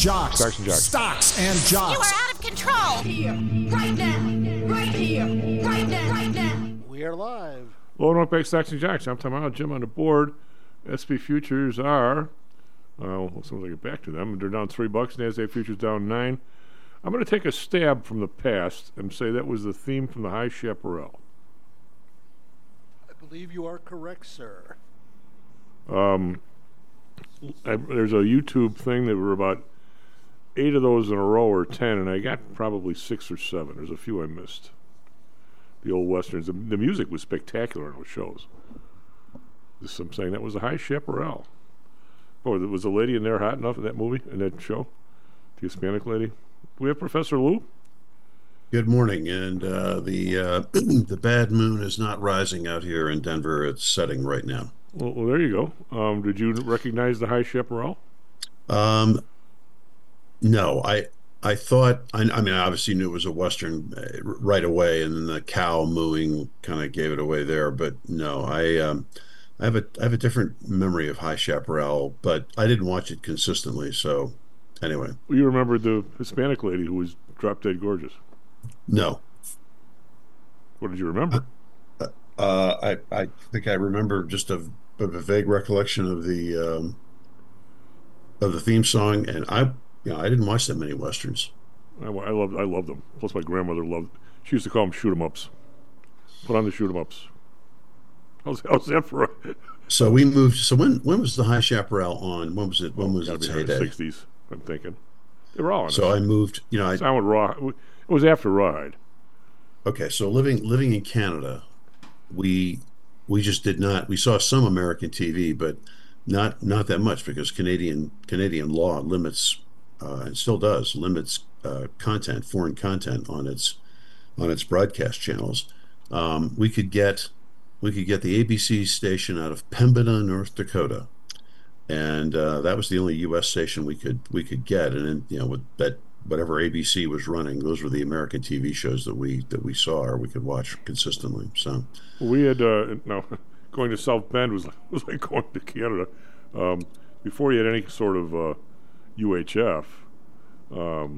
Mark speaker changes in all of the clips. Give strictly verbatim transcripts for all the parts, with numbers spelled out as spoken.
Speaker 1: jocks.
Speaker 2: Stocks and jocks.
Speaker 1: Stocks and jocks.
Speaker 3: You are out of control.
Speaker 4: Here, right now, right here, right now, right now.
Speaker 5: We are live.
Speaker 2: Hello, North Bay Stocks and Jocks. I'm Tom Arnold, Jim on the board. S P futures are, uh, as soon as I get back to them, they're down three bucks. NASDAQ futures down nine. I'm going to take a stab from the past and say that was the theme from the High Chaparral.
Speaker 5: I believe you are correct, sir.
Speaker 2: Um, I, there's a YouTube thing. There were about eight of those in a row or ten, and I got probably six or seven. There's a few I missed. The old westerns. The, the music was spectacular in those shows. This, I'm saying that was the High Chaparral. Oh, was the lady in there hot enough in that movie, in that show? The Hispanic lady? We have Professor Lou.
Speaker 6: Good morning, and uh, the uh, the bad moon is not rising out here in Denver. It's setting right now.
Speaker 2: Well, well there you go. Um, did you recognize the High Chaparral?
Speaker 6: Um, no, I I thought I, I mean I obviously knew it was a Western uh, right away, and then the cow mooing kind of gave it away there. But no, I um, I have a I have a different memory of High Chaparral, but I didn't watch it consistently. So anyway,
Speaker 2: well, you remember the Hispanic lady who was drop dead gorgeous?
Speaker 6: No.
Speaker 2: What did you remember?
Speaker 6: Uh, uh, I I think I remember just a, a vague recollection of the um, of the theme song, and I you know I didn't watch that many westerns.
Speaker 2: I, I loved I loved them. Plus, my grandmother loved. She used to call them shoot 'em ups. Put on the shoot 'em ups. How's, how's that for a?
Speaker 6: So we moved. So when when was the High Chaparral on? When was it? When
Speaker 2: Oh,
Speaker 6: was
Speaker 2: gotta
Speaker 6: its
Speaker 2: be in the
Speaker 6: heyday?
Speaker 2: sixties. I'm thinking they were all on.
Speaker 6: So
Speaker 2: it.
Speaker 6: I moved. You know, I
Speaker 2: Sound with raw. It was after Rawhide.
Speaker 6: okay. So living living in Canada, we we just did not. We saw some American T V, but not not that much because Canadian Canadian law limits uh, and still does limits uh, content, foreign content on its on its broadcast channels. Um, we could get we could get the A B C station out of Pembina, North Dakota, and uh, that was the only U S station we could we could get. And then, you know, with that whatever A B C was running, those were the American T V shows that we that we saw or we could watch consistently. So
Speaker 2: We had uh, no going to South Bend was like, was like going to Canada. Um, before you had any sort of uh, U H F, um,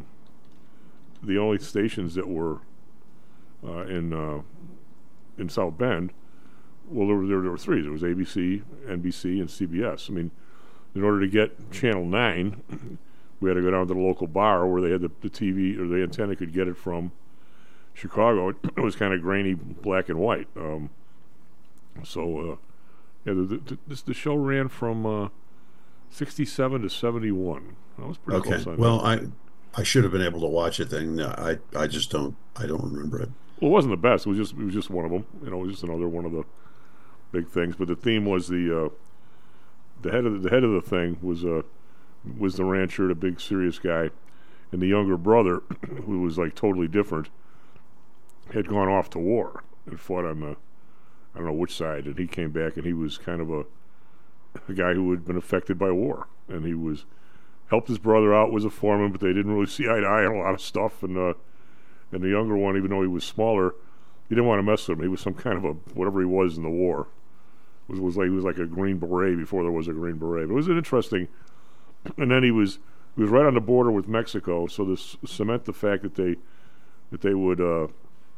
Speaker 2: the only stations that were uh, in uh, in South Bend, well, there were, there were three. There was A B C, N B C, and C B S. I mean, in order to get Channel nine, we had to go down to the local bar where they had the, the T V or the antenna could get it from Chicago. It was kind of grainy black and white. Um, so, uh, yeah, the, the, this, the show ran from uh, sixty-seven to seventy-one. That was pretty
Speaker 6: okay,
Speaker 2: close on
Speaker 6: well,
Speaker 2: that.
Speaker 6: I I should have been able to watch it then. No, I I just don't I don't remember it.
Speaker 2: Well, it wasn't the best. It was just it was just one of them. You know, it was just another one of the big things. But the theme was the uh, the head of the, the head of the thing was uh, was the rancher, the big serious guy, and the younger brother, who was like totally different, had gone off to war and fought on the I don't know which side, and he came back and he was kind of a a guy who had been affected by war, and he was helped his brother out, was a foreman, but they didn't really see eye to eye on a lot of stuff, and uh, and the younger one, even though he was smaller, he didn't want to mess with him. He was some kind of a whatever he was in the war. It was was like he was like a Green Beret before there was a Green Beret. But it was an interesting. And then he was he was right on the border with Mexico, so this cement the fact that they that they would uh,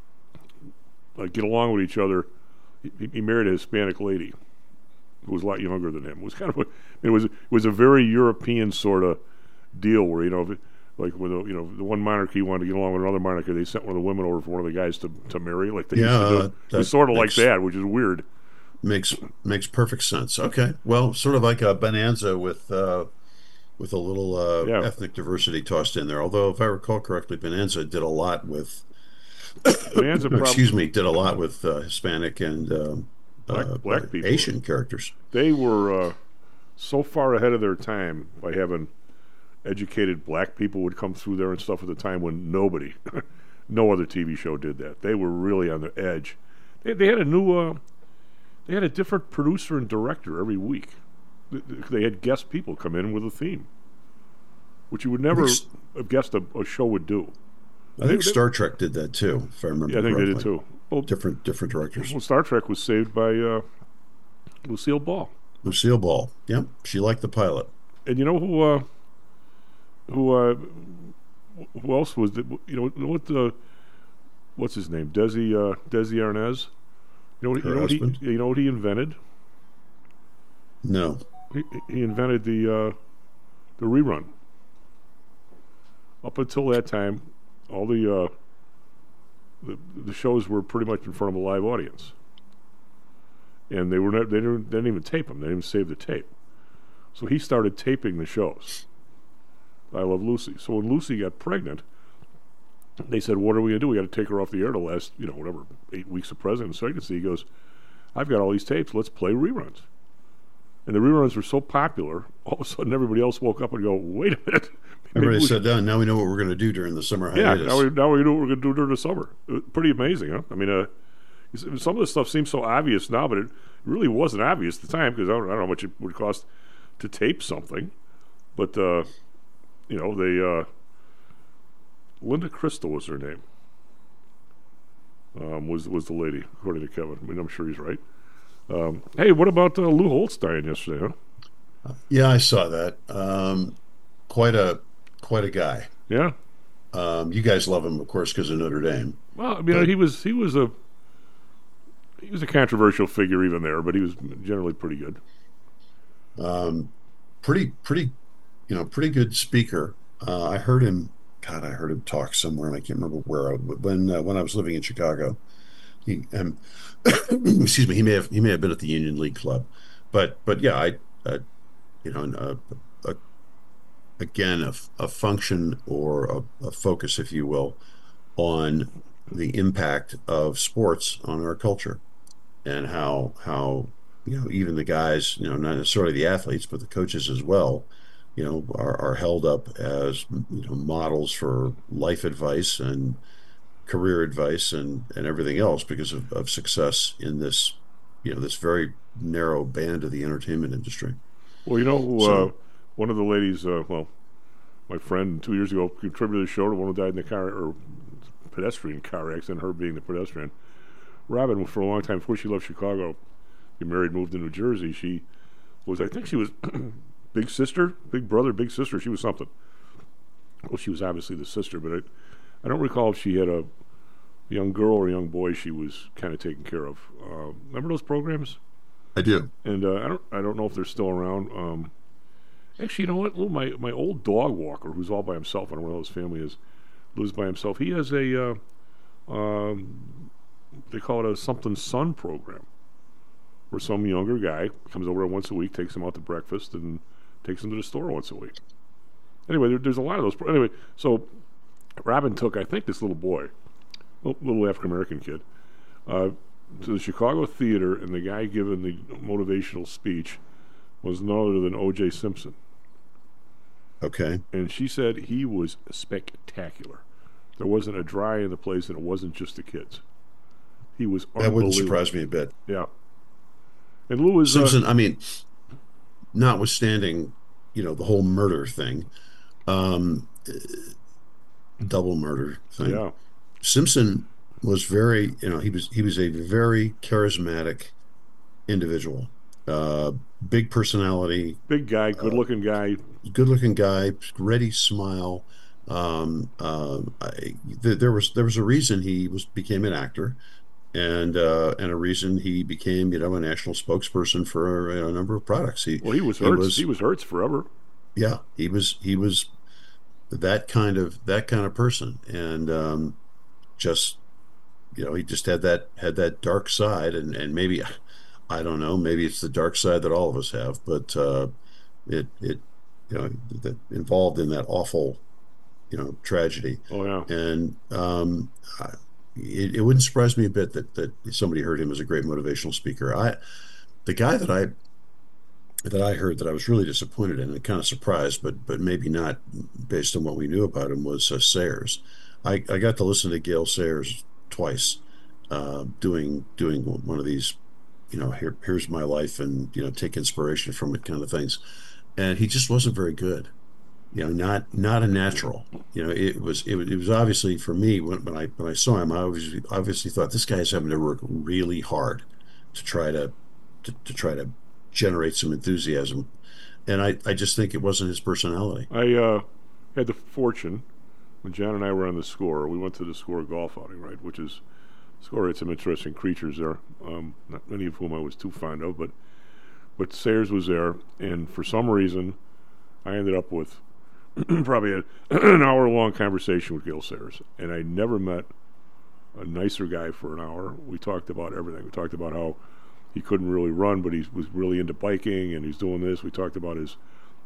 Speaker 2: like get along with each other. He, he married a Hispanic lady who was a lot younger than him. It was kind of a, it was it was a very European sort of deal where, you know, if it, like with a, you know, the one monarchy wanted to get along with another monarchy, they sent one of the women over for one of the guys to, to marry, like they
Speaker 6: Yeah,
Speaker 2: used to
Speaker 6: uh,
Speaker 2: do. It was sort of
Speaker 6: makes-
Speaker 2: like that, which is weird.
Speaker 6: Makes makes perfect sense. Okay, well, sort of like a bonanza with uh, with a little uh,
Speaker 2: Yeah.
Speaker 6: ethnic diversity tossed in there. Although, if I recall correctly, Bonanza did a lot with.
Speaker 2: Bonanza prob-
Speaker 6: excuse me, did a lot with uh, Hispanic and um,
Speaker 2: Black-
Speaker 6: uh,
Speaker 2: black people.
Speaker 6: Asian characters.
Speaker 2: They were uh, so far ahead of their time by having educated black people would come through there and stuff at the time when nobody, no other T V show did that. They were really on the edge. They, they had a new, uh, they had a different producer and director every week. They, they had guest people come in with a theme, which you would never
Speaker 6: Yes.
Speaker 2: have guessed a, a show would do.
Speaker 6: I think
Speaker 2: they-
Speaker 6: Star Trek did that too, if I remember.
Speaker 2: Yeah, I think they did
Speaker 6: correctly.
Speaker 2: too. Well,
Speaker 6: Different different directors.
Speaker 2: well, Star Trek was saved by uh, Lucille Ball.
Speaker 6: Lucille Ball. Yep, she liked the pilot.
Speaker 2: And you know who uh, who uh, who else was the, you know what the what's his name Desi uh, Desi Arnaz. You know what,
Speaker 6: Her
Speaker 2: you know what he
Speaker 6: husband?
Speaker 2: you know what he invented?
Speaker 6: No.
Speaker 2: He, he invented the uh, the rerun. Up until that time, all the, uh, the the shows were pretty much in front of a live audience, and they were not, they didn't, they didn't even tape them. They didn't even save the tape. So he started taping the shows. I Love Lucy. So when Lucy got pregnant, they said, "What are we gonna do? We got to take her off the air the last, you know, whatever, eight weeks of pregnancy." He goes, "I've got all these tapes. Let's play reruns." And the reruns were so popular, all of a sudden everybody else woke up and go, "Wait a minute."
Speaker 6: Everybody
Speaker 2: we
Speaker 6: sat down. Now we know what we're going to do during the summer
Speaker 2: Yeah,
Speaker 6: hiatus.
Speaker 2: now we, now we know what we're going to do during the summer. It was pretty amazing, huh? I mean, uh, some of this stuff seems so obvious now, but it really wasn't obvious at the time because I don't, I don't know how much it would cost to tape something. But, uh, you know, they, uh, Linda Crystal was her name, um, was, was the lady, according to Kevin. I mean, I'm sure he's right. Um, hey, what about uh, Lou Holstein yesterday, huh?
Speaker 6: Yeah, I saw that. Um, quite a quite a guy.
Speaker 2: Yeah.
Speaker 6: Um, you guys love him, of course, because of Notre Dame.
Speaker 2: Well, I mean,
Speaker 6: But-
Speaker 2: he was he was a he was a controversial figure even there, but he was generally pretty good.
Speaker 6: Um, pretty pretty, you know, pretty good speaker. Uh, I heard him. God, I heard him talk somewhere, and I can't remember where. When uh, when I was living in Chicago, he um, excuse me. He may have he may have been at the Union League Club, but but yeah, I uh, you know, a, a, again a, a function or a, a focus, if you will, on the impact of sports on our culture, and how how you know even the guys, you know, not necessarily the athletes, but the coaches as well, you know, are, are held up as, you know, models for life advice and career advice and and everything else because of, of success in this, you know, this very narrow band of the entertainment industry.
Speaker 2: Well, you know,
Speaker 6: So-
Speaker 2: uh, one of the ladies, uh, well, my friend two years ago contributed to the show to one who died in the car or pedestrian car accident, her being the pedestrian. Robin, for a long time before she left Chicago, she married, moved to New Jersey. She was, I think she was big sister, big brother, big sister. She was something. Well, she was obviously the sister, but I, I don't recall if she had a young girl or a young boy she was kind of taking care of. Uh, remember those programs?
Speaker 6: I do.
Speaker 2: And uh, I don't, I don't know if they're still around. Um, actually, you know what? Well, my my old dog walker, who's all by himself, I don't know where his family is, lives by himself. He has a, uh, um, they call it a something son program, where some younger guy comes over once a week, takes him out to breakfast, and takes him to the store once a week. Anyway, there, there's a lot of those. Pro- anyway, so Robin took, I think, this little boy, little African American kid, uh, to the Chicago theater, and the guy giving the motivational speech was none other than O J Simpson.
Speaker 6: Okay.
Speaker 2: And she said he was spectacular. There wasn't a dry in the place, and it wasn't just the kids. He was
Speaker 6: That wouldn't
Speaker 2: unbelievable.
Speaker 6: surprise me a bit.
Speaker 2: Yeah. And Lou was uh,
Speaker 6: Simpson, I mean, notwithstanding, you know, the whole murder thing, um, double murder thing.
Speaker 2: yeah,
Speaker 6: Simpson was very, you know, he was he was a very charismatic individual, uh, big personality,
Speaker 2: big guy, good-looking guy.
Speaker 6: good-looking guy, ready smile. Um, uh, I, th- there was there was a reason he was became an actor, and uh, and a reason he became, you know, a national spokesperson for a, a number of products. He
Speaker 2: Well, he was
Speaker 6: he
Speaker 2: Hertz.
Speaker 6: was-
Speaker 2: he was Hertz forever.
Speaker 6: yeah, he was he was that kind of that kind of person, and um, just, you know, he just had that had that dark side, and and maybe, I don't know, maybe it's the dark side that all of us have, but uh, it it you know, that involved in that awful, you know, tragedy.
Speaker 2: Oh yeah.
Speaker 6: And um, I, it, it wouldn't surprise me a bit that that somebody heard him as a great motivational speaker. I the guy that I that I heard that I was really disappointed in and kind of surprised, but but maybe not based on what we knew about him, was uh, Sayers. I, I got to listen to Gail Sayers twice, uh, doing doing one of these, you know, here here's my life, and, you know, take inspiration from it kind of things, and he just wasn't very good. You know, not not a natural. You know, it was it was, it was obviously, for me, when, when I when I saw him, I obviously obviously thought this guy's having to work really hard to try to to, to try to generate some enthusiasm, and I I just think it wasn't his personality.
Speaker 2: I uh, had the fortune when John and I were on the Score. We went to the Score golf outing, right? Which is Score had some interesting creatures there. Um, not many of whom I was too fond of, but but Sayers was there, and for some reason, I ended up with probably a, an hour-long conversation with Gale Sayers, and I never met a nicer guy for an hour. We talked about everything. We talked about how he couldn't really run, but he was really into biking, and he's doing this. We talked about his,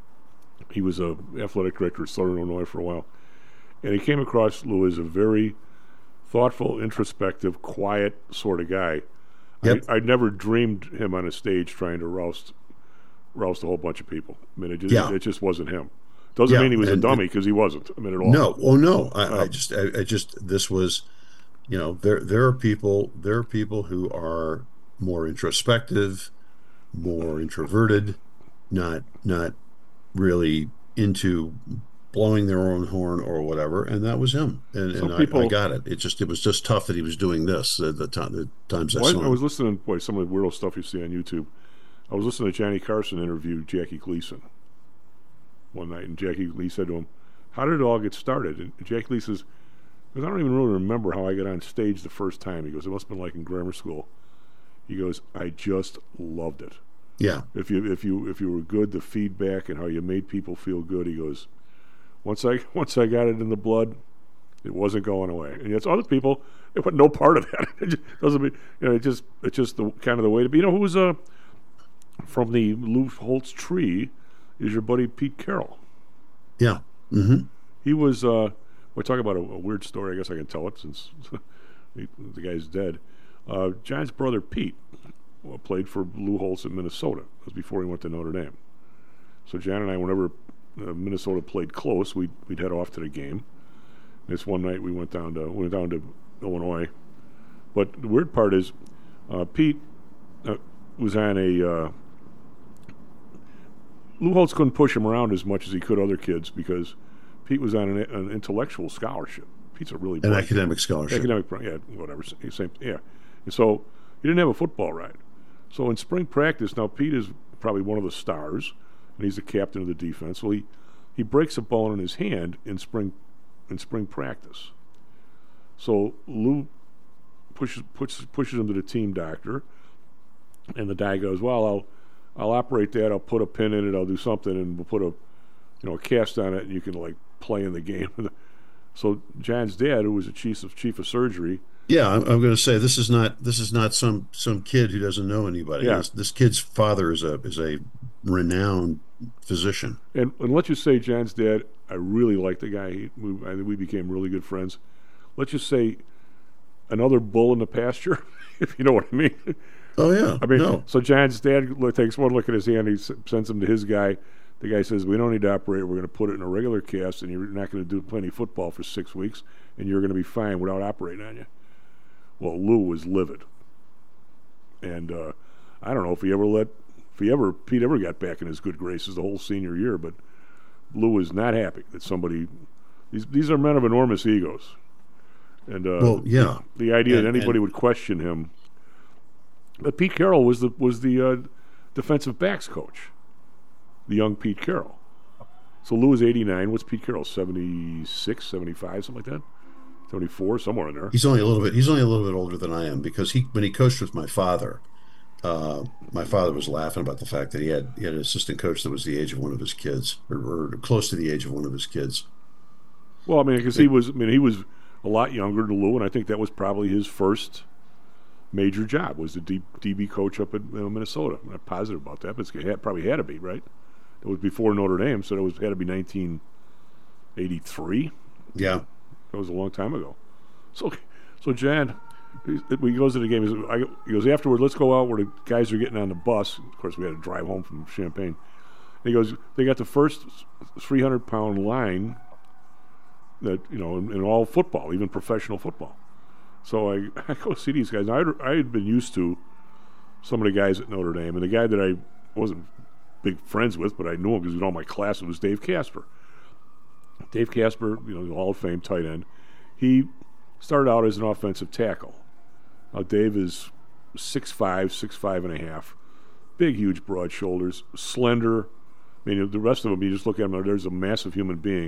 Speaker 2: he was a athletic director at Southern Illinois for a while, and he came across Lou as a very thoughtful, introspective, quiet sort of guy.
Speaker 6: Yep.
Speaker 2: I, I never dreamed him on a stage trying to roust, roust a whole bunch of people. I mean, it just,
Speaker 6: Yeah.
Speaker 2: it just wasn't him. Doesn't
Speaker 6: Yeah,
Speaker 2: mean he was
Speaker 6: and-
Speaker 2: a dummy, because he wasn't. I mean, at all.
Speaker 6: No, oh no. I,
Speaker 2: Uh,
Speaker 6: I just, I, I just, this was, you know, there, there are people, there are people who are more introspective, more introverted, not, not really into blowing their own horn or whatever, and that was him. And,
Speaker 2: Some
Speaker 6: and
Speaker 2: people-
Speaker 6: I, I got it. It just, it was just tough that he was doing this at the time, the times I
Speaker 2: Well,
Speaker 6: saw
Speaker 2: I, I
Speaker 6: him.
Speaker 2: was listening, boy, some of the weirdo stuff you see on YouTube. I was listening to Johnny Carson interview Jackie Gleason one night, and Jackie Lee said to him, "How did it all get started?" And Jackie Lee says, "Because I don't even really remember how I got on stage the first time." He goes, "It must have been like in grammar school." He goes, "I just loved it.
Speaker 6: Yeah,
Speaker 2: If you if you if you were good, the feedback and how you made people feel good." He goes, "Once I once I got it in the blood, it wasn't going away." And yet, other people, they want no part of that. It just doesn't mean, you know, it just it's just the kind of the way to be. You know, who was uh from the Lou Holtz tree is your buddy Pete Carroll.
Speaker 6: yeah. Mm-hmm.
Speaker 2: He was, uh, we're talking about a, a weird story. I guess I can tell it since he, the guy's dead. Uh, John's brother Pete well, played for Lou Holtz in Minnesota. That was before he went to Notre Dame. So John and I, whenever uh, Minnesota played close, we'd, we'd head off to the game. This one night we went down to went down to Illinois. But the weird part is, uh, Pete uh, was on a. Uh, Lou Holtz couldn't push him around as much as he could other kids because Pete was on an, an intellectual scholarship. Pete's a really
Speaker 6: An
Speaker 2: bright
Speaker 6: academic scholarship.
Speaker 2: academic, pro- yeah, whatever, same, same- yeah. And so he didn't have a football ride. So in spring practice, now Pete is probably one of the stars, and he's the captain of the defense. Well, he he breaks a bone in his hand in spring in spring practice. So Lou pushes pushes pushes him to the team doctor, and the guy goes, "Well, I'll I'll operate that. I'll put a pin in it. I'll do something, and we'll put a you know a cast on it, and you can like play in the game." So John's dad, who was the chief of chief of surgery,
Speaker 6: Yeah, I'm, I'm going to say this is not this is not some some kid who doesn't know anybody.
Speaker 2: Yeah.
Speaker 6: This, this kid's father is a is a renowned physician.
Speaker 2: and, and let's just say John's dad, I really liked the guy. He, we, I think we became really good friends. Let's just say another bull in the pasture, if you know what I mean.
Speaker 6: Oh yeah,
Speaker 2: I mean,
Speaker 6: no,
Speaker 2: so John's dad lo- takes one look at his hand. He s- sends him to his guy. The guy says, "We don't need to operate. We're going to put it in a regular cast, and you're not going to do plenty of football for six weeks, and you're going to be fine without operating on you." Well, Lou was livid, and uh, I don't know if he ever let, if he ever, Pete ever got back in his good graces the whole senior year. But Lou was not happy that somebody. These these are men of enormous egos, and uh,
Speaker 6: well, yeah,
Speaker 2: the idea
Speaker 6: And-
Speaker 2: that anybody
Speaker 6: and-
Speaker 2: would question him. But Pete Carroll was the was the uh, defensive backs coach, the young Pete Carroll. So Lou was eighty-nine. What's Pete Carroll? seventy-six, seventy-five, something like that? seventy-four, somewhere in there.
Speaker 6: he's only a little bit he's only a little bit older than I am because he when he coached with my father, uh, my father was laughing about the fact that he had he had an assistant coach that was the age of one of his kids or, or close to the age of one of his kids.
Speaker 2: Well, I mean, because he was, I mean, he was a lot younger than Lou, and I think that was probably his first major job was the D, DB coach up in uh, Minnesota. I'm not positive about that, but it had, probably had to be, right? It was before Notre Dame, so it was had to be nineteen eighty-three.
Speaker 6: Yeah,
Speaker 2: That was a long time ago. So, so Jan, he, he goes to the game. He, says, I, he goes, afterward, let's go out where the guys are getting on the bus. Of course, we had to drive home from Champaign. And he goes, they got the first three hundred pound line that, you know, in, in all football, even professional football. So I, I go see these guys. I, I had been used to some of the guys at Notre Dame, and the guy that I wasn't big friends with, but I knew him because he was in all my classes, was Dave Casper. Dave Casper, you know, Hall of Fame tight end. He started out as an offensive tackle. Now Dave is six five, six five and a half, big, huge, broad shoulders, slender. I mean, the rest of them, you just look at him, there's a massive human being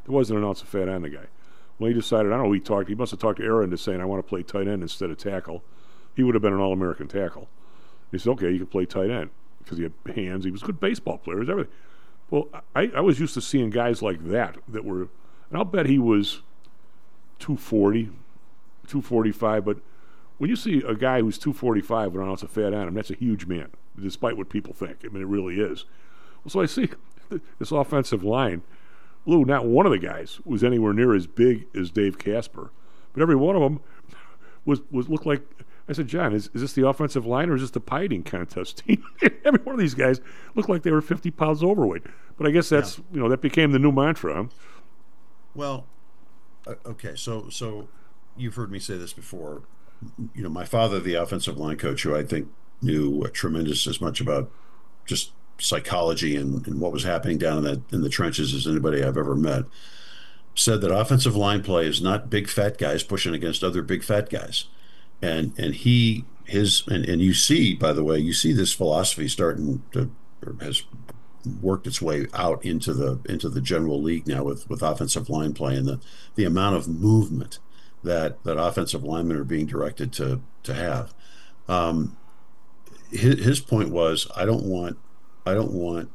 Speaker 2: There wasn't an ounce of fat on the guy. When he decided, I don't know, he talked. He must have talked to Aaron into saying, "I want to play tight end instead of tackle." He would have been an All-American tackle. He said, "Okay, you can play tight end because he had hands. He was a good baseball player. Everything." Well, I, I was used to seeing guys like that that were, and I'll bet he was two forty, two forty-five. But when you see a guy who's two forty-five with an ounce of fat on him, that's a huge man, despite what people think. I mean, it really is. Well, so I see this offensive line. Lou, not one of the guys was anywhere near as big as Dave Casper, but every one of them was was looked like. I said, John, is, is this the offensive line or is this the pie eating contest team? Every one of these guys looked like they were fifty pounds overweight. But I guess that's, yeah. you know, that became the new mantra. Huh?
Speaker 6: Well, okay, so so you've heard me say this before. You know, my father, the offensive line coach, who I think knew a tremendous as much about just psychology and, and what was happening down in that in the trenches as anybody I've ever met, said that offensive line play is not big fat guys pushing against other big fat guys. And and he his and, and you see, by the way, you see this philosophy starting to or has worked its way out into the into the general league now with, with offensive line play and the, the amount of movement that that offensive linemen are being directed to to have. Um, his, his point was, I don't want I don't want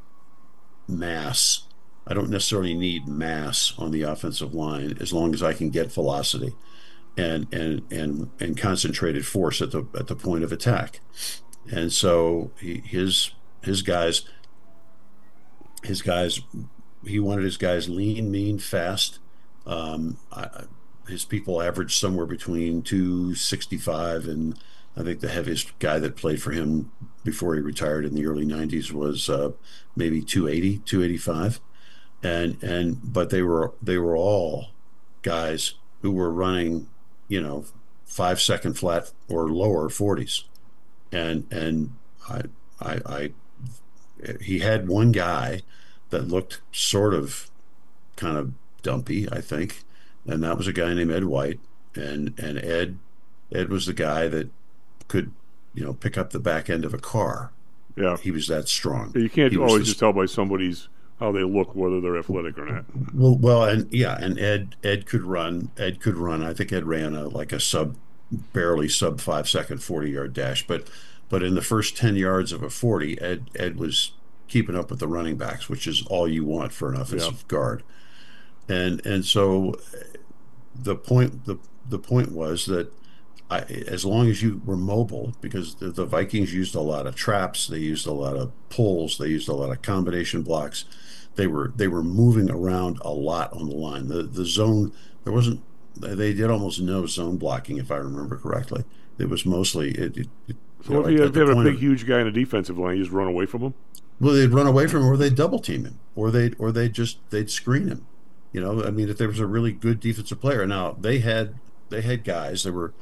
Speaker 6: mass. I don't necessarily need mass on the offensive line as long as I can get velocity and and and and concentrated force at the at the point of attack. And so he, his his guys his guys he wanted his guys lean, mean, fast. Um, I, his people averaged somewhere between two sixty-five, and I think the heaviest guy that played for him before he retired in the early nineties was uh, maybe two eighty, two eighty-five. And and but they were they were all guys who were running, you know, five second flat or lower forties. And and I I I he had one guy that looked sort of kind of dumpy, I think, and that was a guy named Ed White. And and Ed Ed was the guy that could, you know, pick up the back end of a car.
Speaker 2: Yeah,
Speaker 6: he was that strong.
Speaker 2: You can't
Speaker 6: he
Speaker 2: always just tell by somebody's how they look whether they're athletic or not.
Speaker 6: Well, well, and yeah, and Ed Ed could run. Ed could run. I think Ed ran a like a sub, barely sub five second forty yard dash. But but in the first ten yards of a forty, Ed Ed was keeping up with the running backs, which is all you want for an offensive yeah. guard. And and so the point the the point was that I, as long as you were mobile, because the, the Vikings used a lot of traps, they used a lot of pulls, they used a lot of combination blocks. They were they were moving around a lot on the line. The the zone there wasn't they did almost no zone blocking, if I remember correctly. It was mostly it. it, it
Speaker 2: so if know, you, if you have a big of, huge guy in a defensive line, you just run away from him.
Speaker 6: Well, they'd run away from him, or they'd double team him, or they or they just they'd screen him. You know, I mean, if there was a really good defensive player, now they had they had guys that were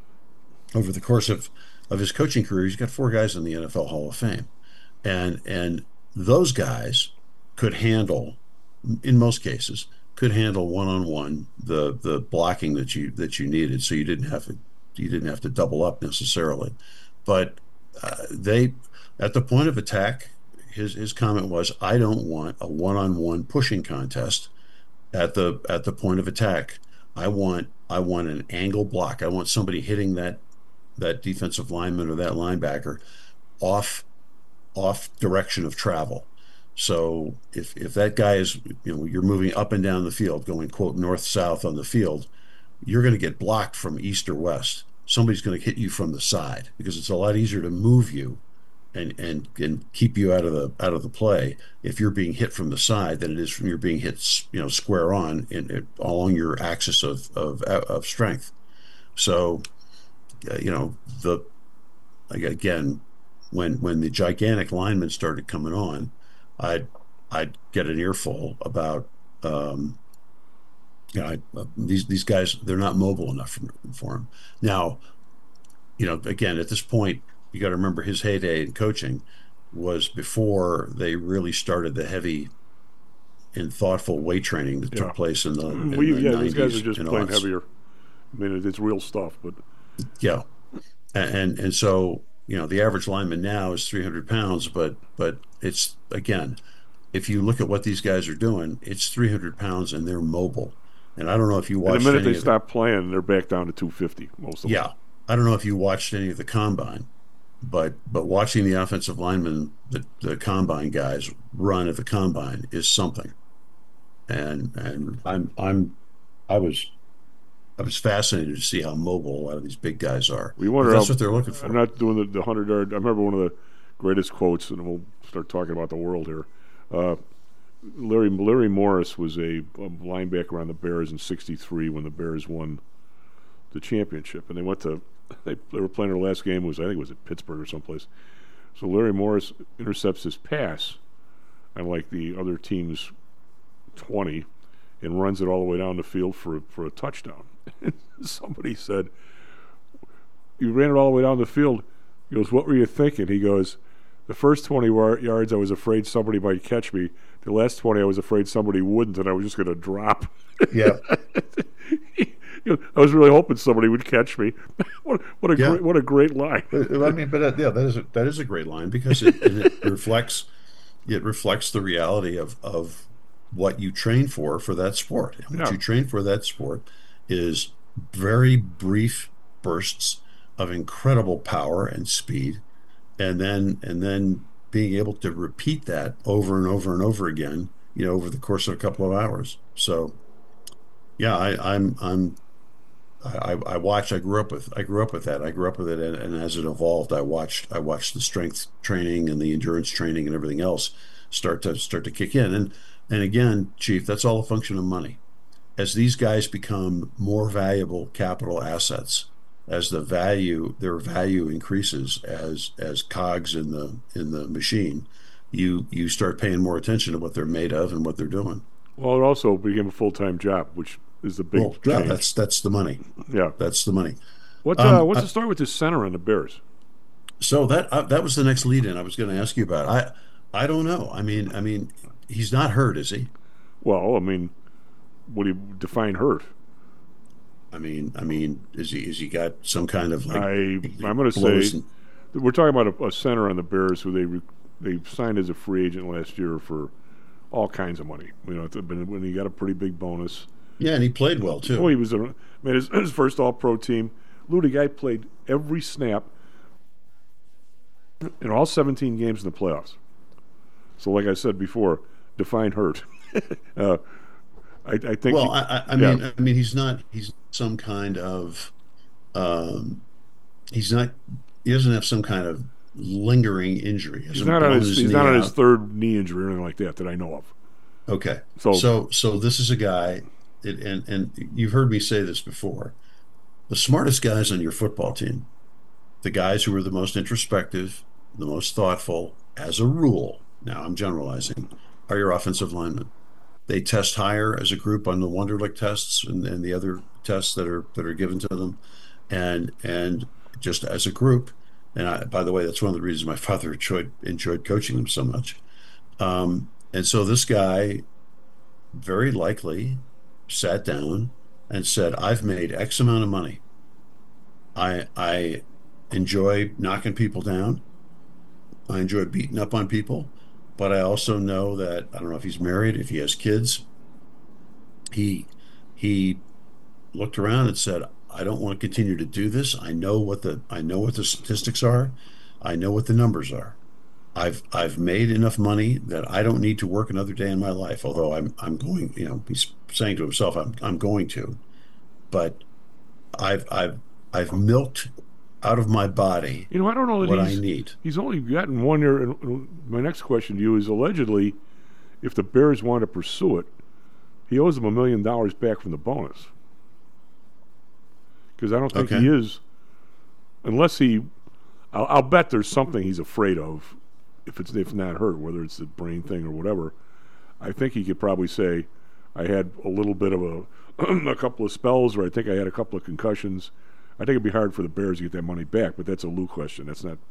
Speaker 6: over the course of, of his coaching career, he's got four guys in the N F L Hall of Fame, and and those guys could handle, in most cases, could handle one on one the the blocking that you that you needed, so you didn't have to you didn't have to double up necessarily, but uh, they at the point of attack, his his comment was, I don't want a one on one pushing contest at the at the point of attack. I want I want an angle block. I want somebody hitting that that defensive lineman or that linebacker off off direction of travel. So if if that guy is, you know, you're moving up and down the field, going quote north south on the field, you're going to get blocked from east or west. Somebody's going to hit you from the side, because it's a lot easier to move you and and and keep you out of the out of the play if you're being hit from the side than it is from you're being hit, you know, square on in, in along your axis of of of strength. So uh, you know, the again when when the gigantic linemen started coming on, I'd I'd get an earful about um, you know I, uh, these these guys, they're not mobile enough for, for him. Now, you know, again at this point, you got to remember his heyday in coaching was before they really started the heavy and thoughtful weight training that yeah. took place in the, in
Speaker 2: we,
Speaker 6: the
Speaker 2: yeah,
Speaker 6: nineties.
Speaker 2: These guys are just playing
Speaker 6: aughts.
Speaker 2: heavier. I mean, it's real stuff, but
Speaker 6: yeah, and and so you know the average lineman now is three hundred pounds, but but it's again, if you look at what these guys are doing, it's three hundred pounds and they're mobile. And I don't know if you
Speaker 2: And
Speaker 6: watched
Speaker 2: the minute
Speaker 6: any
Speaker 2: they
Speaker 6: of
Speaker 2: stop playing, they're back down to two fifty, most of
Speaker 6: the,
Speaker 2: them.
Speaker 6: yeah, I don't know if you watched any of the combine, but but watching the offensive linemen, the, the combine guys run at the combine is something. And and I'm I'm I was I was fascinated to see how mobile a lot of these big guys are.
Speaker 2: We wonder
Speaker 6: That's
Speaker 2: how-
Speaker 6: what they're looking for.
Speaker 2: I'm not doing the, the hundred yard. I remember one of the greatest quotes, and we'll start talking about the world here. Uh, Larry Larry Morris was a, a linebacker on the Bears in sixty-three when the Bears won the championship, and they went to they, they were playing their last game. Was I think it was at Pittsburgh or someplace. So Larry Morris intercepts his pass, on like the other team's twenty, and runs it all the way down the field for for a touchdown. Somebody said, "You ran it all the way down the field." He goes, "What were you thinking?" He goes, "The first twenty war- yards, I was afraid somebody might catch me. The last twenty, I was afraid somebody wouldn't, and I was just going to drop."
Speaker 6: Yeah.
Speaker 2: You know, I was really hoping somebody would catch me. what, what a
Speaker 6: Yeah.
Speaker 2: great, what a great line.
Speaker 6: I mean, but uh, yeah, that is a, that is a great line because it, and it reflects it reflects the reality of of what you train for for that sport. And what
Speaker 2: Yeah.
Speaker 6: you train for that sport is very brief bursts of incredible power and speed, and then and then being able to repeat that over and over and over again, you know, over the course of a couple of hours. So, yeah, I, I'm I'm I, I watched. I grew up with. I grew up with that. I grew up with it, and, and as it evolved, I watched. I watched the strength training and the endurance training and everything else start to start to kick in. And and again, Chief, that's all a function of money. As these guys become more valuable capital assets, as the value their value increases as as cogs in the in the machine, you you start paying more attention to what they're made of and what they're doing.
Speaker 2: Well, it also became a full time job, which is the big
Speaker 6: Well, yeah,
Speaker 2: change.
Speaker 6: that's that's the money.
Speaker 2: yeah.
Speaker 6: That's the money.
Speaker 2: What,
Speaker 6: Um,
Speaker 2: uh, what's
Speaker 6: I-
Speaker 2: the story with this center on the Bears?
Speaker 6: So that uh, that was the next lead in I was going to ask you about. I I don't know. I mean I mean he's not hurt, is he?
Speaker 2: Well, I mean, what do you define hurt?
Speaker 6: I mean I mean is he is he got some kind of like
Speaker 2: I I'm going to
Speaker 6: blows
Speaker 2: say
Speaker 6: and-
Speaker 2: we're talking about a, a center on the Bears who they re, they signed as a free agent last year for all kinds of money. You know, it's been- when he got a pretty big bonus.
Speaker 6: yeah, and he played well too.
Speaker 2: Oh, he was a, I mean, his, his first All-Pro team. Lou, the guy played every snap in all seventeen games in the playoffs. So, like I said before, define hurt. uh, I, I think.
Speaker 6: Well,
Speaker 2: he-
Speaker 6: I, I, I
Speaker 2: yeah.
Speaker 6: mean, I mean, he's not. He's some kind of. Um, he's not. He doesn't have some kind of lingering injury. He
Speaker 2: he's
Speaker 6: hasn't
Speaker 2: not on
Speaker 6: blown
Speaker 2: his. He's
Speaker 6: knee
Speaker 2: not on his
Speaker 6: out.
Speaker 2: third knee injury or anything like that that I know of.
Speaker 6: Okay.
Speaker 2: So-
Speaker 6: So, so this is a guy, it, and and you've heard me say this before. The smartest guys on your football team, the guys who are the most introspective, the most thoughtful, as a rule. Now I'm generalizing, are your offensive linemen. They test higher as a group on the Wonderlic tests and, and the other tests that are that are given to them, and and just as a group. And I, by the way, that's one of the reasons my father enjoyed enjoyed coaching them so much. Um, and so this guy very likely sat down and said, I've made X amount of money. I I enjoy knocking people down. I enjoy beating up on people. But I also know that I don't know if he's married, if he has kids. He he looked around and said, I don't want to continue to do this. I know what the I know what the statistics are. I know what the numbers are. I've I've made enough money that I don't need to work another day in my life. Although I'm I'm going, you know, he's saying to himself, I'm I'm going to, but I've I've I've milked out of my body
Speaker 2: You know, I don't know that
Speaker 6: what I
Speaker 2: he's.
Speaker 6: need.
Speaker 2: He's only gotten one year. and- and My next question to you is: allegedly, if the Bears want to pursue it, he owes them a million dollars back from the bonus. Because I don't think
Speaker 6: Okay.
Speaker 2: he is, unless he. I'll, I'll bet there's something he's afraid of, if it's if not hurt, whether it's the brain thing or whatever. I think he could probably say, I had a little bit of a a couple of spells, or I think I had a couple of concussions. I think it'd be hard for the Bears to get that money back, but that's a Lou question. That's not.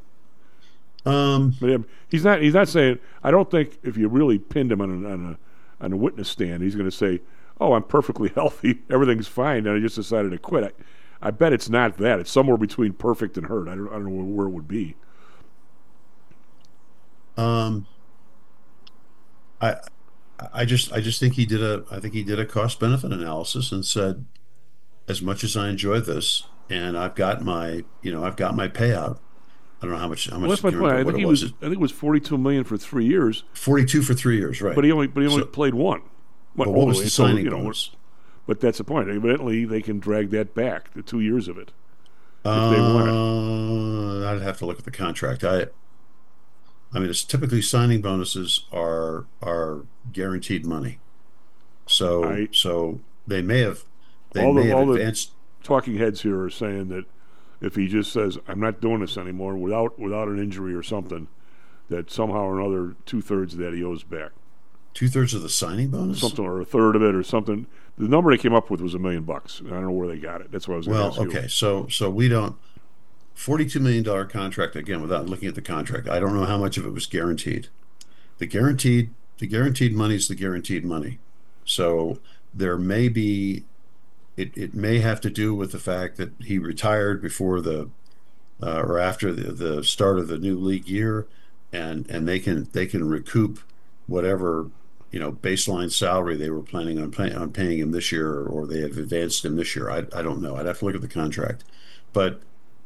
Speaker 6: Um,
Speaker 2: But um, he's not. He's not saying. I don't think if you really pinned him on a on a, on a witness stand, he's going to say, "Oh, I'm perfectly healthy. Everything's fine, and I just decided to quit." I, I bet it's not that. It's somewhere between perfect and hurt. I don't. I don't know where it would be.
Speaker 6: um, I I just I just think he did a I think he did a cost benefit analysis and said, as much as I enjoy this, and I've got my you know I've got my payout. I don't know how much how
Speaker 2: Well,
Speaker 6: much
Speaker 2: that's my
Speaker 6: I can't
Speaker 2: point. I
Speaker 6: remember
Speaker 2: think
Speaker 6: what
Speaker 2: he
Speaker 6: it
Speaker 2: was.
Speaker 6: was.
Speaker 2: I think it was forty-two million for three years,
Speaker 6: forty-two for three years, right?
Speaker 2: but he only but he only
Speaker 6: So,
Speaker 2: played one.
Speaker 6: but what was the
Speaker 2: so,
Speaker 6: signing
Speaker 2: you know,
Speaker 6: bonus?
Speaker 2: But that's the point. Evidently, they can drag that back, the two years of it, if they want it.
Speaker 6: Uh, I'd have to look at the contract. I I mean, it's typically signing bonuses are are guaranteed money. So
Speaker 2: I
Speaker 6: so they may have they
Speaker 2: all
Speaker 6: may
Speaker 2: the
Speaker 6: have
Speaker 2: all the
Speaker 6: advanced.
Speaker 2: talking heads here are saying that if he just says, "I'm not doing this anymore," without without an injury or something, that somehow or another two thirds of that he owes back,
Speaker 6: Two thirds of the signing bonus?
Speaker 2: something or a third of it or something. The number they came up with was a million bucks. I don't know where they got it. That's what I was going to
Speaker 6: Well,
Speaker 2: ask you.
Speaker 6: okay. So so we don't forty-two million dollar contract again without looking at the contract. I don't know how much of it was guaranteed. The guaranteed the guaranteed money is the guaranteed money. So there may be it, it may have to do with the fact that he retired before the uh, or after the, the start of the new league year, and and they can they can recoup whatever you know baseline salary they were planning on pay, on paying him this year, or, or they have advanced him this year. I I don't know. I'd have to look at the contract, but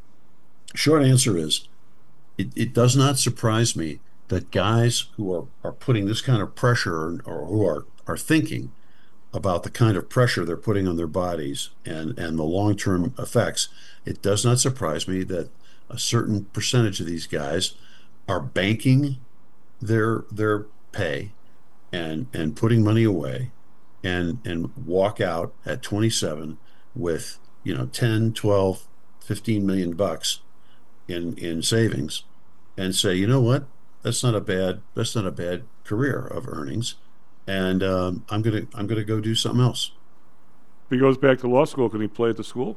Speaker 6: short answer is it, it does not surprise me that guys who are are putting this kind of pressure, or who are are thinking about the kind of pressure they're putting on their bodies and and the long-term effects. It does not surprise me that a certain percentage of these guys are banking their their pay and and putting money away and and walk out at twenty-seven with you know ten, twelve, fifteen million bucks in in savings, and say, you know what, that's not a bad that's not a bad career of earnings, and um, I'm gonna I'm gonna go do something else.
Speaker 2: If he goes back to law school, can he play at the school?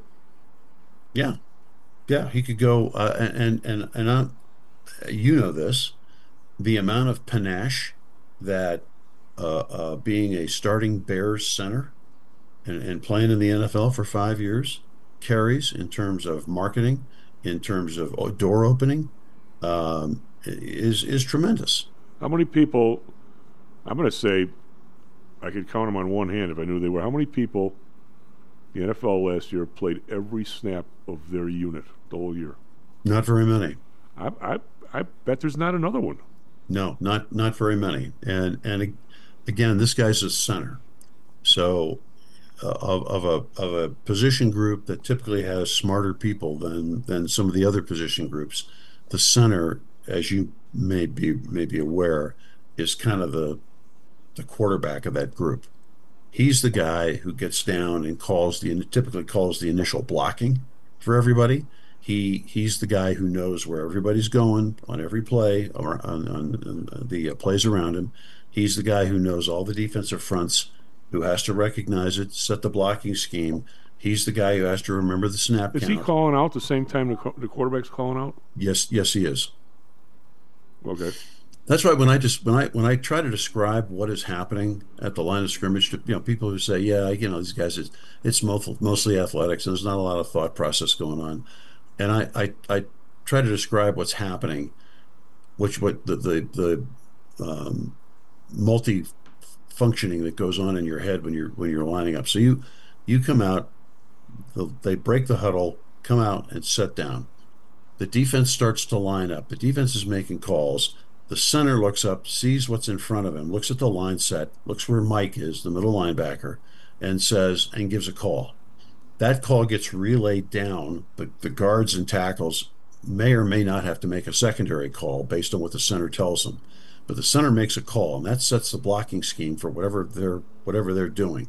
Speaker 6: Yeah, yeah, he could go, uh, and and and I, you know this, the amount of panache that uh, uh, being a starting Bears center and, and playing in the N F L for five years carries in terms of marketing, in terms of o- door opening, um, is is tremendous.
Speaker 2: How many people? I'm going to say I could count them on one hand if I knew they were. How many people the N F L last year played every snap of their unit the whole year?
Speaker 6: Not very many.
Speaker 2: I I, I bet there's not another one.
Speaker 6: No, not not very many. And and a- again, this guy's a center, so uh, of of a of a position group that typically has smarter people than than some of the other position groups. The center, as you may be may be aware, is kind of the the quarterback of that group. He's the guy who gets down and calls the typically calls the initial blocking for everybody. He he's the guy who knows where everybody's going on every play or on, on, on the uh, plays around him. He's the guy who knows all the defensive fronts, who has to recognize it, set the blocking scheme. He's the guy who has to remember the snap
Speaker 2: Is
Speaker 6: count.
Speaker 2: he calling out the same time the, co- the quarterback's calling out?
Speaker 6: Yes, yes, he is.
Speaker 2: Okay.
Speaker 6: That's right. When I just when I when I try to describe what is happening at the line of scrimmage to you know people who say, yeah, you know, these guys, it's, it's mostly athletics and there's not a lot of thought process going on, and I I, I try to describe what's happening, which what the the the um, multi functioning that goes on in your head when you're when you're lining up. So you you come out, the, they break the huddle, come out and sit down. The defense starts to line up. The defense is making calls. The center looks up, sees what's in front of him, looks at the line set, looks where Mike is, the middle linebacker, and says, and gives a call. That call gets relayed down. The, the guards and tackles may or may not have to make a secondary call based on what the center tells them. But the center makes a call, and that sets the blocking scheme for whatever they're whatever they're doing.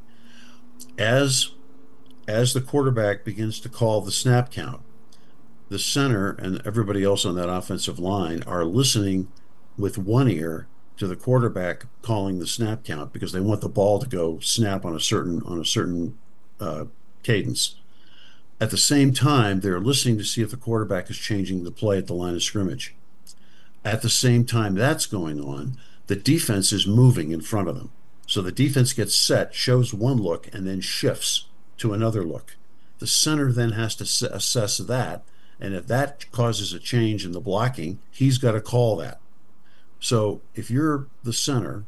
Speaker 6: As as the quarterback begins to call the snap count, the center and everybody else on that offensive line are listening with one ear to the quarterback calling the snap count because they want the ball to go snap on a certain on a certain uh, cadence. At the same time, they're listening to see if the quarterback is changing the play at the line of scrimmage. At the same time that's going on, the defense is moving in front of them. So the defense gets set, shows one look, and then shifts to another look. The center then has to assess that, and if that causes a change in the blocking, he's got to call that. So if you're the center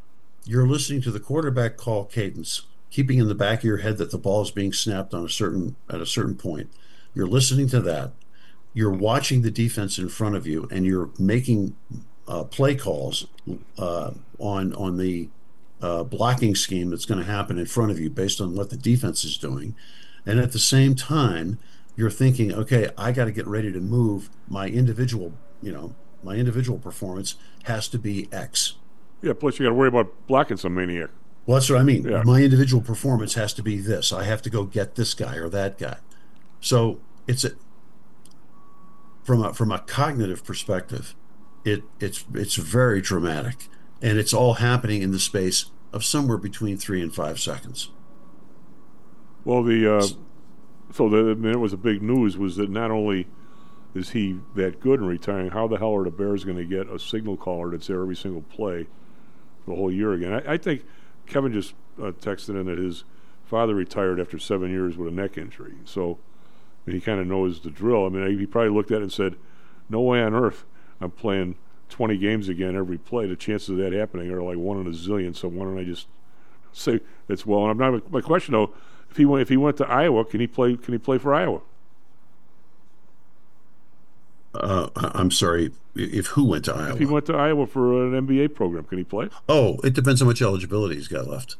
Speaker 6: you're listening to the quarterback call cadence, keeping in the back of your head that the ball is being snapped on a certain at a certain point. You're listening to that. You're watching the defense in front of you, and you're making uh, play calls uh, on on the uh, blocking scheme that's going to happen in front of you based on what the defense is doing. And at the same time, you're thinking, okay, I got to get ready to move. My individual, you know, my individual performance has to be X.
Speaker 2: Yeah, plus you got to worry about blocking some maniac.
Speaker 6: Well, that's what I mean.
Speaker 2: Yeah.
Speaker 6: My individual performance has to be this. I have to go get this guy or that guy. So it's a from a from a cognitive perspective, it it's it's very dramatic, and it's all happening in the space of somewhere between three and five seconds.
Speaker 2: Well, the uh, so the I mean, it was a big news was that not only is he that good in retiring, how the hell are the Bears going to get a signal caller that's there every single play the whole year again? I, I think Kevin just uh, texted in that his father retired after seven years with a neck injury, so I mean, he kind of knows the drill. I mean, he probably looked at it and said, "No way on earth I'm playing twenty games again every play. The chances of that happening are like one in a zillion. So why don't I just say that's well?" And I'm not. My question though, if he went, if he went to Iowa, can he play? Can he play for Iowa?
Speaker 6: Uh, I'm sorry. If who went to Iowa?
Speaker 2: If he went to Iowa for an N B A program, can he play?
Speaker 6: Oh, it depends how much eligibility he's got left.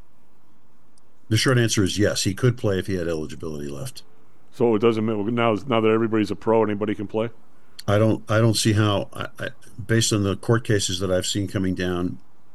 Speaker 6: The short answer is yes. He could play if he had eligibility left.
Speaker 2: So it doesn't matter now. Now that everybody's a pro, anybody can play.
Speaker 6: I don't. I don't see how. I, I, based on the court cases that I've seen coming down,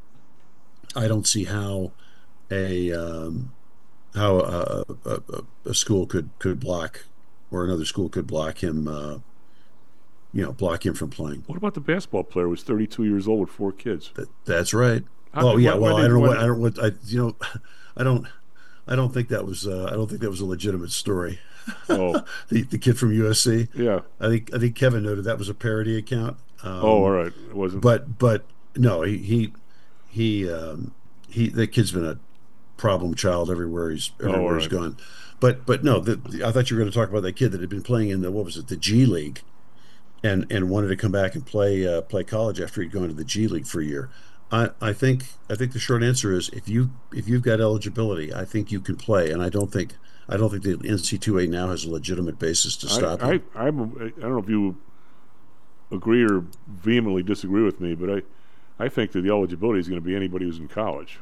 Speaker 6: I don't see how a um, how a, a, a school could could block, or another school could block him. Uh, you know, block him from playing.
Speaker 2: What about the basketball player who was thirty-two years old with four kids?
Speaker 6: That, that's right.
Speaker 2: How,
Speaker 6: oh yeah.
Speaker 2: why,
Speaker 6: Well,
Speaker 2: why
Speaker 6: I
Speaker 2: did,
Speaker 6: don't know
Speaker 2: why,
Speaker 6: what I don't what I you know, I don't. I don't think that was. Uh, I don't think that was a legitimate story.
Speaker 2: Oh,
Speaker 6: the the kid from U S C.
Speaker 2: Yeah.
Speaker 6: I think I think Kevin noted that was a parody account. Um,
Speaker 2: oh, all right. It wasn't.
Speaker 6: But but no, he he he um, he. That kid's been a problem child everywhere he's everywhere
Speaker 2: oh,
Speaker 6: he's
Speaker 2: right.
Speaker 6: gone. But but no, the, the, I thought you were going to talk about that kid that had been playing in the what was it the G League, and and wanted to come back and play uh, play college after he'd gone to the G League for a year. I, I think I think the short answer is if you if you've got eligibility, I think you can play, and I don't think I don't think the N C double A now has a legitimate basis to stop
Speaker 2: I,
Speaker 6: him.
Speaker 2: I, I'm, I don't know if you agree or vehemently disagree with me, but I, I think that the eligibility is going to be anybody who's in college.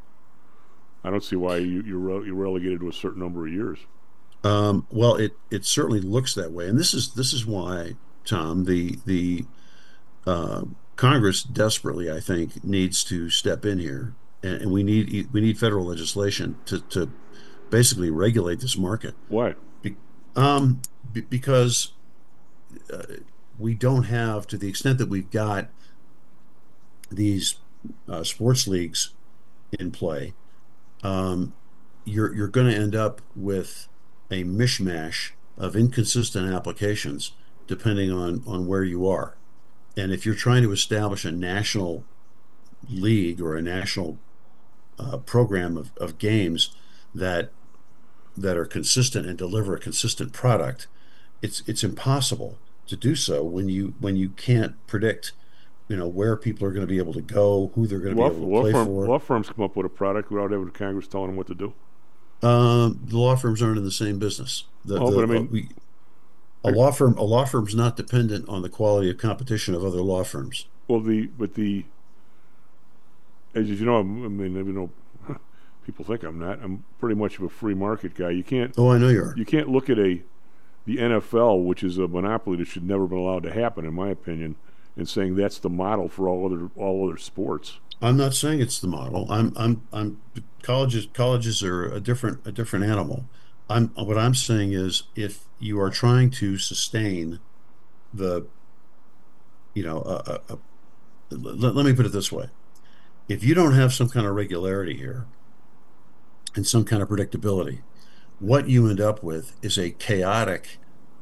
Speaker 2: I don't see why you, you're, re- you're relegated to a certain number of years.
Speaker 6: Um, well, it it certainly looks that way, and this is this is why, Tom, the the uh, Congress desperately, I think, needs to step in here, and, and we need we need federal legislation to to basically regulate this market.
Speaker 2: Why?
Speaker 6: Be, um, b- because uh, we don't have, to the extent that we've got these uh, sports leagues in play, um, you're you're going to end up with a mishmash of inconsistent applications depending on on where you are. And if you're trying to establish a national league or a national uh, program of, of games that that are consistent and deliver a consistent product, it's it's impossible to do so when you when you can't predict, you know, where people are going to be able to go, who they're going to
Speaker 2: Law,
Speaker 6: be able to
Speaker 2: law,
Speaker 6: play
Speaker 2: firm,
Speaker 6: for.
Speaker 2: law firms come up with a product without having Congress telling them what to do.
Speaker 6: Um, the law firms aren't in the same business. The,
Speaker 2: Oh,
Speaker 6: the,
Speaker 2: but I mean-
Speaker 6: uh, we, a law firm a law firm's not dependent on the quality of competition of other law firms.
Speaker 2: Well, the but the as you know, I'm, I mean, you know, people think I'm not. I'm pretty much of a free market guy. You can't
Speaker 6: Oh, I know you are.
Speaker 2: you can't look at a the N F L, which is a monopoly that should never have been allowed to happen, in my opinion, and saying that's the model for all other all other sports.
Speaker 6: I'm not saying it's the model. I'm I'm I'm colleges colleges are a different a different animal. I'm what I'm saying is if you are trying to sustain the, you know, uh, uh, uh, let, let me put it this way. If you don't have some kind of regularity here and some kind of predictability, what you end up with is a chaotic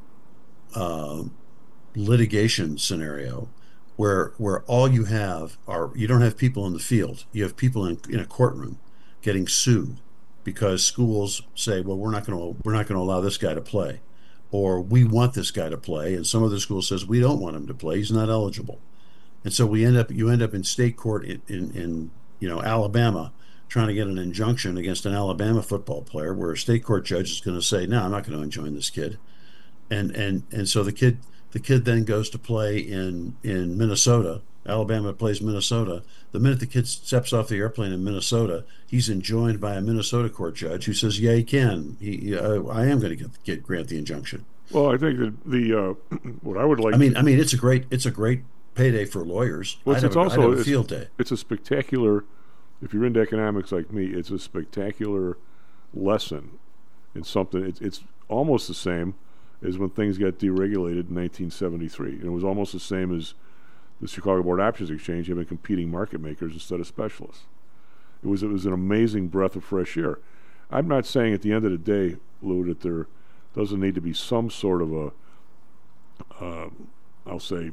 Speaker 6: uh, litigation scenario where where all you have are you don't have people in the field. You have people in, in a courtroom getting sued because schools say, well, we're not going to we're not going to allow this guy to play, or we want this guy to play, and some other school says we don't want him to play. He's not eligible, and so we end up you end up in state court in in, in you know, Alabama trying to get an injunction against an Alabama football player, where a state court judge is going to say, "No, I'm not going to enjoin this kid," and and and so the kid the kid then goes to play in in Minnesota. Alabama plays Minnesota. The minute the kid steps off the airplane in Minnesota, he's enjoined by a Minnesota court judge who says, "Yeah, he can. He, uh, I am going to get, get grant the injunction."
Speaker 2: Well, I think that the uh, what I would like.
Speaker 6: I mean, I mean, it's a great it's a great payday for lawyers.
Speaker 2: Well,
Speaker 6: I'd
Speaker 2: it's,
Speaker 6: have,
Speaker 2: it's
Speaker 6: a- I'd
Speaker 2: also
Speaker 6: have a
Speaker 2: it's,
Speaker 6: field day.
Speaker 2: it's a spectacular. If you're into economics like me, it's a spectacular lesson in something. It's it's almost the same as when things got deregulated in nineteen seventy-three. And it was almost the same as the Chicago Board Options Exchange having competing market makers instead of specialists. It was it was an amazing breath of fresh air. I'm not saying at the end of the day, Lou, that there doesn't need to be some sort of a, uh, I'll say,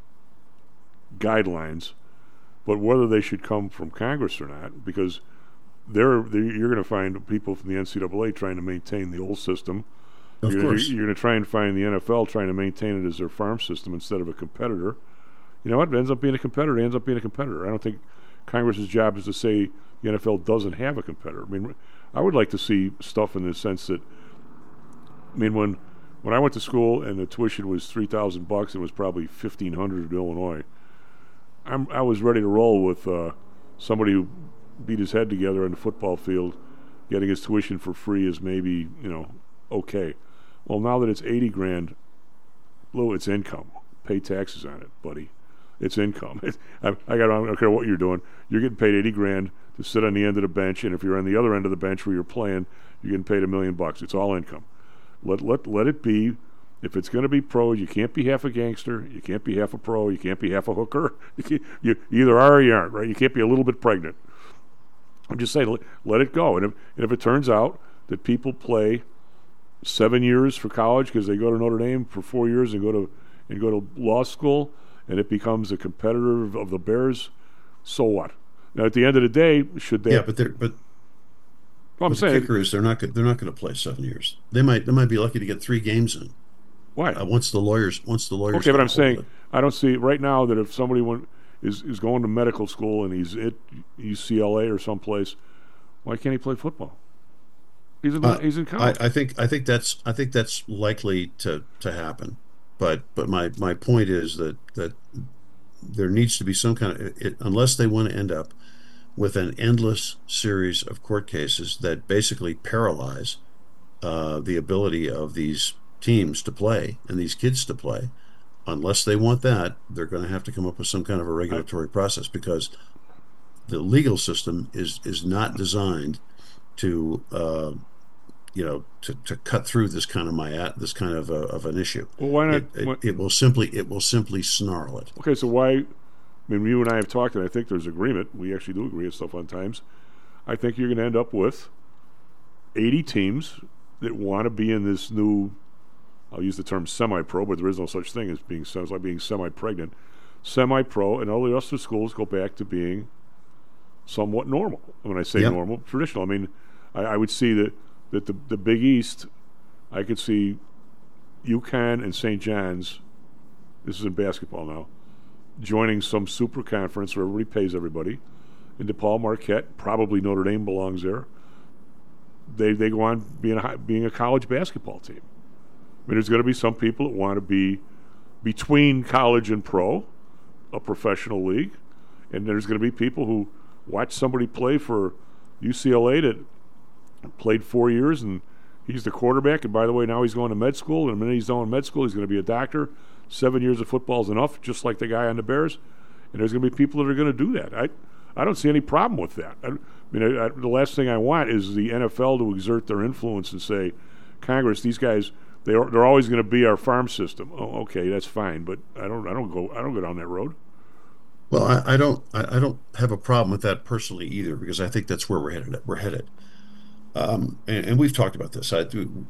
Speaker 2: guidelines, but whether they should come from Congress or not, because they're, they're, you're going to find people from the N C double A trying to maintain the old system.
Speaker 6: Of
Speaker 2: you're
Speaker 6: course.
Speaker 2: Gonna, you're going to try and find the N F L trying to maintain it as their farm system instead of a competitor. You know what? It ends up being a competitor. It ends up being a competitor. I don't think Congress's job is to say the N F L doesn't have a competitor. I mean, I would like to see stuff in the sense that, I mean, when when I went to school and the tuition was three thousand bucks, and it was probably fifteen hundred in Illinois. I'm, I was ready to roll with uh, somebody who beat his head together on the football field, getting his tuition for free is maybe, you know, okay. Well, now that it's eighty grand, Lou, it's income. Pay taxes on it, buddy. It's income. It's, I, I got. I don't care what you're doing. You're getting paid eighty grand to sit on the end of the bench, and if you're on the other end of the bench where you're playing, you're getting paid a million bucks. It's all income. Let let let it be. If it's going to be pros, you can't be half a gangster. You can't be half a pro. You can't be half a hooker. You, can't, you either are or you aren't, right? You can't be a little bit pregnant. I'm just saying, let, let it go. And if, and if it turns out that people play seven years for college because they go to Notre Dame for four years and go to and go to law school, and it becomes a competitor of, of the Bears, so what? Now, at the end of the day, should they?
Speaker 6: Yeah, but they're but
Speaker 2: Well, I'm
Speaker 6: but the
Speaker 2: saying,
Speaker 6: kicker is they're not go- they're not going to play seven years. They might they might be lucky to get three games in.
Speaker 2: why?
Speaker 6: Uh, once the lawyers once the lawyers
Speaker 2: Okay, but
Speaker 6: get
Speaker 2: I'm
Speaker 6: hold
Speaker 2: saying
Speaker 6: of it.
Speaker 2: I don't see right now that if somebody went, is is going to medical school and he's at U C L A or someplace, why can't he play football? He's in
Speaker 6: Uh,
Speaker 2: he's in
Speaker 6: I,
Speaker 2: college.
Speaker 6: I think I think that's I think that's likely to to happen. But but my my point is that that there needs to be some kind of it, unless they want to end up with an endless series of court cases that basically paralyze uh, the ability of these teams to play and these kids to play. Unless they want that, they're going to have to come up with some kind of a regulatory process, because the legal system is is not designed to uh, you know to, to cut through this kind of my this kind of a, of an issue.
Speaker 2: Well, why not?
Speaker 6: It, it,
Speaker 2: why-
Speaker 6: it will simply it will simply snarl it.
Speaker 2: Okay, so why? I mean, you and I have talked, and I think there's agreement. We actually do agree on stuff on times. I think you're going to end up with eighty teams that want to be in this new. I'll use the term semi-pro, but there is no such thing as being. Sounds like being semi-pregnant, semi-pro, and all the rest of the schools go back to being somewhat normal. When I say
Speaker 6: Yep.
Speaker 2: normal, traditional. I mean, I, I would see that that the the Big East. I could see UConn and Saint John's. This is in basketball now. Joining some super conference where everybody pays everybody. And DePaul, Marquette, probably Notre Dame belongs there. They they go on being a, hi- being a college basketball team. I mean, there's going to be some people that want to be between college and pro, a professional league, and there's going to be people who watch somebody play for U C L A that played four years and he's the quarterback. And by the way, now he's going to med school. And the minute he's done with med school, he's going to be a doctor. Seven years of football is enough, just like the guy on the Bears. And there's going to be people that are going to do that. I, I don't see any problem with that. I, I mean, I, I, the last thing I want is the N F L to exert their influence and say, Congress, these guys, they are, they're always going to be our farm system. Oh, okay, that's fine, but I don't, I don't go, I don't go down that road.
Speaker 6: Well, I, I don't I, I don't have a problem with that personally either, because I think that's where we're headed. We're headed, um, and, and we've talked about this. I do.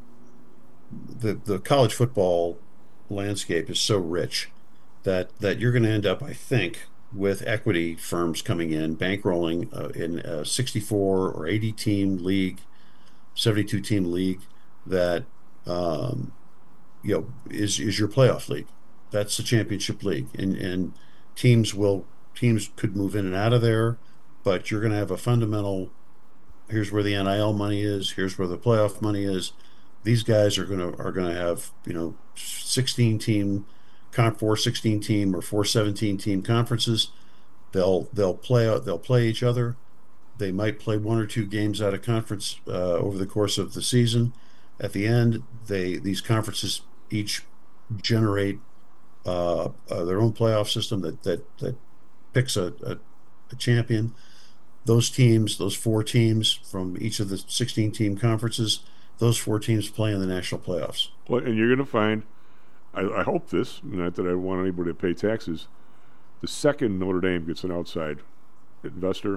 Speaker 6: The the college football landscape is so rich that that you're going to end up, I think, with equity firms coming in, bankrolling uh, in a sixty-four or eighty team league, seventy-two team league that um, you know is is your playoff league. That's the championship league, and and teams will teams could move in and out of there. but you're going to have a fundamental. Here's where the N I L money is. Here's where the playoff money is. These guys are going to are going to have, you know, sixteen team, con four sixteen team or four seventeen team conferences. They'll they'll play out. They'll play each other. They might play one or two games out of conference uh, over the course of the season. At the end, they these conferences each generate uh, uh, their own playoff system that that that picks a, a, a champion. Those teams, those four teams from each of the sixteen team conferences, those four teams play in the national playoffs.
Speaker 2: Well, and you're going to find, I, I hope this, not that I want anybody to pay taxes, the second Notre Dame gets an outside investor,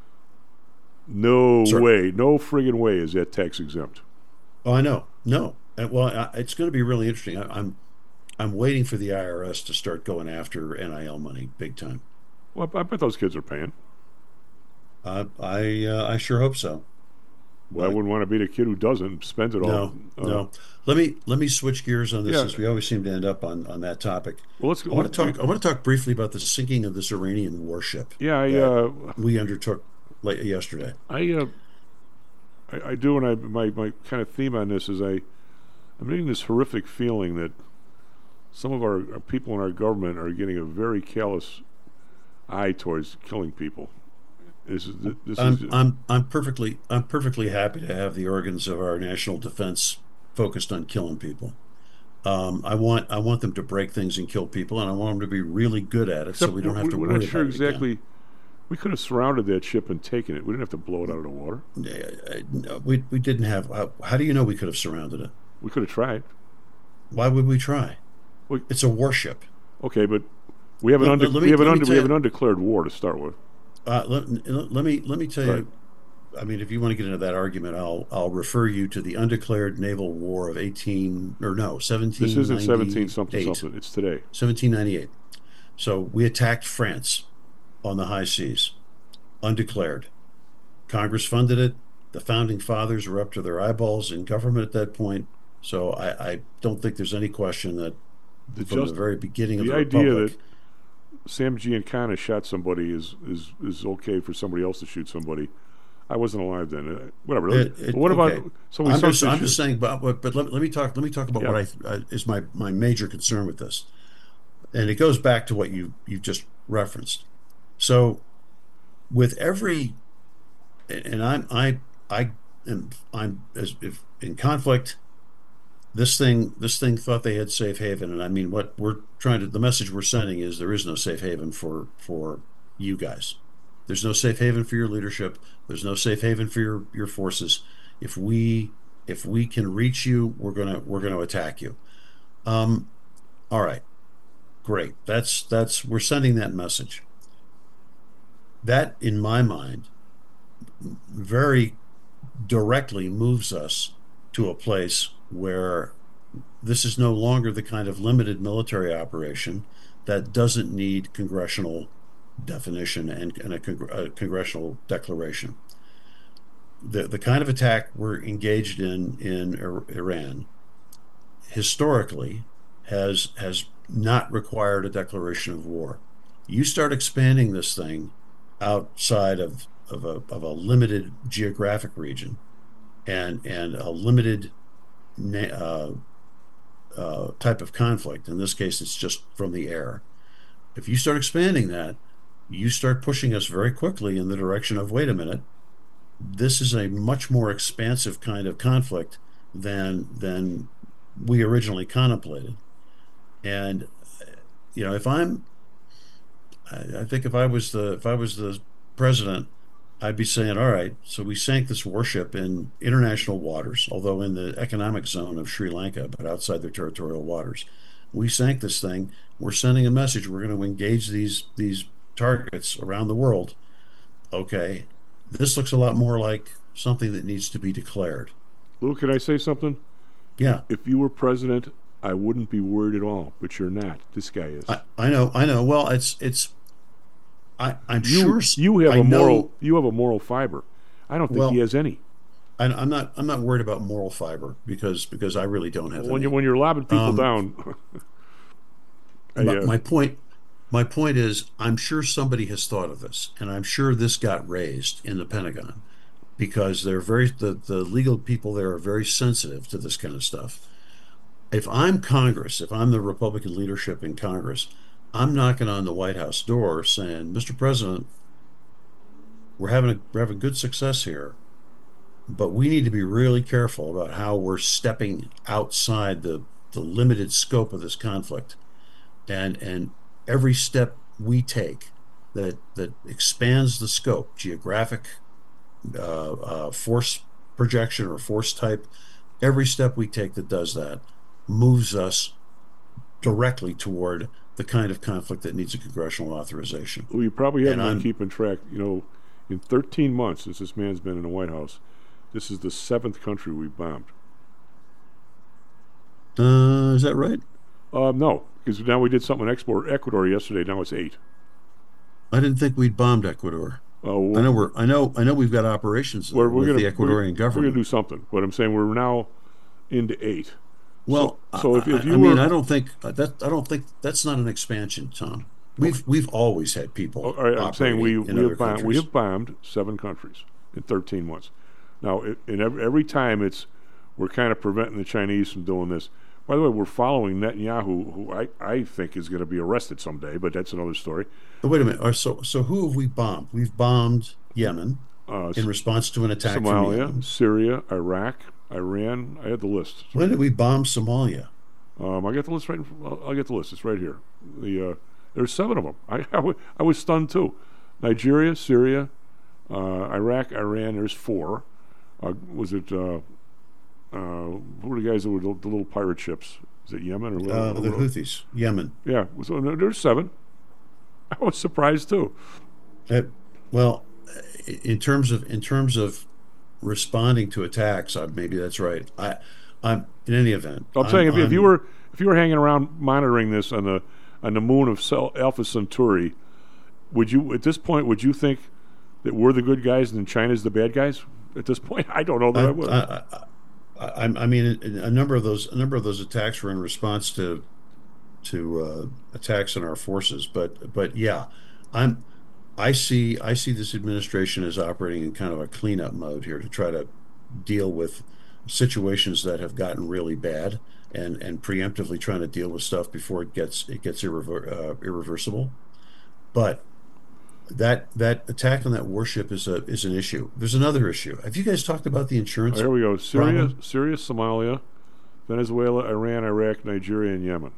Speaker 2: no
Speaker 6: Sir.
Speaker 2: way, no friggin' way is that tax exempt.
Speaker 6: Oh, I know. No. Uh, Well, I, it's going to be really interesting. I, I'm I'm waiting for the I R S to start going after N I L money big time.
Speaker 2: Well, I bet those kids are paying.
Speaker 6: Uh, I uh, I sure hope so.
Speaker 2: Well, I wouldn't want to be the kid who doesn't spend it all.
Speaker 6: No,
Speaker 2: Uh,
Speaker 6: no. Let me let me switch gears on this,
Speaker 2: Yeah.
Speaker 6: since we always seem to end up on, on that topic.
Speaker 2: Well, let's
Speaker 6: I want to talk. I want to talk briefly about the sinking of this Iranian warship
Speaker 2: Yeah, I,
Speaker 6: that
Speaker 2: uh,
Speaker 6: we undertook late yesterday.
Speaker 2: I, uh, I, I do, and I my, my kind of theme on this is I, I'm getting this horrific feeling that some of our, our people in our government are getting a very callous eye towards killing people. This is this
Speaker 6: I'm
Speaker 2: is
Speaker 6: I'm I'm perfectly I'm perfectly happy to have the organs of our national defense focused on killing people. Um, I want I want them to break things and kill people, and I want them to be really good at it, so
Speaker 2: except
Speaker 6: we don't have to
Speaker 2: we're
Speaker 6: worry
Speaker 2: not sure
Speaker 6: about it again.
Speaker 2: exactly. We could have surrounded that ship and taken it. We didn't have to blow it out of the water.
Speaker 6: Uh, no, we we didn't have. How, how do you know we could have surrounded it?
Speaker 2: We could have tried.
Speaker 6: Why would we try?
Speaker 2: Well,
Speaker 6: It's a warship.
Speaker 2: Okay, but we have an
Speaker 6: Let-
Speaker 2: under,
Speaker 6: let me-
Speaker 2: we have an
Speaker 6: let me
Speaker 2: under,
Speaker 6: tell
Speaker 2: we have
Speaker 6: you-
Speaker 2: an undeclared war to start with.
Speaker 6: Uh, let, let me let me tell
Speaker 2: Right.
Speaker 6: you. I mean, if you want to get into that argument, I'll I'll refer you to the undeclared naval war of eighteen or no seventeen.
Speaker 2: This isn't seventeen something something. It's today.
Speaker 6: seventeen ninety-eight. So we attacked France on the high seas, undeclared. Congress funded it. The founding fathers were up to their eyeballs in government at that point. So I, I don't think there's any question that
Speaker 2: The,
Speaker 6: from
Speaker 2: just,
Speaker 6: the very beginning of
Speaker 2: the
Speaker 6: the
Speaker 2: idea
Speaker 6: Republic,
Speaker 2: that Sam Giancana shot somebody is, is is okay for somebody else to shoot somebody. I wasn't alive then. Uh, whatever.
Speaker 6: It-
Speaker 2: But
Speaker 6: it-
Speaker 2: what
Speaker 6: okay.
Speaker 2: about somebody?
Speaker 6: I'm just,
Speaker 2: some
Speaker 6: I'm just
Speaker 2: issue-
Speaker 6: saying, but but, but let, let me talk. Let me talk about
Speaker 2: Yeah.
Speaker 6: what I uh, is my my major concern with this, and it goes back to what you you just referenced. So, with every, and I'm I I am I'm as if in conflict. This thing this thing thought they had safe haven, and I mean, what we're trying to the message we're sending is there is no safe haven for for you guys. There's no safe haven for your leadership. There's no safe haven for your, your forces. If we if we can reach you, we're gonna we're gonna attack you. Um, all right, great. That's that's we're sending that message. That, in my mind, very directly moves us to a place where this is no longer the kind of limited military operation that doesn't need congressional definition and, and a, congr- a congressional declaration. The the kind of attack we're engaged in in Ir- Iran historically has has not required a declaration of war. You start expanding this thing outside of of a of a limited geographic region and and a limited na- uh, uh, type of conflict. In this case, it's just from the air. If you start expanding that, you start pushing us very quickly in the direction of, wait a minute, this is a much more expansive kind of conflict than than we originally contemplated. And you know, if I'm, I, I think if I was the if I was the president, I'd be saying, all right, so we sank this warship in international waters, although in the economic zone of Sri Lanka, but outside their territorial waters. We sank this thing. We're sending a message. We're going to engage these these targets around the world. Okay, this looks a lot more like something that needs to be declared.
Speaker 2: Lou, can I say something?
Speaker 6: Yeah,
Speaker 2: If you were president, I wouldn't be worried at all. But you're not. This guy is.
Speaker 6: I, I know, I know. Well, it's it's. I, I'm
Speaker 2: you,
Speaker 6: sure
Speaker 2: you have
Speaker 6: I
Speaker 2: a moral.
Speaker 6: know-
Speaker 2: You have a moral fiber. I don't think
Speaker 6: Well,
Speaker 2: he has any.
Speaker 6: I, I'm not. I'm not worried about moral fiber because because I really don't have
Speaker 2: When
Speaker 6: any.
Speaker 2: you when you're lobbing people
Speaker 6: Um,
Speaker 2: down. I,
Speaker 6: my,
Speaker 2: uh,
Speaker 6: my point my point is, I'm sure somebody has thought of this, and I'm sure this got raised in the Pentagon because they're very the, the legal people there are very sensitive to this kind of stuff. If I'm Congress, if I'm the Republican leadership in Congress, I'm knocking on the White House door saying, mister President, we're having a, we're having good success here, but we need to be really careful about how we're stepping outside the the limited scope of this conflict, and and every step we take that that expands the scope, geographic, uh, uh, force projection or force type, every step we take that does that moves us directly toward the kind of conflict that needs a congressional authorization.
Speaker 2: Well, you probably haven't
Speaker 6: And
Speaker 2: been
Speaker 6: I'm
Speaker 2: keeping track. You know, in thirteen months since this man's been in the White House, this is the seventh country we've bombed.
Speaker 6: uh, is that right?
Speaker 2: Uh, no, because now we did something in export Ecuador yesterday. Now it's eight.
Speaker 6: I didn't think we'd bombed Ecuador.
Speaker 2: Uh,
Speaker 6: I know we're I know I know we've got operations
Speaker 2: we're, we're
Speaker 6: with
Speaker 2: gonna,
Speaker 6: the Ecuadorian
Speaker 2: we're,
Speaker 6: government.
Speaker 2: We're going to do something, but I'm saying we're now into eight.
Speaker 6: Well,
Speaker 2: so, so if, if you
Speaker 6: I, I
Speaker 2: were,
Speaker 6: mean, I don't think uh, that I don't think that's not an expansion, Tom. We've we've always had people.
Speaker 2: all right, I'm saying we
Speaker 6: operating in
Speaker 2: we
Speaker 6: other
Speaker 2: have, bombed, we
Speaker 6: countries.
Speaker 2: have bombed seven countries in thirteen months. Now, it, in every, every time it's we're kind of preventing the Chinese from doing this. By the way, we're following Netanyahu, who I, I think is going to be arrested someday, but that's another story.
Speaker 6: But wait a minute. Or So so who have we bombed? We've bombed Yemen
Speaker 2: Uh,
Speaker 6: in response to an attack from
Speaker 2: Somalia,
Speaker 6: Yemen.
Speaker 2: Syria, Iraq, Iran. I had the list.
Speaker 6: When did we bomb Somalia?
Speaker 2: Um, I got the list right. In, I'll, I'll get the list. It's right here. The uh, there's seven of them. I, I, w- I was stunned too. Nigeria, Syria, uh, Iraq, Iran. There's four. Uh, was it? Uh, uh, who were the guys that were the, the little pirate ships? Is it Yemen or
Speaker 6: Uh,
Speaker 2: what?
Speaker 6: the Houthis, Yemen.
Speaker 2: Yeah. So no, there's seven. I was surprised too.
Speaker 6: Uh, well, in terms of in terms of responding to attacks, uh, maybe that's right. I, I'm in any event.
Speaker 2: I'm, saying if, if you
Speaker 6: I'm-
Speaker 2: were if you were hanging around monitoring this on the on the moon of Cel- Alpha Centauri, would you at this point would you think that we're the good guys and China's the bad guys? At this point, I don't know that I,
Speaker 6: I,
Speaker 2: would.
Speaker 6: I, I, I mean, a number of those a number of those attacks were in response to to uh, attacks on our forces. But but yeah, I'm I see I see this administration as operating in kind of a cleanup mode here to try to deal with situations that have gotten really bad and and preemptively trying to deal with stuff before it gets it gets irrever- uh, irreversible. But that that attack on that warship is a is an issue. There's another issue. Have you guys talked about the
Speaker 2: Oh,
Speaker 6: insurance?
Speaker 2: here we go. Syria,
Speaker 6: problem?
Speaker 2: Syria, Somalia, Venezuela, Iran, Iraq, Nigeria, and Yemen.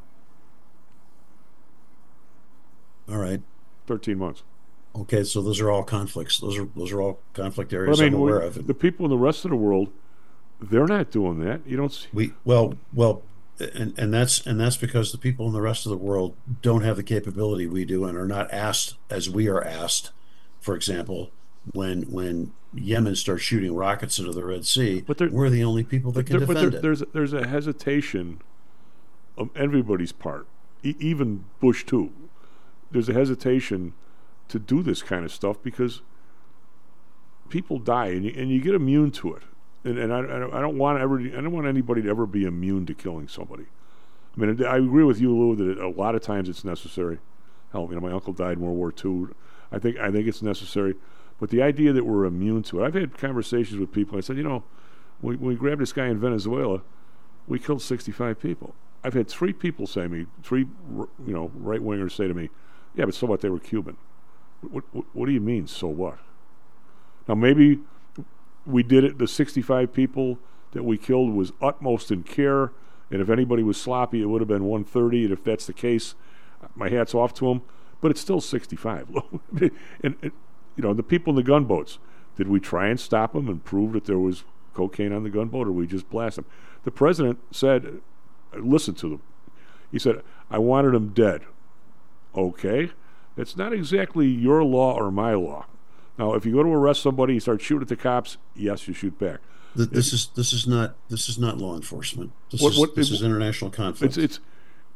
Speaker 6: All right.
Speaker 2: Thirteen months.
Speaker 6: Okay, so those are all conflicts. Those are those are all conflict
Speaker 2: But
Speaker 6: areas
Speaker 2: I mean,
Speaker 6: I'm aware
Speaker 2: we-
Speaker 6: of. And
Speaker 2: the people in the rest of the world, they're not doing that. You don't see.
Speaker 6: we well well, and and that's and that's because the people in the rest of the world don't have the capability we do and are not asked as we are asked. For example, when when Yemen starts shooting rockets into the Red Sea,
Speaker 2: But there-
Speaker 6: we're the only people that can
Speaker 2: There- but
Speaker 6: defend
Speaker 2: there,
Speaker 6: it.
Speaker 2: there's there's a hesitation of everybody's part, e- even Bush too. There's a hesitation to do this kind of stuff because people die and you, and you get immune to it. And, and I, I don't- I don't want ever I don't want anybody to ever be immune to killing somebody. I mean, I agree with you, Lou, that it, a lot of times it's necessary. Hell, you know, my uncle died in World War Two. I think I think it's necessary, but the idea that we're immune to it. I've had conversations with people. I said, you know, when, when we grabbed this guy in Venezuela, we killed sixty-five people. I've had three people say to me, three r- you know right wingers say to me, yeah, but so what? They were Cuban. What, what, what do you mean? So what? Now maybe we did it. The sixty-five people that we killed was utmost in care, and if anybody was sloppy, it would have been one thirty. And if that's the case, my hat's off to them. But it's still sixty-five. and, and you know, the people in the gunboats. Did we try and stop them and prove that there was cocaine on the gunboat, or we just blast them? The president said, "Listen to them." He said, "I wanted them dead." Okay, that's not exactly your law or my law. Now, if you go to arrest somebody, you start shooting at the cops. Yes, you shoot back.
Speaker 6: Th- this is this is not this is not law enforcement. This
Speaker 2: What-
Speaker 6: is
Speaker 2: what-
Speaker 6: this is international conflict.
Speaker 2: It's it's.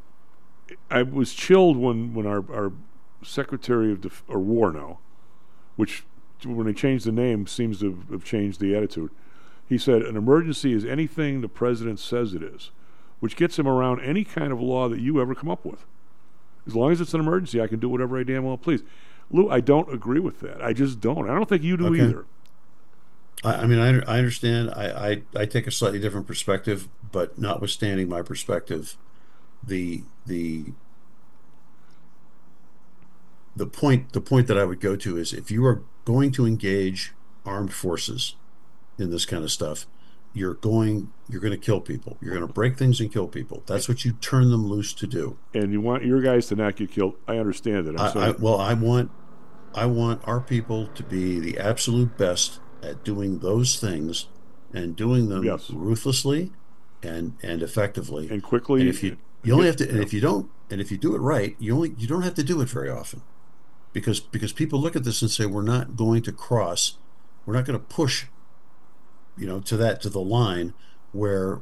Speaker 2: I was chilled when when our our Secretary of Def- or War now, which when they changed the name seems to have changed the attitude. He said an emergency is anything the president says it is, which gets him around any kind of law that you ever come up with. As long as it's an emergency, I can do whatever I damn well please. Lou, I don't agree with that. I just don't. I don't think you do
Speaker 6: Okay.
Speaker 2: either.
Speaker 6: I, I mean, I, I understand. I, I, I take a slightly different perspective, but notwithstanding my perspective, the the the point the point that I would go to is if you are going to engage armed forces in this kind of stuff, you're going you're going to kill people. You're going to break things and kill people. That's what you turn them loose to do.
Speaker 2: And you want your guys to not get killed. I understand it. I'm
Speaker 6: I, I
Speaker 2: sorry.
Speaker 6: well, I want I want our people to be the absolute best at doing those things and doing them
Speaker 2: Yes.
Speaker 6: ruthlessly and and effectively.
Speaker 2: And quickly.
Speaker 6: And if you you only have to, and if you don't, and if you do it right, you only you don't have to do it very often, because because people look at this and say we're not going to cross, we're not going to push, you know, to that to the line where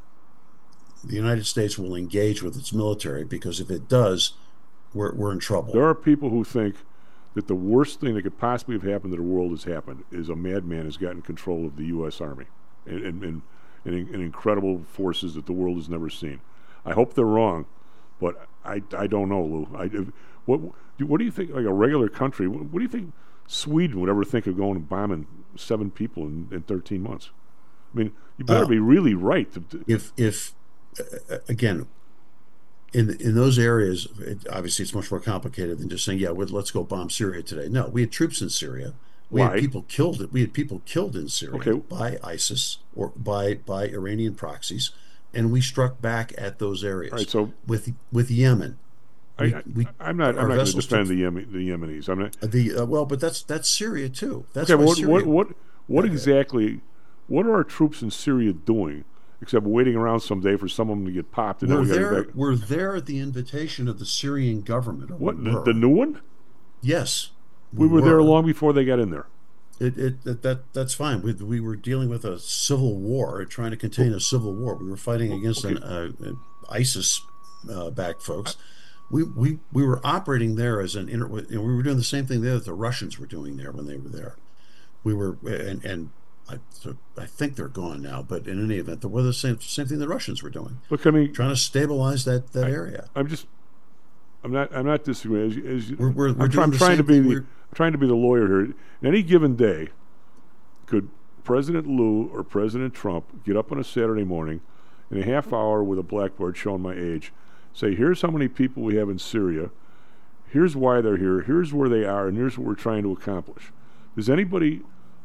Speaker 6: the United States will engage with its military, because if it does, we're we're in trouble.
Speaker 2: There are people who think that the worst thing that could possibly have happened to the world has happened is a madman has gotten control of the U S Army and and, and, and, and incredible forces that the world has never seen. I hope they're wrong, but I, I don't know, Lou. I, if, what what do you think? Like a regular country, what, what do you think Sweden would ever think of going and bombing seven people in, in thirteen months? I mean, you better
Speaker 6: Uh,
Speaker 2: be really right. To, to,
Speaker 6: if if uh, again in in those areas, it, obviously it's much more complicated than just saying, yeah, well, let's go bomb Syria today. No, we had troops in Syria. We
Speaker 2: Why?
Speaker 6: had people killed. We had people killed in Syria
Speaker 2: Okay.
Speaker 6: by ISIS or by by Iranian proxies, and we struck back at those areas.
Speaker 2: all right, so
Speaker 6: with with Yemen,
Speaker 2: I,
Speaker 6: we-
Speaker 2: I,
Speaker 6: we-
Speaker 2: I'm not.
Speaker 6: our
Speaker 2: I'm not going to
Speaker 6: vessels
Speaker 2: defend
Speaker 6: took-
Speaker 2: the Yemen, the Yemenis. I'm not.
Speaker 6: the uh, well, but that's that's Syria too. That's
Speaker 2: Okay,
Speaker 6: why
Speaker 2: but what,
Speaker 6: Syria.
Speaker 2: what what what
Speaker 6: Okay.
Speaker 2: exactly? What are our troops in Syria doing except waiting around someday for some of them to get popped? And
Speaker 6: we're
Speaker 2: then we
Speaker 6: there.
Speaker 2: got back.
Speaker 6: We're there at the invitation of the Syrian government. or
Speaker 2: What
Speaker 6: we
Speaker 2: the,
Speaker 6: were.
Speaker 2: the new one?
Speaker 6: Yes,
Speaker 2: We were there long before they got in there.
Speaker 6: It, it that, that that's fine. We, we were dealing with a civil war, trying to contain a civil war. We were fighting against an uh, ISIS uh, backed folks. We, we we were operating there as an inter. You know, we were doing the same thing there that the Russians were doing there when they were there. We were and and I I think they're gone now. But in any event, there was the same same thing the Russians were doing,
Speaker 2: Look, I mean,
Speaker 6: trying to stabilize that that area.
Speaker 2: I'm just. I'm not. I'm not disagreeing. As, you- as you,
Speaker 6: We're- we're- we're
Speaker 2: I'm, try- I'm
Speaker 6: doing the
Speaker 2: trying to
Speaker 6: same
Speaker 2: be
Speaker 6: thing
Speaker 2: the.
Speaker 6: we're-
Speaker 2: I'm trying to be the lawyer here. In any given day, could President Lou or President Trump get up on a Saturday morning, in a half hour with a blackboard showing my age, say, "Here's how many people we have in Syria. Here's why they're here. Here's where they are, and here's what we're trying to accomplish." Does anybody?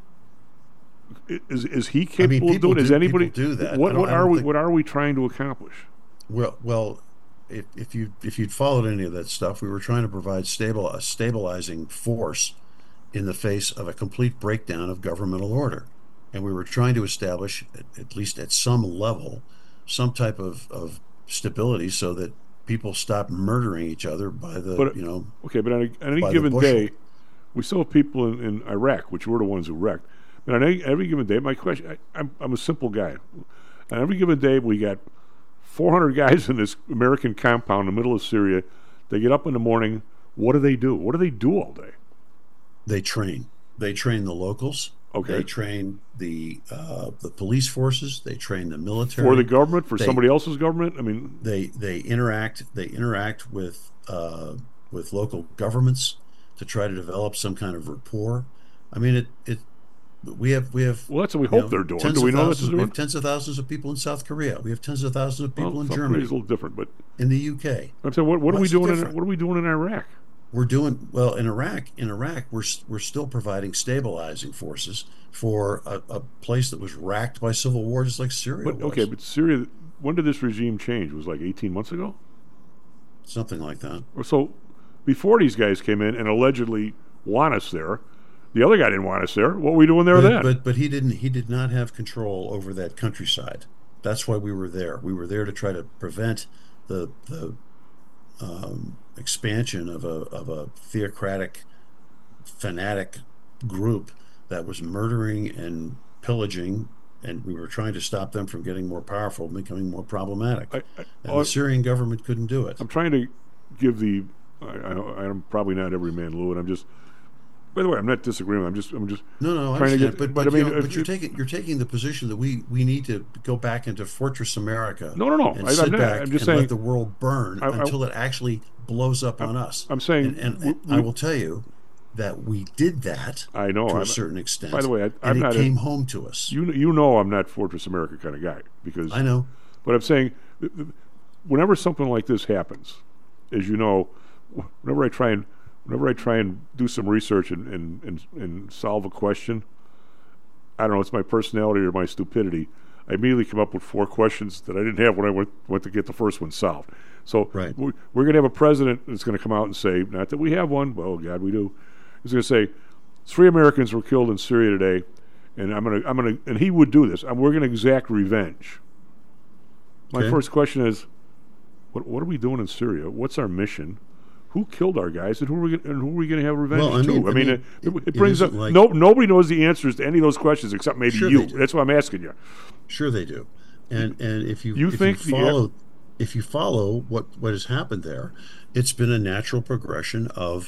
Speaker 2: Is is he capable of
Speaker 6: people
Speaker 2: doing? Is
Speaker 6: do-
Speaker 2: anybody
Speaker 6: people do that. I
Speaker 2: What
Speaker 6: don't-
Speaker 2: what
Speaker 6: I
Speaker 2: are
Speaker 6: don't
Speaker 2: we?
Speaker 6: think-
Speaker 2: What are we trying to accomplish?
Speaker 6: Well, well, if, if you if you'd followed any of that stuff, we were trying to provide stable a stabilizing force in the face of a complete breakdown of governmental order, and we were trying to establish, at, at least at some level, some type of, of stability so that people stop murdering each other by the
Speaker 2: But-
Speaker 6: you know
Speaker 2: Okay, but on, a, on any
Speaker 6: by the
Speaker 2: given
Speaker 6: bushel.
Speaker 2: day, we still have people in, in Iraq, which were the ones who wrecked. And on any, every given day, my question, I, I'm, I'm a simple guy. On every given day, we got four hundred guys in this American compound in the middle of Syria. They get up in the morning. What do they do? What do they do all day?
Speaker 6: they train. They train the locals.
Speaker 2: Okay.
Speaker 6: They train the uh, the police forces. They train the military.
Speaker 2: For the government, for
Speaker 6: They-
Speaker 2: somebody else's government? I mean,
Speaker 6: they they interact they interact with uh, with local governments to try to develop some kind of rapport. I mean, it it we have we have.
Speaker 2: well, that's what we
Speaker 6: you
Speaker 2: hope they're doing.
Speaker 6: tens
Speaker 2: Do we
Speaker 6: of
Speaker 2: know that's
Speaker 6: thousands-
Speaker 2: what
Speaker 6: We
Speaker 2: they're
Speaker 6: have
Speaker 2: doing?
Speaker 6: tens of thousands of people in South Korea. We have tens of thousands of people
Speaker 2: Well,
Speaker 6: in
Speaker 2: South
Speaker 6: Germany,
Speaker 2: Korea's a little different, but
Speaker 6: in the U K.
Speaker 2: I'm saying, what, what are we
Speaker 6: What's
Speaker 2: doing? In,
Speaker 6: different?
Speaker 2: what are we doing in Iraq?
Speaker 6: We're doing well in Iraq. In Iraq, we're s- we're still providing stabilizing forces for a, a place that was racked by civil war, just like Syria
Speaker 2: But
Speaker 6: was.
Speaker 2: okay, but Syria. When did this regime change? It was like eighteen months ago.
Speaker 6: Something like that.
Speaker 2: Or so before these guys came in and allegedly want us there. The other guy didn't want us there. What were we doing there
Speaker 6: But,
Speaker 2: then?
Speaker 6: but but he didn't he did not have control over that countryside. That's why we were there. We were there to try to prevent the the um, expansion of a of a theocratic, fanatic group that was murdering and pillaging, and we were trying to stop them from getting more powerful, and becoming more problematic.
Speaker 2: I, I,
Speaker 6: and the Syrian government couldn't do it.
Speaker 2: I'm trying to give the. I, I, I'm probably not every man, Lou, and I'm just. By the way, I'm not disagreeing. with I'm just, I'm just
Speaker 6: No, no, I
Speaker 2: trying to
Speaker 6: understand.
Speaker 2: get.
Speaker 6: But
Speaker 2: but
Speaker 6: but,
Speaker 2: I
Speaker 6: you
Speaker 2: mean,
Speaker 6: know,
Speaker 2: if
Speaker 6: but you're
Speaker 2: you-
Speaker 6: taking you're taking the position that we we need to go back into Fortress America.
Speaker 2: No, no, no.
Speaker 6: And
Speaker 2: I- I'm
Speaker 6: sit
Speaker 2: not-
Speaker 6: back
Speaker 2: I'm just
Speaker 6: and
Speaker 2: saying-
Speaker 6: let the world burn
Speaker 2: I- I-
Speaker 6: until it actually blows up on us.
Speaker 2: I'm saying
Speaker 6: and, and,
Speaker 2: we-
Speaker 6: I
Speaker 2: we-
Speaker 6: will tell you that we did that.
Speaker 2: I know,
Speaker 6: to a
Speaker 2: I'm-
Speaker 6: certain extent.
Speaker 2: by the way, I- I'm
Speaker 6: and it
Speaker 2: not a-
Speaker 6: came home to us.
Speaker 2: you, you know, I'm not Fortress America kind of guy because
Speaker 6: I know.
Speaker 2: But I'm saying, th- th- whenever something like this happens, as you know, whenever I try and whenever I try and do some research and, and, and, and solve a question, I don't know, it's my personality or my stupidity. I immediately come up with four questions that I didn't have when I went, went to get the first one solved. So
Speaker 6: Right.
Speaker 2: we're, we're going to have a president that's going to come out and say, not that we have one, well, God, we do. He's going to say, three Americans were killed in Syria today, and I'm going to, I'm going to, and he would do this. And we're going to exact revenge. My
Speaker 6: Okay.
Speaker 2: first question is, what what are we doing in Syria? What's our mission? Who killed our guys, and who are we gonna, and who are we going to have revenge
Speaker 6: Well, I
Speaker 2: to?
Speaker 6: mean-
Speaker 2: I
Speaker 6: I
Speaker 2: mean,
Speaker 6: mean,
Speaker 2: it, it,
Speaker 6: it-
Speaker 2: it
Speaker 6: it
Speaker 2: brings up
Speaker 6: isn't like-
Speaker 2: no nobody knows the answers to any of those questions except maybe
Speaker 6: Sure
Speaker 2: you.
Speaker 6: they do.
Speaker 2: That's why I'm asking you.
Speaker 6: Sure, they do. And and if you
Speaker 2: You
Speaker 6: if
Speaker 2: think the-
Speaker 6: you follow if you follow what what has happened there, it's been a natural progression of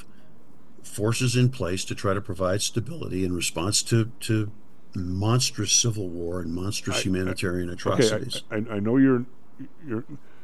Speaker 6: forces in place to try to provide stability in response to to monstrous civil war and monstrous humanitarian
Speaker 2: Okay,
Speaker 6: atrocities.
Speaker 2: I, I, I know you're you're.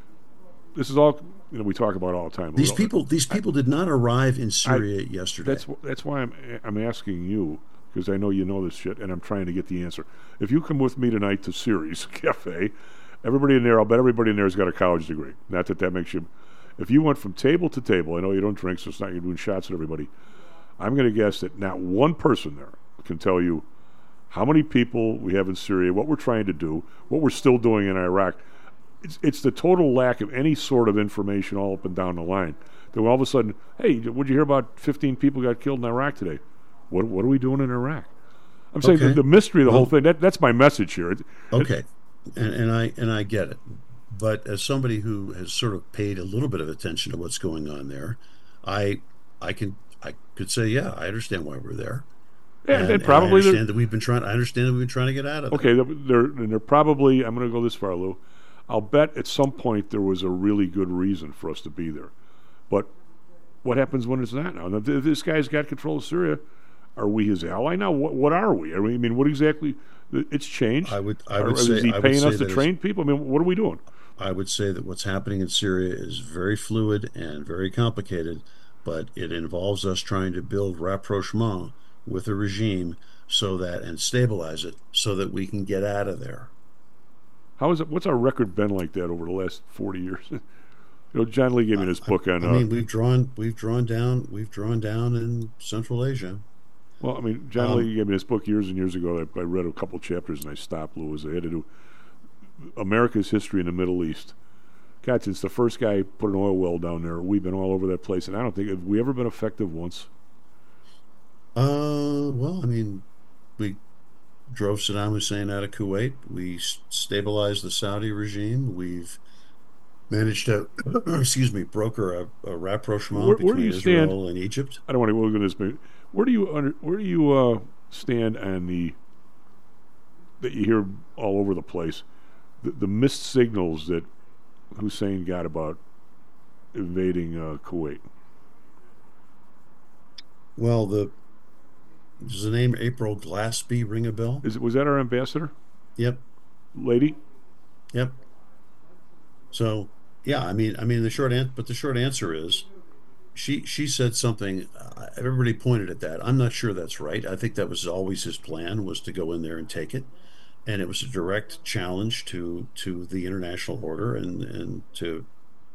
Speaker 2: This is all you know. We talk about all the time.
Speaker 6: these
Speaker 2: We don't-
Speaker 6: people these people did not arrive in Syria yesterday.
Speaker 2: That's wh- that's why I'm I'm asking you because I know you know this shit, and I'm trying to get the answer. If you come with me tonight to Ceres Cafe, everybody in there, I'll bet everybody in there has got a college degree. Not that that makes you. If you went from table to table, I know you don't drink, so it's not you're doing shots at everybody. I'm going to guess that not one person there can tell you how many people we have in Syria, what we're trying to do, what we're still doing in Iraq. It's, it's the total lack of any sort of information all up and down the line. Then all of a sudden, hey, would you hear about fifteen people got killed in Iraq today? What what are we doing in Iraq? I'm saying
Speaker 6: Okay.
Speaker 2: the, the mystery of the
Speaker 6: Well-
Speaker 2: whole thing. That, that's my message here. It,
Speaker 6: Okay, and, and I and I get it, but as somebody who has sort of paid a little bit of attention to what's going on there, I I can I could say, yeah, I understand why we're there.
Speaker 2: yeah,
Speaker 6: and,
Speaker 2: and,
Speaker 6: and I
Speaker 2: probably they're-
Speaker 6: understand that we've been trying. I understand that we've been trying to get out of it.
Speaker 2: okay. They're, they're and they're probably. I'm going to go this far, Lou. I'll bet at some point there was a really good reason for us to be there, but what happens when it's not now? Now, if this guy's got control of Syria, are we his ally now? What what are we? I mean, I mean what exactly? It's changed.
Speaker 6: I would I
Speaker 2: Are-
Speaker 6: would
Speaker 2: is
Speaker 6: say
Speaker 2: he
Speaker 6: I would
Speaker 2: paying
Speaker 6: say
Speaker 2: us to
Speaker 6: that it's-
Speaker 2: train people? I mean, what are we doing?
Speaker 6: I would say that what's happening in Syria is very fluid and very complicated, but it involves us trying to build rapprochement with the regime so that and stabilize it so that we can get out of there.
Speaker 2: How is it? What's our record been like that over the last forty years? you know, John Lee gave me this book on.
Speaker 6: I
Speaker 2: Uh,
Speaker 6: mean, we've drawn we've drawn down we've drawn down in Central Asia.
Speaker 2: well, I mean, John
Speaker 6: um,
Speaker 2: Lee gave me this book years and years ago. I, I read a couple chapters and I stopped. Louis, I had to do America's history in the Middle East. God, since the first guy put an oil well down there, we've been all over that place, and I don't think have we ever been effective once.
Speaker 6: Uh, well, I mean, we drove Saddam Hussein out of Kuwait. We s- stabilized the Saudi regime. We've managed to, excuse me, broker a, a rapprochement
Speaker 2: Where- where do
Speaker 6: between
Speaker 2: you stand-
Speaker 6: Israel and Egypt.
Speaker 2: I don't want to go into this, but where do you under, where do you uh, stand on the that you hear all over the place, the, the missed signals that Hussein got about invading uh, Kuwait?
Speaker 6: Well, the does the name April Glaspie ring a bell?
Speaker 2: Is it was that our ambassador
Speaker 6: Yep,
Speaker 2: lady?
Speaker 6: yep. So yeah, I mean, I mean the short answer, but the short answer is, she she said something. Uh, everybody pointed at that. I'm not sure that's right. I think that was always his plan, was to go in there and take it, and it was a direct challenge to to the international order and and to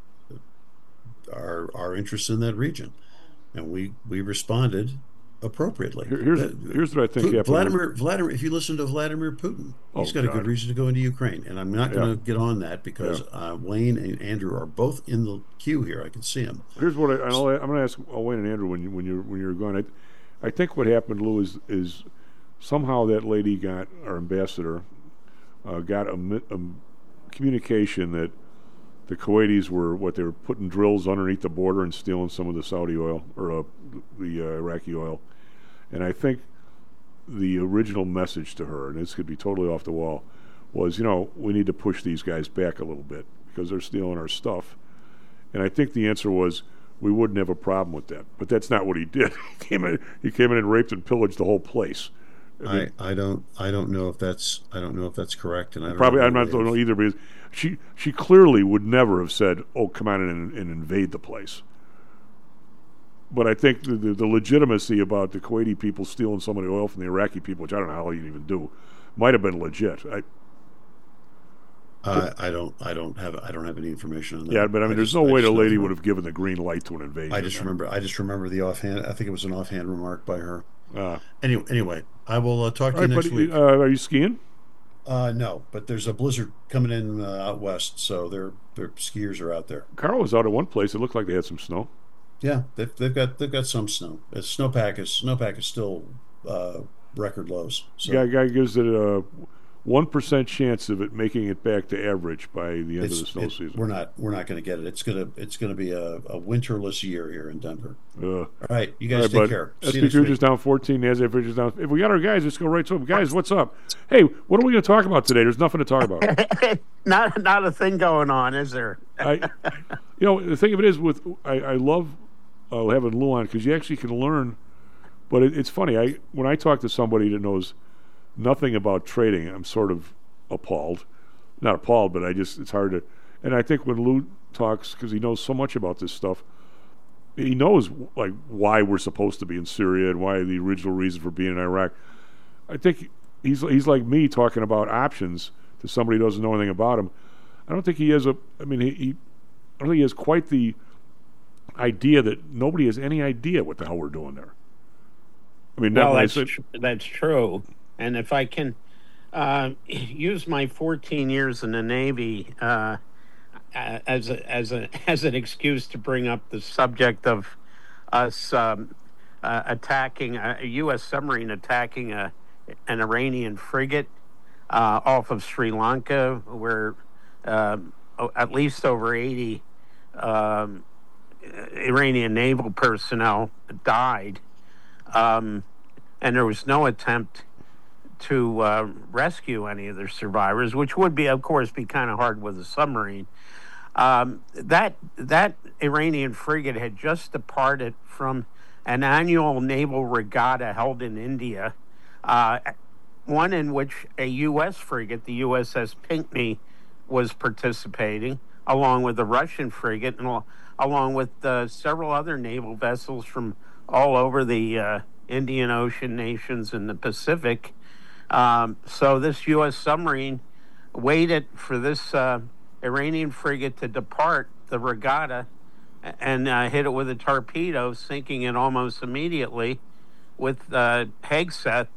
Speaker 6: our our interests in that region, and we we responded appropriately.
Speaker 2: Here- here's
Speaker 6: Uh,
Speaker 2: here's what I think
Speaker 6: Pu-
Speaker 2: happened.
Speaker 6: Vladimir, Vladimir. If you listen to Vladimir Putin, he's
Speaker 2: Oh,
Speaker 6: got a
Speaker 2: God.
Speaker 6: good reason to go into Ukraine, and I'm not going
Speaker 2: Yeah.
Speaker 6: to get on that because uh, Wayne and Andrew are both in the queue here. I can see them.
Speaker 2: Here's what I, I'll, I'm going to ask Wayne and Andrew when you when you when you're going. I, I think what happened, Lou, is is somehow that lady got our ambassador uh, got a, mi- a communication that the Kuwaitis were what they were putting drills underneath the border and stealing some of the Saudi oil or uh, the uh, Iraqi oil, and I think the original message to her, and this could be totally off the wall, was you know we need to push these guys back a little bit because they're stealing our stuff. And I think the answer was, we wouldn't have a problem with that. But that's not what he did. He came in, he came in and raped and pillaged the whole place. I, mean,
Speaker 6: I, I don't I don't know if that's I don't know if that's correct, and I don't
Speaker 2: probably
Speaker 6: know
Speaker 2: I'm not don't know either because she she clearly would never have said, "Oh, come on in and, and invade the place." But I think the, the, the legitimacy about the Kuwaiti people stealing some of the oil from the Iraqi people, which I don't know how you even do, might have been legit. I,
Speaker 6: Uh, I don't. I don't have. I don't have any information on that.
Speaker 2: yeah, but I mean,
Speaker 6: I
Speaker 2: there's
Speaker 6: just-
Speaker 2: no
Speaker 6: I
Speaker 2: way
Speaker 6: just
Speaker 2: the
Speaker 6: know
Speaker 2: lady
Speaker 6: from-
Speaker 2: would have given the green light to an invasion.
Speaker 6: I just remember. I just remember the offhand. I think it was an offhand remark by her.
Speaker 2: Uh,
Speaker 6: Anyway, anyway, I will uh, talk to
Speaker 2: all
Speaker 6: you
Speaker 2: right,
Speaker 6: next
Speaker 2: buddy,
Speaker 6: week.
Speaker 2: uh, are you skiing?
Speaker 6: Uh, no, but there's a blizzard coming in uh, out west, so their their skiers are out there.
Speaker 2: Carl was out at one place. It looked like they had some snow.
Speaker 6: Yeah, they've they've got they've got some snow. Uh, snowpack is snowpack is still uh, record lows. So
Speaker 2: Guy, guy gives it a one percent chance of it making it back to average by the end of
Speaker 6: it's,
Speaker 2: the snow
Speaker 6: it-
Speaker 2: season.
Speaker 6: we're not we're not going to get it. It's gonna it's gonna be a, a winterless year here in Denver.
Speaker 2: Uh,
Speaker 6: All right, you
Speaker 2: all
Speaker 6: guys
Speaker 2: right,
Speaker 6: take
Speaker 2: bud.
Speaker 6: care. See
Speaker 2: S
Speaker 6: you
Speaker 2: P
Speaker 6: next
Speaker 2: futures
Speaker 6: week.
Speaker 2: down fourteen, NASDAQ futures down. If we got our guys, let's go right to them. Guys, what's up? Hey, what are we going to talk about today? There's nothing to talk about.
Speaker 1: not not a thing going on, is there?
Speaker 2: I, you know, the thing of it is, with I, I love uh, having Lou on because you actually can learn. But it, it's funny. I when I talk to somebody that knows nothing about trading, I'm sort of appalled. Not appalled, but I just it's hard to. And I think when Lou talks, because he knows so much about this stuff, he knows like why we're supposed to be in Syria and why the original reason for being in Iraq. I think he's he's like me talking about options to somebody who doesn't know anything about them. I don't think he has a. I mean, he, he I don't think he has quite the idea that nobody has any idea what the hell we're doing there. I mean,
Speaker 1: Well,
Speaker 2: that
Speaker 1: that's
Speaker 2: said,
Speaker 1: tr- that's true. And if I can uh, use my fourteen years in the Navy uh, uh, as a, as a as an excuse to bring up the subject of us um, uh, attacking a, a U S submarine attacking a an Iranian frigate uh, off of Sri Lanka, where uh, at least over eighty um, Iranian naval personnel died. Um, and there was no attempt to uh, rescue any of the survivors, which would be, of course, be kind of hard with a submarine. Um, that that Iranian frigate had just departed from an annual naval regatta held in India, uh, one in which a U S frigate, the U S S Pinckney, was participating, along with the Russian frigate and al- along with uh, several other naval vessels from all over the uh, Indian Ocean nations in the Pacific. Um, so this U S submarine waited for this uh, Iranian frigate to depart the regatta and uh, hit it with a torpedo, sinking it almost immediately with uh, Hegseth,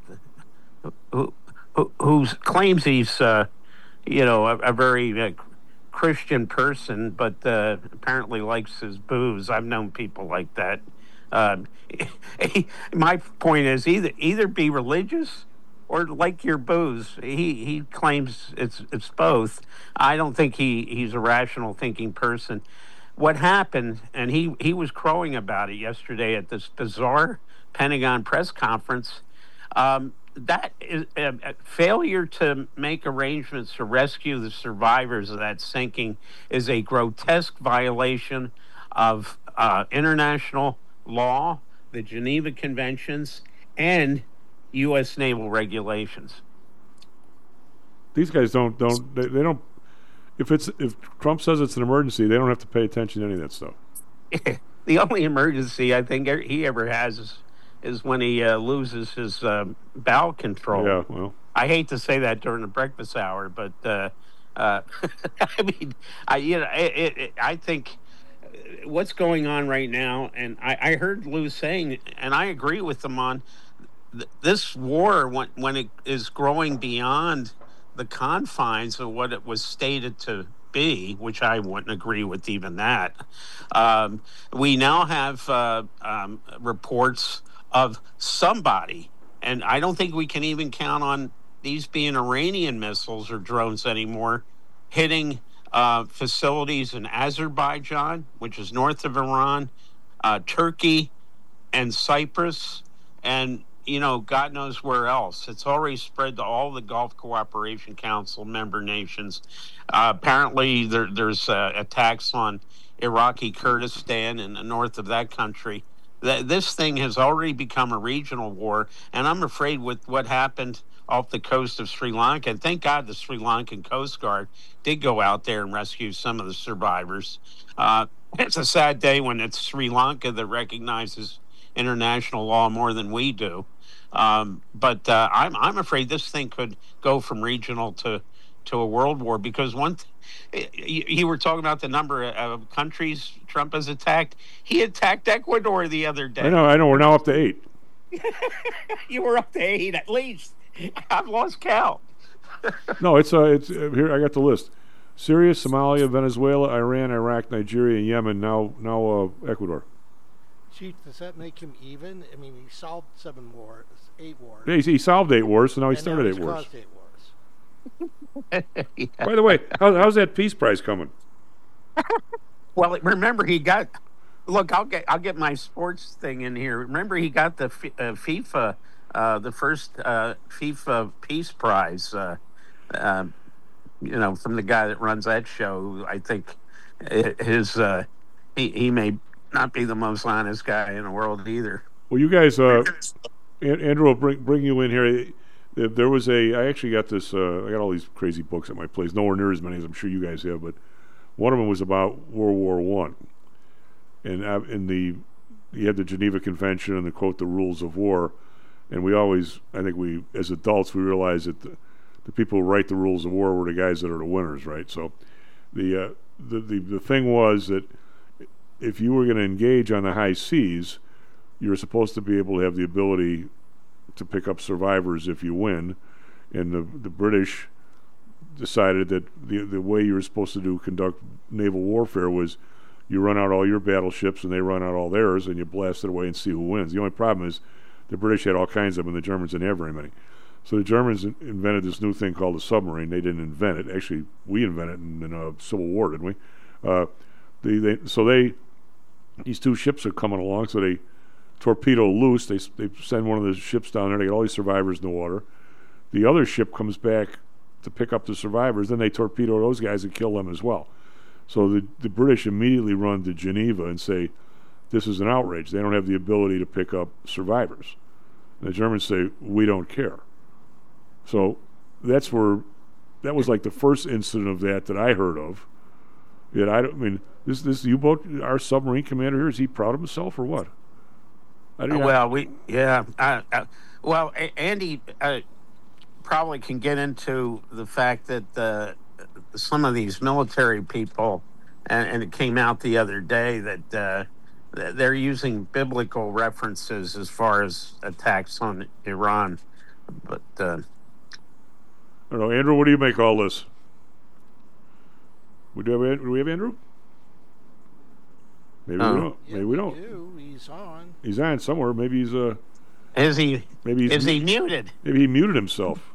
Speaker 1: who, who, who claims he's, uh, you know, a, a very uh, Christian person, but uh, apparently likes his booze. I've known people like that. Um, my point is either either be religious or like your booze. He he claims it's it's both. I don't think he, he's a rational thinking person. What happened, and he, he was crowing about it yesterday at this bizarre Pentagon press conference, um, that is a, a failure to make arrangements to rescue the survivors of that sinking is a grotesque violation of uh, international law, the Geneva Conventions, and U S naval regulations.
Speaker 2: these guys don't don't they, they don't. If it's if Trump says it's an emergency, they don't have to pay attention to any of that stuff.
Speaker 1: The only emergency I think he ever has is, is when he uh, loses his uh, bowel control.
Speaker 2: Yeah, well,
Speaker 1: I hate to say that during the breakfast hour, but uh, uh, I mean, I you know, it, it, it, I think what's going on right now, and I, I heard Lou saying, and I agree with him on th- this war when when it is growing beyond the confines of what it was stated to be, which I wouldn't agree with even that. Um, we now have uh, um, reports of somebody, and I don't think we can even count on these being Iranian missiles or drones anymore, hitting uh, facilities in Azerbaijan, which is north of Iran, uh, Turkey, and Cyprus, and you know, God knows where else. It's already spread to all the Gulf Cooperation Council member nations. Uh, apparently, there, there's uh, attacks on Iraqi Kurdistan and the north of that country. Th- This thing has already become a regional war, and I'm afraid with what happened off the coast of Sri Lanka, and thank God the Sri Lankan Coast Guard did go out there and rescue some of the survivors. Uh, it's a sad day when it's Sri Lanka that recognizes international law more than we do. Um, but uh, I'm I'm afraid this thing could go from regional to to a world war because one. Th- you, you were talking about the number of countries Trump has attacked. He attacked Ecuador the other day.
Speaker 2: I know, I know. We're now up to eight.
Speaker 1: You were up to eight at least. I've lost count.
Speaker 2: No, it's uh, it's uh, here. I got the list: Syria, Somalia, Venezuela, Iran, Iraq, Nigeria, and Yemen. Now, now uh, Ecuador.
Speaker 5: Chief, does that make him even? I mean, he solved seven wars, eight wars.
Speaker 2: Yeah, he, he solved eight wars, so now he
Speaker 5: and
Speaker 2: started
Speaker 5: now
Speaker 2: eight
Speaker 5: he's
Speaker 2: wars.
Speaker 5: caused eight wars.
Speaker 2: By the way, how, how's that Peace Prize coming?
Speaker 1: Well, remember he got. Look, I'll get I'll get my sports thing in here. Remember he got the F- uh, FIFA, uh, the first uh, FIFA Peace Prize. Uh, uh, you know, from the guy that runs that show. I think his uh, he he may not be the most honest guy in the world either.
Speaker 2: Well, you guys, uh, An- Andrew will bring bring you in here. There there was a. I actually got this. Uh, I got all these crazy books at my place. Nowhere near as many as I'm sure you guys have, but one of them was about World War One, and uh, in the you had the Geneva Convention and the quote the rules of war, and we always, I think we as adults we realize that the, the people who write the rules of war were the guys that are the winners, right? So the uh, the, the the thing was that if you were going to engage on the high seas, you were supposed to be able to have the ability to pick up survivors if you win, and the the British decided that the the way you were supposed to do conduct naval warfare was you run out all your battleships and they run out all theirs and you blast it away and see who wins. The only problem is the British had all kinds of them and the Germans didn't have very many. So the Germans in- invented this new thing called a submarine. They didn't invent it. Actually, we invented it in, in a Civil War, didn't we? Uh, they, they so they these two ships are coming along, so they torpedo loose. They they send one of the ships down there. They get all these survivors in the water. The other ship comes back to pick up the survivors. Then they torpedo those guys and kill them as well. So the the British immediately run to Geneva and say, "This is an outrage. They don't have the ability to pick up survivors." And the Germans say, "We don't care." So that's where that was like the first incident of that that I heard of. Yet I don't I mean this this U-boat, our submarine commander here, is he proud of himself or what? I don't know.
Speaker 1: Well, we yeah. Uh, uh, well, A- Andy uh, probably can get into the fact that uh, some of these military people, and, and it came out the other day that uh, th- they're using biblical references as far as attacks on Iran. But uh,
Speaker 2: I don't know, Andrew. What do you make all this? We do have do we have Andrew? Maybe
Speaker 1: Oh.
Speaker 2: we don't.
Speaker 5: Yeah,
Speaker 2: Maybe we don't.
Speaker 5: do. He's on.
Speaker 2: He's on somewhere. Maybe he's uh.
Speaker 1: is he
Speaker 2: Maybe he's
Speaker 1: is he muted?
Speaker 2: maybe he muted himself.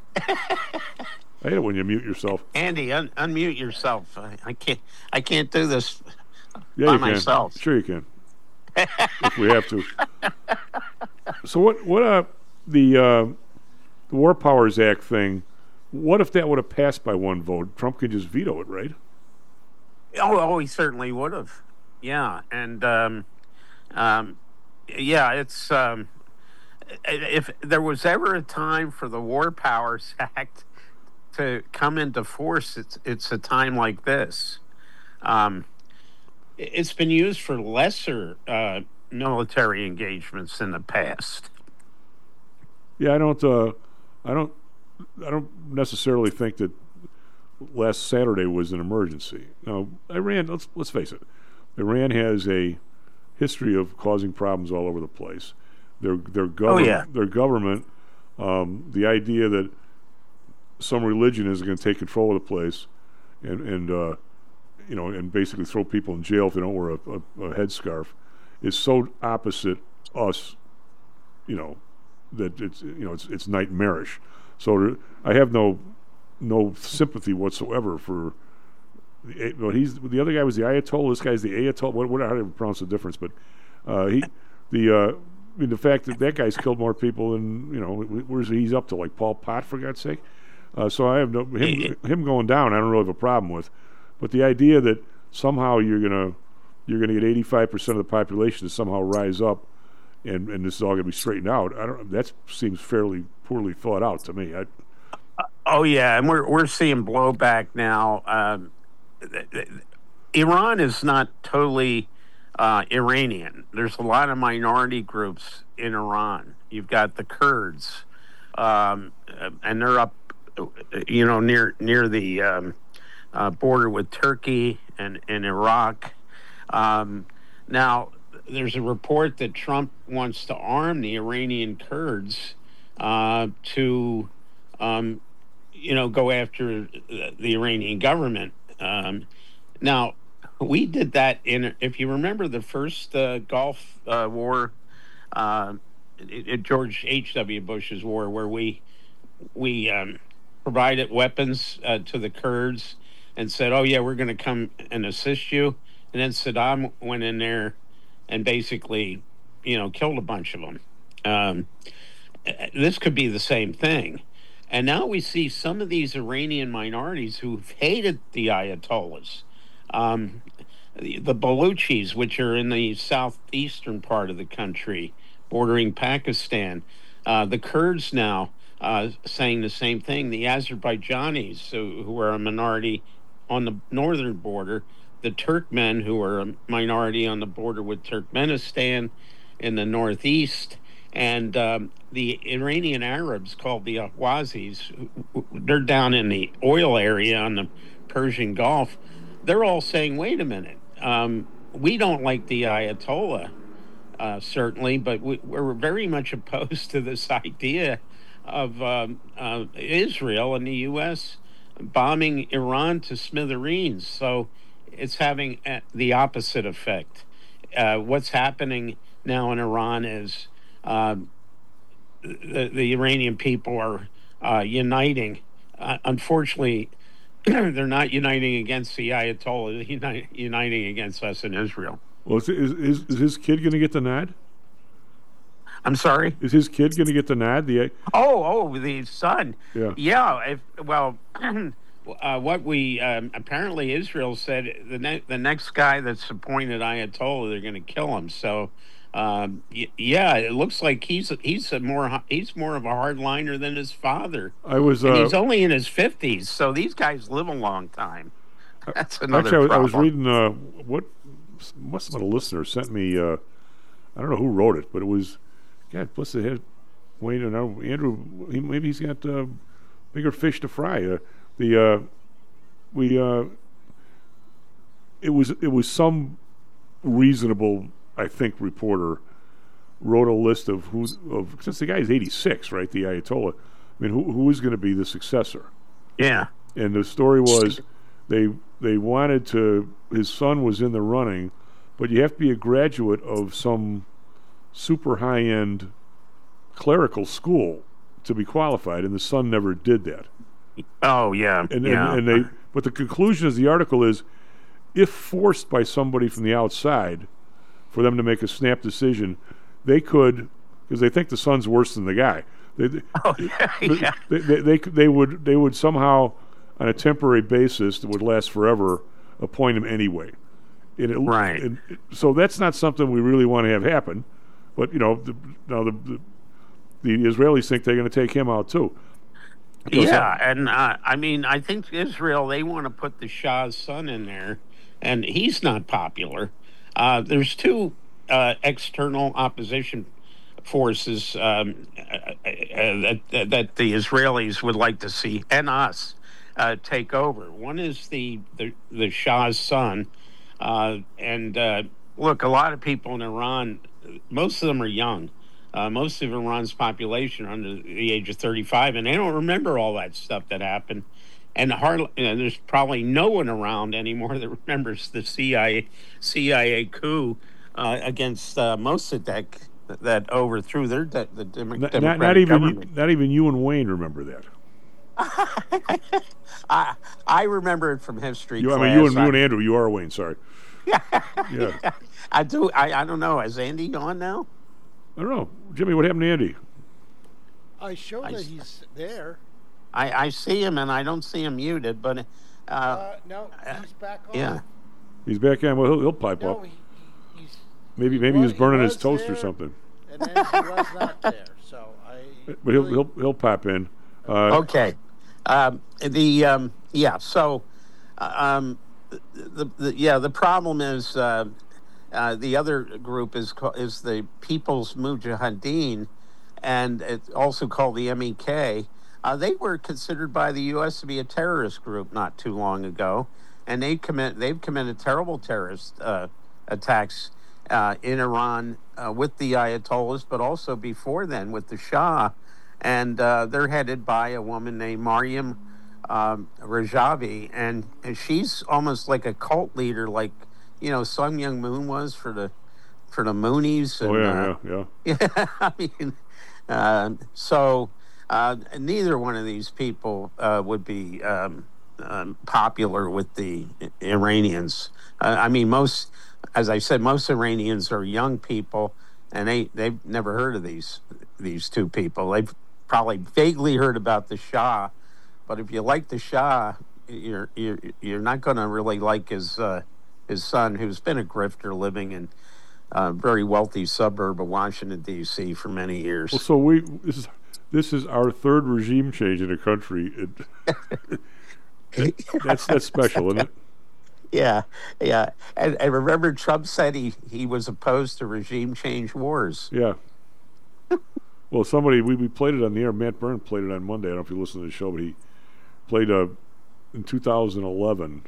Speaker 2: I hate it when you mute yourself.
Speaker 1: Andy, un- unmute yourself. I, I can't. I can't do this
Speaker 2: Yeah,
Speaker 1: by
Speaker 2: you
Speaker 1: myself.
Speaker 2: can. Sure, you can. If we have to. So what? What? Uh, the uh, the War Powers Act thing. What if that would have passed by one vote? Trump could just veto it, right?
Speaker 1: Oh, oh, he certainly would have. Yeah, and um, um, yeah, it's um, if there was ever a time for the War Powers Act to come into force, it's it's a time like this. Um, it- it's been used for lesser uh, military engagements in the past.
Speaker 2: Yeah, I don't. Uh, I don't. I don't necessarily think that last Saturday was an emergency. Now, Iran. Let's let's face it. Iran has a history of causing problems all over the place. Their their government.
Speaker 1: yeah.
Speaker 2: Their government. Um, the idea that some religion is going to take control of the place, and and uh, you know, and basically throw people in jail if they don't wear a, a, a headscarf, is so opposite us. You know, that it's you know it's it's nightmarish. So there, I have no no sympathy whatsoever for the. Well, he's the other guy was the Ayatollah. This guy's the Ayatollah. What, what how do you pronounce the difference? But uh, he the uh, I mean the fact that that guy's killed more people than you know where's he's up to like Paul Pot for God's sake. Uh, so I have no him him going down. I don't really have a problem with, but the idea that somehow you're gonna you're gonna get eighty-five percent of the population to somehow rise up, and, and this is all gonna be straightened out. I don't. That seems fairly poorly thought out to me. I,
Speaker 1: Oh yeah, and we're we're seeing blowback now. Um, Iran is not totally uh, Iranian. There's a lot of minority groups in Iran. You've got the Kurds, um, and they're up, you know, near near the um, uh, border with Turkey and, and Iraq. Um, now, there's a report that Trump wants to arm the Iranian Kurds uh, to, um, you know, go after the Iranian government. Um, now, we did that in, if you remember the first uh, Gulf uh, War, uh, it, it, George H W. Bush's war, where we we um, provided weapons uh, to the Kurds and said, "Oh yeah, we're going to come and assist you," and then Saddam went in there and basically, you know, killed a bunch of them. Um, this could be the same thing. And now we see some of these Iranian minorities who've hated the Ayatollahs. Um, the, the Baluchis, which are in the southeastern part of the country, bordering Pakistan. Uh, the Kurds now uh, saying the same thing. The Azerbaijanis, who, who are a minority on the northern border. The Turkmen, who are a minority on the border with Turkmenistan in the northeast. And um, the Iranian Arabs, called the Ahwazis, they're down in the oil area on the Persian Gulf. They're all saying, wait a minute, um, we don't like the Ayatollah, uh, certainly, but we, we're very much opposed to this idea of um, uh, Israel and the U S bombing Iran to smithereens. So it's having the opposite effect. Uh, what's happening now in Iran is Uh, the, the Iranian people are uh, uniting. Uh, unfortunately, they're not uniting against the Ayatollah. They're uni- uniting against us in Israel.
Speaker 2: well, is, is, is his kid going to get the nod?
Speaker 1: I'm sorry?
Speaker 2: Is his kid going to get the nod? The
Speaker 1: Oh, oh, the son.
Speaker 2: Yeah.
Speaker 1: Yeah. If, well, uh, what we um, apparently Israel said the ne- the next guy that's appointed Ayatollah, they're going to kill him. So. Um, y- yeah, it looks like he's he's a more he's more of a hardliner than his father.
Speaker 2: I was.
Speaker 1: And
Speaker 2: Uh,
Speaker 1: he's only in his fifties, so these guys live a long time. That's another
Speaker 2: actually, I was, I was
Speaker 1: problem.
Speaker 2: reading uh, what must have been a listener sent me. Uh, I don't know who wrote it, but it was. God bless the head, Wayne and uh, Andrew. He, maybe he's got uh, bigger fish to fry. Uh, the uh, we. Uh, it was it was some reasonable, I think, reporter wrote a list of who of since the guy is eighty-six, right? The Ayatollah. I mean, who who is going to be the successor?
Speaker 1: Yeah.
Speaker 2: And the story was they they wanted to. His son was in the running, but you have to be a graduate of some super high end clerical school to be qualified, and the son never did that.
Speaker 1: Oh yeah.
Speaker 2: And
Speaker 1: yeah.
Speaker 2: and, and they. But the conclusion of the article is, if forced by somebody from the outside, for them to make a snap decision, they could, because they think the son's worse than the guy. They, they,
Speaker 1: oh yeah. yeah.
Speaker 2: they, they, they, they would they would somehow, on a temporary basis that would last forever, appoint him anyway. And it,
Speaker 1: Right.
Speaker 2: And so that's not something we really want to have happen. But you know, the, now the, the the Israelis think they're going to take him out too. Because
Speaker 1: Yeah, and uh, I mean, I think Israel, they want to put the Shah's son in there, and he's not popular. Uh, there's two uh, external opposition forces um, uh, uh, that, that the Israelis would like to see, and us, uh, take over. One is the, the, the Shah's son, uh, and uh, look, a lot of people in Iran, most of them are young. Uh, most of Iran's population are under the age of thirty-five, and they don't remember all that stuff that happened. And hardly, you know, there's probably no one around anymore that remembers the C I A, C I A coup uh, against uh, Mossadegh that overthrew their de- the Demo-
Speaker 2: not,
Speaker 1: Democratic
Speaker 2: not, not even
Speaker 1: government.
Speaker 2: you, not even you and Wayne remember that.
Speaker 1: I I remember it from history
Speaker 2: You, I
Speaker 1: class.
Speaker 2: mean, you and you
Speaker 1: I,
Speaker 2: and Andrew, you are Wayne. Sorry. Yeah.
Speaker 1: I do. I, I don't know. Is Andy on now?
Speaker 2: I don't know, Jimmy. What happened to Andy?
Speaker 5: I show
Speaker 1: I
Speaker 5: that
Speaker 1: s-
Speaker 5: he's there.
Speaker 1: I, I see him and I don't see him muted, but uh,
Speaker 5: Uh, no, he's back on.
Speaker 1: yeah.
Speaker 2: He's back on. Well, he'll, he'll pipe
Speaker 5: No,
Speaker 2: up.
Speaker 5: he, he, he's,
Speaker 2: Maybe maybe he was
Speaker 5: he
Speaker 2: burning his
Speaker 5: was
Speaker 2: toast or
Speaker 5: there,
Speaker 2: something.
Speaker 5: And then he was not there. So I.
Speaker 2: But he'll
Speaker 5: really-
Speaker 2: he'll he'll pop in. Uh,
Speaker 1: Okay. Um, the um, yeah. So, uh, um, the, the yeah. The problem is uh, uh, the other group is ca- is the People's Mujahideen, and it's also called the M E K. Uh, they were considered by the U S to be a terrorist group not too long ago, and they commit they've committed terrible terrorist uh, attacks uh, in Iran uh, with the Ayatollahs, but also before then with the Shah. And uh, they're headed by a woman named Mariam um, Rajavi, and, and she's almost like a cult leader, like you know Sun Myung Moon was for the for the Moonies. And,
Speaker 2: oh yeah,
Speaker 1: uh,
Speaker 2: yeah, yeah.
Speaker 1: yeah. I mean, uh, so uh, neither one of these people uh, would be um, um, popular with the Iranians. Uh, I mean, most, as I said, most Iranians are young people, and they they've never heard of these these two people. They've probably vaguely heard about the Shah, but if you like the Shah, you're you're you're not going to really like his uh, his son, who's been a grifter living in a very wealthy suburb of Washington D C for many years.
Speaker 2: Well, so we this is this is our third regime change in the country. It, that's that's special, isn't it?
Speaker 1: Yeah, yeah. And, and remember, Trump said he, he was opposed to regime change wars.
Speaker 2: Yeah. Well, somebody we, we played it on the air. Matt Byrne played it on Monday. I don't know if you listened to the show, but he played uh, in two thousand eleven.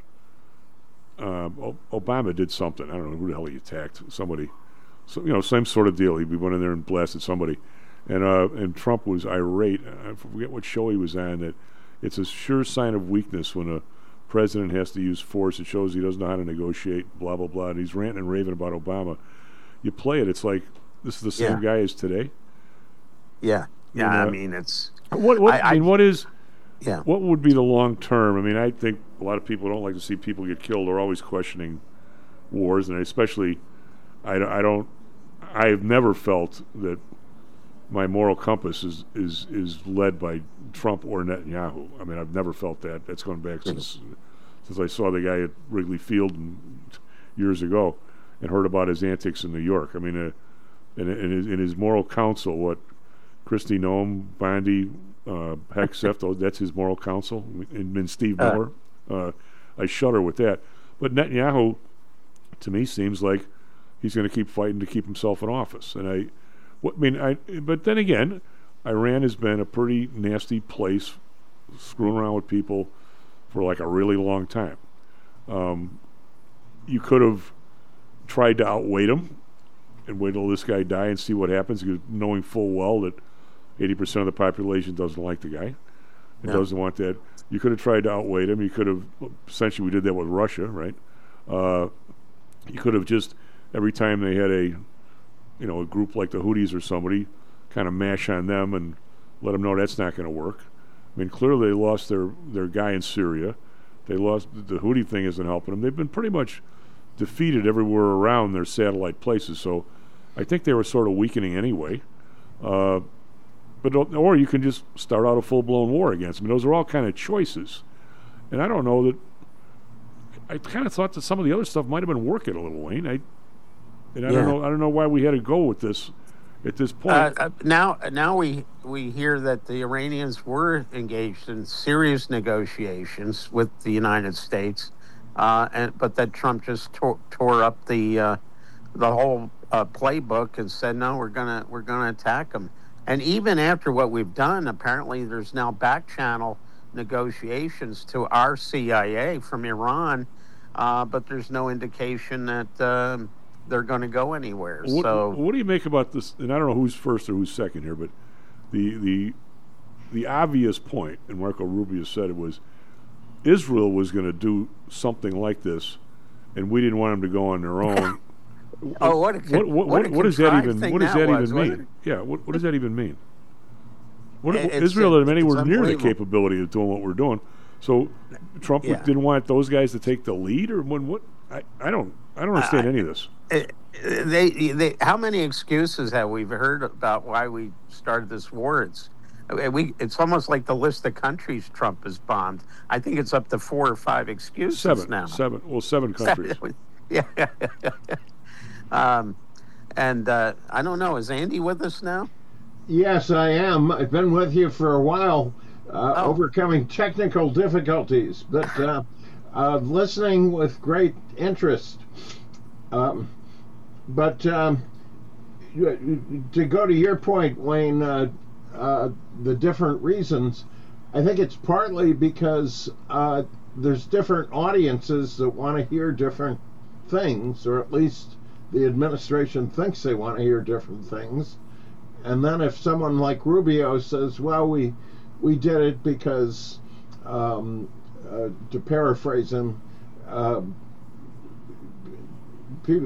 Speaker 2: Um, o- Obama did something. I don't know who the hell he attacked. Somebody, so you know, same sort of deal. He we went in there and blasted somebody, and uh, and Trump was irate. I forget what show he was on. That it's a sure sign of weakness when a president has to use force. It shows he doesn't know how to negotiate. Blah blah blah. And he's ranting and raving about Obama. You play it. It's like this is the same
Speaker 1: Yeah.
Speaker 2: guy as today.
Speaker 1: Yeah, yeah.
Speaker 2: You know,
Speaker 1: I mean, it's
Speaker 2: What, what I,
Speaker 1: I-
Speaker 2: mean,
Speaker 1: I-
Speaker 2: what is,
Speaker 1: yeah.
Speaker 2: what would be the long term? I mean, I think a lot of people don't like to see people get killed. They're always questioning wars, and especially, I, don't- I don't, I've never felt that my moral compass is, is is led by Trump or Netanyahu. I mean, I've never felt that. That's going back since since I saw the guy at Wrigley Field and, years ago, and heard about his antics in New York. I mean, uh, in, in, his, in his moral counsel, what Christy Noem, Bondi, uh, Hegseth, those- that's his moral counsel, and, and Steve
Speaker 1: Uh.
Speaker 2: Miller. Uh, I shudder with that. But Netanyahu, to me, seems like he's going to keep fighting to keep himself in office. And I, what, I mean, I. But then again, Iran has been a pretty nasty place, screwing around with people for like a really long time. Um, you could have tried to outweight him and wait till this guy die and see what happens, because knowing full well that eighty percent of the population doesn't like the guy and
Speaker 1: Yeah.
Speaker 2: doesn't want that. You could have tried to outweight him. You could have, essentially we did that with Russia, right? Uh, you could have just, every time they had a, you know, a group like the Houthis or somebody, kind of mash on them and let them know that's not going to work. I mean, clearly they lost their, their guy in Syria. They lost, the Houthi thing isn't helping them. They've been pretty much defeated everywhere around their satellite places. So I think they were sort of weakening anyway. Uh, but or you can just start out a full-blown war against them. Those are all kind of choices. And I don't know that. I kind of thought that some of the other stuff might have been working a little, Wayne. I and I
Speaker 1: Yeah.
Speaker 2: don't know. I don't know why we had to go with this at this point.
Speaker 1: Uh, uh, now, now we we hear that the Iranians were engaged in serious negotiations with the United States, uh, and but that Trump just tore, tore up the uh, the whole uh, playbook and said, no, we're gonna we're gonna attack them. And even after what we've done, apparently there's now back channel negotiations to our C I A from Iran, uh, but there's no indication that um, they're going to go anywhere.
Speaker 2: What,
Speaker 1: so.
Speaker 2: what do you make about this? And I don't know who's first or who's second here, but the the the obvious point, and Marco Rubio said it, was Israel was going to do something like this, and we didn't want them to go on their own.
Speaker 1: Oh, what a
Speaker 2: what, what,
Speaker 1: what
Speaker 2: what,
Speaker 1: a
Speaker 2: what does that
Speaker 1: contrived
Speaker 2: even
Speaker 1: thing
Speaker 2: what does
Speaker 1: that
Speaker 2: that
Speaker 1: was,
Speaker 2: even
Speaker 1: wasn't
Speaker 2: mean? Yeah, what, what does that even mean? What,
Speaker 1: It- it's-
Speaker 2: Israel didn't have
Speaker 1: it's
Speaker 2: anywhere near the
Speaker 1: unbelievable.
Speaker 2: capability of doing what we're doing. So Trump
Speaker 1: Yeah.
Speaker 2: didn't want those guys to take the lead, or when what? I, I don't I don't understand any of this.
Speaker 1: Uh, They, they, how many excuses have we heard about why we started this war? It's Uh, We, it's almost like the list of countries Trump has bombed. I think it's up to four or five excuses
Speaker 2: Seven,
Speaker 1: now.
Speaker 2: seven. Well, seven countries.
Speaker 1: Yeah. um, and uh, I don't know. Is Andy with us now?
Speaker 3: Yes, I am. I've been with you for a while, uh,
Speaker 1: Oh.
Speaker 3: overcoming technical difficulties, but uh, uh, listening with great interest. Um, but um, you- to go to your point, Wayne, uh, uh, the different reasons, I think it's partly because uh, there's different audiences that want to hear different things, or at least the administration thinks they want to hear different things. And then if someone like Rubio says, well, we we did it because, um, uh, to paraphrase him, uh, pe-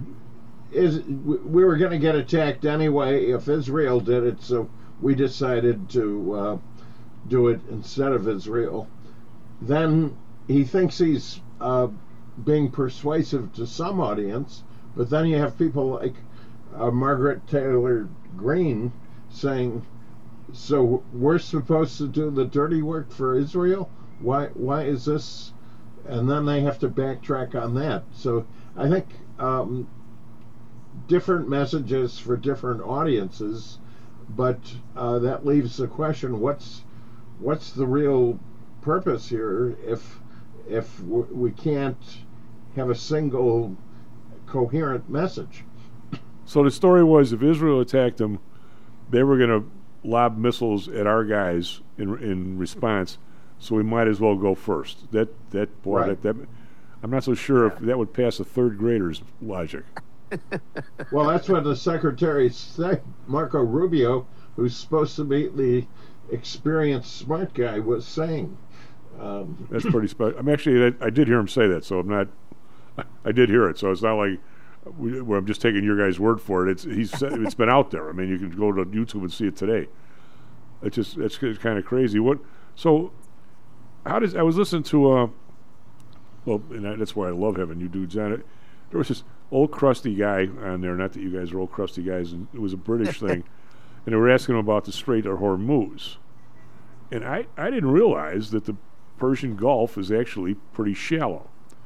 Speaker 3: is we were going to get attacked anyway if Israel did it, so we decided to uh, do it instead of Israel. Then he thinks he's uh, being persuasive to some audience, but then you have people like uh, Margaret Taylor Greene saying, "So we're supposed to do the dirty work for Israel? Why? Why is this?" And then they have to backtrack on that. So I think um, different messages for different audiences, but uh, that leaves the question: what's what's the real purpose here if if w- we can't have a single coherent message?
Speaker 2: So the story was, if Israel attacked them, they were going to lob missiles at our guys in in response. So we might as well go first. That that boy,
Speaker 3: Right.
Speaker 2: that, that I'm not so sure if that would pass a third grader's logic.
Speaker 3: Well, that's what the Secretary said, Marco Rubio, who's supposed to be the experienced smart guy, was saying. Um,
Speaker 2: That's pretty special. I'm actually, I, I did hear him say that, so I'm not. I, I did hear it, so it's not like we, where I'm just taking your guys' word for it. It's he's said- it's been out there. I mean, you can go to YouTube and see it today. It's just it's, it's kind of crazy. What so? How does I was listening to uh, well, and that- that's why I love having you dudes on it. There was this old crusty guy on there. Not that you guys are old crusty guys, and it was a British thing, and they were asking him about the Strait of Hormuz, and I I didn't realize that the Persian Gulf is actually pretty shallow,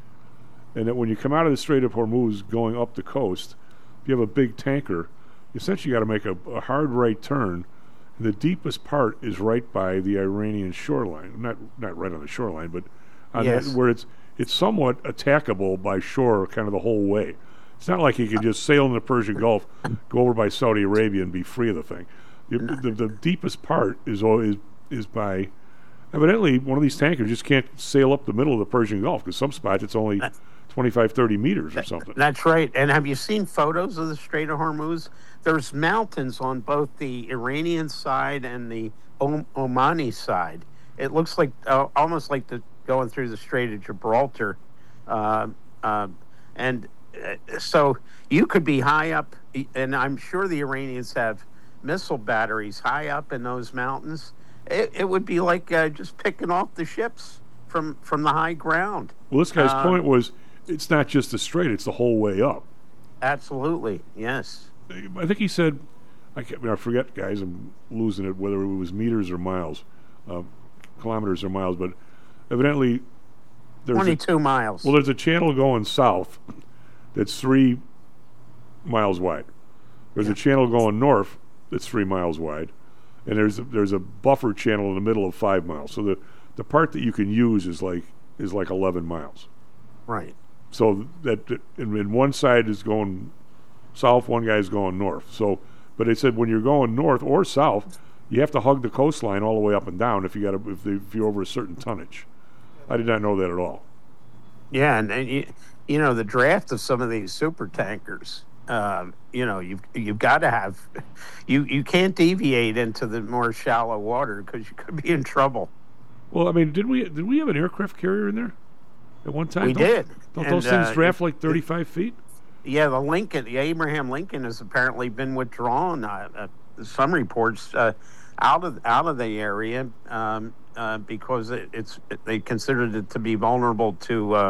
Speaker 2: and that when you come out of the Strait of Hormuz going up the coast, if you have a big tanker, you essentially got to make a, a hard right turn. And the deepest part is right by the Iranian shoreline, not not right on the shoreline, but on
Speaker 1: Yes.
Speaker 2: that, where it's it's somewhat attackable by shore, kind of the whole way. It's not like you could just sail in the Persian Gulf, go over by Saudi Arabia, and be free of the thing. The, the, the deepest part is always is by. Evidently, one of these tankers just can't sail up the middle of the Persian Gulf because some spots it's only twenty-five, thirty meters or something.
Speaker 1: That's right. And have you seen photos of the Strait of Hormuz? There's mountains on both the Iranian side and the Om- Omani side. It looks like uh, almost like the going through the Strait of Gibraltar. Uh, uh, and uh, so you could be high up, and I'm sure the Iranians have missile batteries high up in those mountains. It, it would be like uh, just picking off the ships from, from the high ground.
Speaker 2: Well, this guy's
Speaker 1: Uh,
Speaker 2: point was it's not just the strait; it's the whole way up.
Speaker 1: Absolutely, yes.
Speaker 2: I think he said, I, can't, I, mean, I forget, guys, I'm losing it, whether it was meters or miles, uh, kilometers or miles, but evidently there's a,
Speaker 1: twenty-two miles.
Speaker 2: well, there's a channel going south that's three miles wide. There's a channel going north that's three miles wide, and there's a, there's a buffer channel in the middle of five miles. So the, the part that you can use is like is like eleven miles.
Speaker 1: Right.
Speaker 2: So that and, and one side is going south, one guy's going north. So, but they said when you're going north or south, you have to hug the coastline all the way up and down if you got to, if, they, if you're over a certain tonnage. I did not know that at all.
Speaker 1: Yeah, and, and you, you know the draft of some of these super tankers. Um, you know, you've you've got to have you you can't deviate into the more shallow water because you could be in trouble.
Speaker 2: Well, I mean, did we did we have an aircraft carrier in there at one time?
Speaker 1: We
Speaker 2: don't,
Speaker 1: did.
Speaker 2: Don't
Speaker 1: And,
Speaker 2: those things
Speaker 1: uh,
Speaker 2: draft
Speaker 1: it-
Speaker 2: like thirty-five feet?
Speaker 1: Yeah, the Lincoln, the Abraham Lincoln, has apparently been withdrawn. Uh, uh, some reports uh, out of out of the area um, uh, because it, it's they considered it to be vulnerable to uh,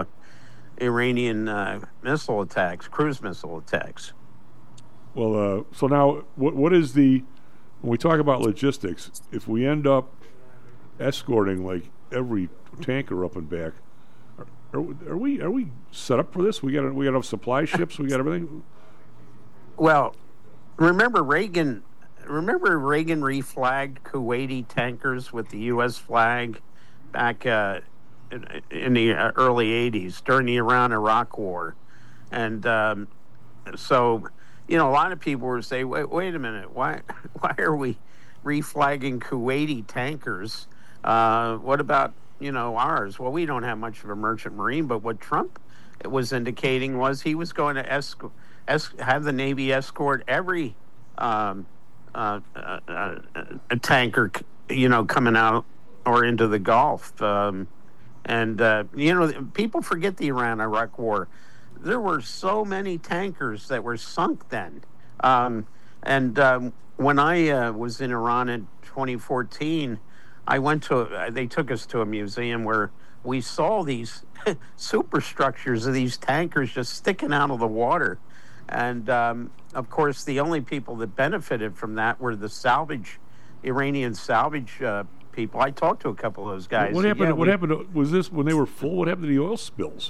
Speaker 1: Iranian uh, missile attacks, cruise missile attacks.
Speaker 2: Well, uh, so now what what is the when we talk about logistics, if we end up escorting like every tanker up and back, are, are, are we are we set up for this? We got we got enough supply ships. We got everything.
Speaker 1: Well, remember Reagan. Remember Reagan reflagged Kuwaiti tankers with the U S flag back uh, in, in the early eighties during the Iran-Iraq War, and um, so you know a lot of people were saying, "Wait, wait a minute, why why are we reflagging Kuwaiti tankers? Uh, what about you know ours?" Well, we don't have much of a merchant marine, but what Trump was indicating was he was going to esc- es- have the Navy escort every um, uh, uh, uh, a tanker, you know, coming out or into the Gulf. Um, and, uh, you know, people forget the Iran-Iraq War. There were so many tankers that were sunk then. Um, and um, when I uh, was in Iran in twenty fourteen, I went to, uh, they took us to a museum where we saw these superstructures of these tankers just sticking out of the water. And, um, of course, the only people that benefited from that were the salvage, Iranian salvage uh, people. I talked to a couple of those guys.
Speaker 2: What happened?
Speaker 1: Yeah,
Speaker 2: what
Speaker 1: we,
Speaker 2: happened? To, was this when they were full? What happened to the oil spills?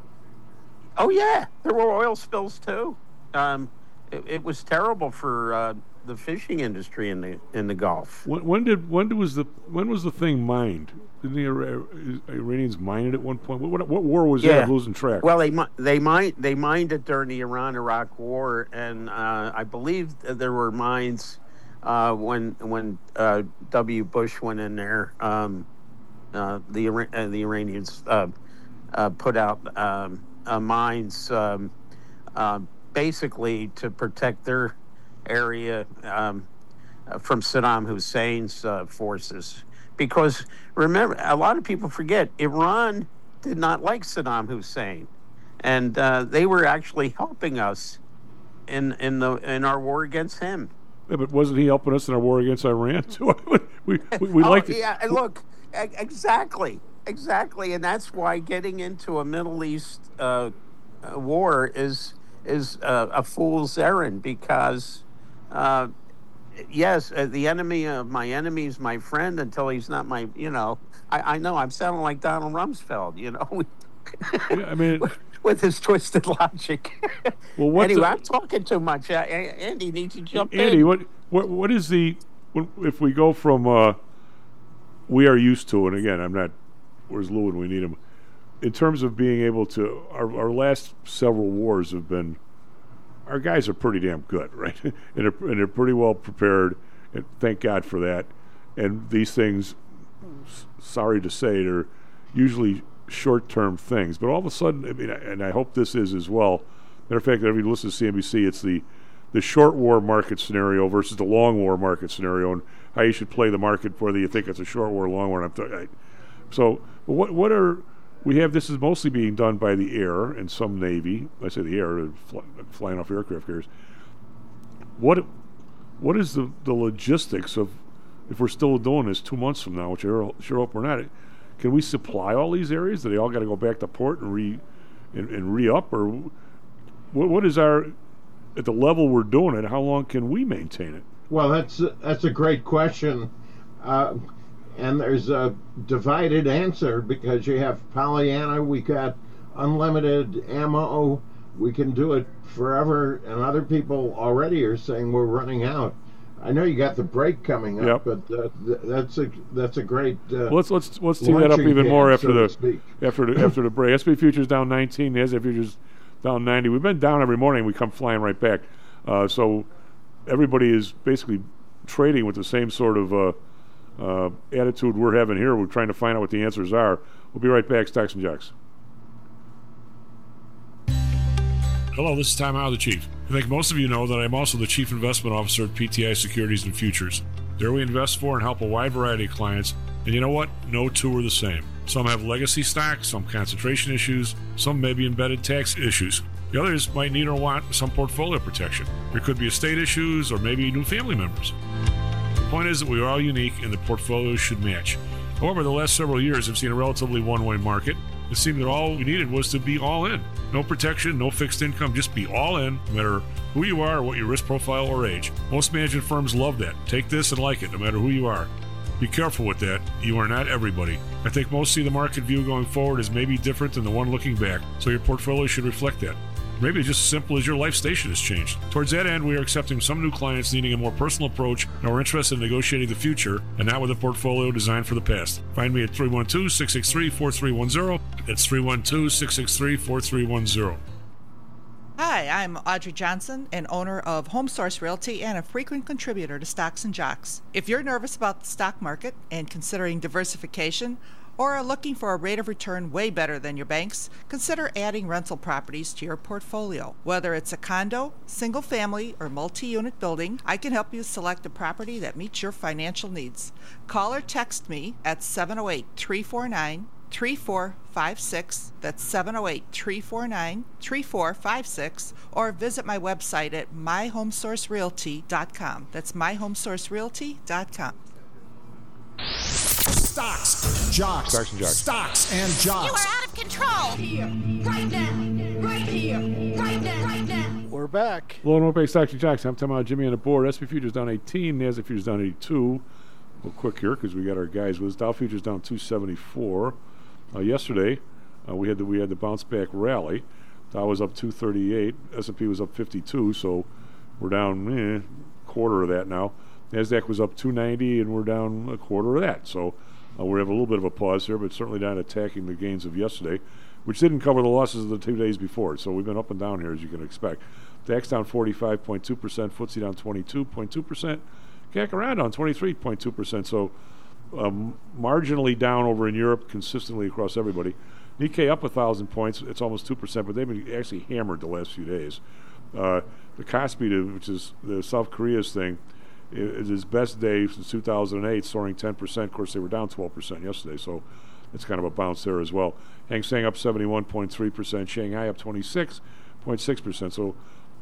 Speaker 1: Oh, yeah. There were oil spills, too. Um, it, it was terrible for uh, the fishing industry in the in the Gulf.
Speaker 2: When, when did when was the when was the thing mined? Didn't the Ira- Iranians mine it at one point? What, what, what war was
Speaker 1: Yeah.
Speaker 2: that? I'm losing track.
Speaker 1: Well, they mi- they mined they mined it during the Iran-Iraq War, and uh, I believe there were mines uh, when when uh, W. Bush went in there. Um, uh, the Ira- uh, the Iranians uh, uh, put out um, uh, mines um, uh, basically to protect their area um, uh, from Saddam Hussein's uh, forces. Because remember, a lot of people forget, Iran did not like Saddam Hussein, and uh, they were actually helping us in in the in our war against him.
Speaker 2: Yeah, but wasn't he helping us in our war against Iran too? we we, we
Speaker 1: oh,
Speaker 2: liked it.
Speaker 1: Yeah, and look, e- exactly, exactly, and that's why getting into a Middle East uh, uh, war is is uh, a fool's errand, because. Uh, Yes, uh, the enemy of my enemy is my friend until he's not my, you know, I, I know I'm sounding like Donald Rumsfeld, you know,
Speaker 2: Yeah, I mean,
Speaker 1: with his twisted logic.
Speaker 2: Well, what's
Speaker 1: anyway,
Speaker 2: the-
Speaker 1: I'm talking too much. Uh, Andy needs to jump
Speaker 2: Andy,
Speaker 1: in.
Speaker 2: what what what is the when, if we go from uh, we are used to, and again, I'm not. Where's Lou when we need him? In terms of being able to, our our last several wars have been. Our guys are pretty damn good, right? and, they're, and they're pretty well prepared, and thank God for that. And these things, s- sorry to say, they're usually short-term things. But all of a sudden, I mean, and I hope this is as well. Matter of fact, if you listen to C N B C, it's the the short war market scenario versus the long war market scenario, and how you should play the market whether you think it's a short war or long war. And I'm th- I, so, what what are we have? This is mostly being done by the air and some Navy. I say the air, fly, flying off aircraft carriers. What what is the, the logistics of if we're still doing this two months from now, which I sure, sure hope we're not? Can we supply all these areas? Do they all got to go back to port and re and, and re up, or what? What is our at the level we're doing it? How long can we maintain it?
Speaker 3: Well, that's that's a great question, uh, and there's a divided answer because you have Pollyanna. We got unlimited ammo. We can do it forever, and other people already are saying we're running out. I know you got the break coming up,
Speaker 2: Yep.
Speaker 3: but uh, th- that's a that's a great. Uh,
Speaker 2: Well, let's let's let's tee that up
Speaker 3: launching
Speaker 2: even
Speaker 3: pad,
Speaker 2: more after
Speaker 3: so to
Speaker 2: the
Speaker 3: speak.
Speaker 2: after the after the break. S and P futures down nineteen. The S and P futures down ninety. We've been down every morning. We come flying right back. Uh, so everybody is basically trading with the same sort of uh, uh, attitude we're having here. We're trying to find out what the answers are. We'll be right back. Stocks and Jocks. Hello, this is Tom Howe, the Chief. I think most of you know that I'm also the Chief Investment Officer at P T I Securities and Futures. There we invest for and help a wide variety of clients, and you know what? No two are the same. Some have legacy stocks, some concentration issues, some may be embedded tax issues. The others might need or want some portfolio protection. There could be estate issues or maybe new family members. The point is that we are all unique and the portfolios should match. However, the last several years have seen a relatively one-way market.
Speaker 7: It seemed that all we needed was to be all in. No protection, no fixed income, just be all in, no matter who you are, what your risk profile or age. Most management firms love that. Take this and like it, no matter who you are. Be careful with that. You are not everybody. I think most see the market view going forward as maybe different than the one looking back, so your portfolio should reflect that. Maybe it's just as simple as your life station has changed. Towards that end, we are accepting some new clients needing a more personal approach and are interested in negotiating the future and not with a portfolio designed for the past. Find me at three one two, six six three, four three one zero. That's three one two, six six three, four three one zero.
Speaker 8: Hi, I'm Audrey Johnson, an owner of Home Source Realty and a frequent contributor to Stocks and Jocks. If you're nervous about the stock market and considering diversification, or are looking for a rate of return way better than your banks, consider adding rental properties to your portfolio. Whether it's a condo, single family, or multi-unit building, I can help you select a property that meets your financial needs. Call or text me at seven oh eight, three four nine, three four five six. That's seven oh eight, three four nine, three four five six, or visit my website at my home source realty dot com. That's my home source realty dot com.
Speaker 9: Stocks, jocks,
Speaker 2: Stocks and jocks.
Speaker 9: Stocks and jocks.
Speaker 4: You are out of control. Here, right now, right here, right now, right now.
Speaker 5: We're back.
Speaker 2: Low and no pay Stocks and Jocks. I'm talking about Jimmy on the board. S and P futures down eighteen. NASDAQ futures down eighty-two. We'll quick here because we got our guys with us. Dow futures down two seventy-four. Uh, yesterday, uh, we had the we had the bounce back rally. Dow was up two thirty-eight. S and P was up fifty-two. So we're down eh, quarter of that now. NASDAQ was up two ninety, and we're down a quarter of that. So uh, we have a little bit of a pause here, but certainly not attacking the gains of yesterday, which didn't cover the losses of the two days before. So we've been up and down here, as you can expect. DAX down forty-five point two percent, F T S E down twenty-two point two percent, C A C around down twenty-three point two percent. So um, marginally down over in Europe, consistently across everybody. Nikkei up one thousand points. It's almost two percent, but they've been actually hammered the last few days. Uh, the Kospi, which is the South Korea's thing, is his best day since two thousand eight, soaring ten percent. Of course, they were down twelve percent yesterday, so it's kind of a bounce there as well. Hang Seng up seventy-one point three percent, Shanghai up twenty-six point six percent. So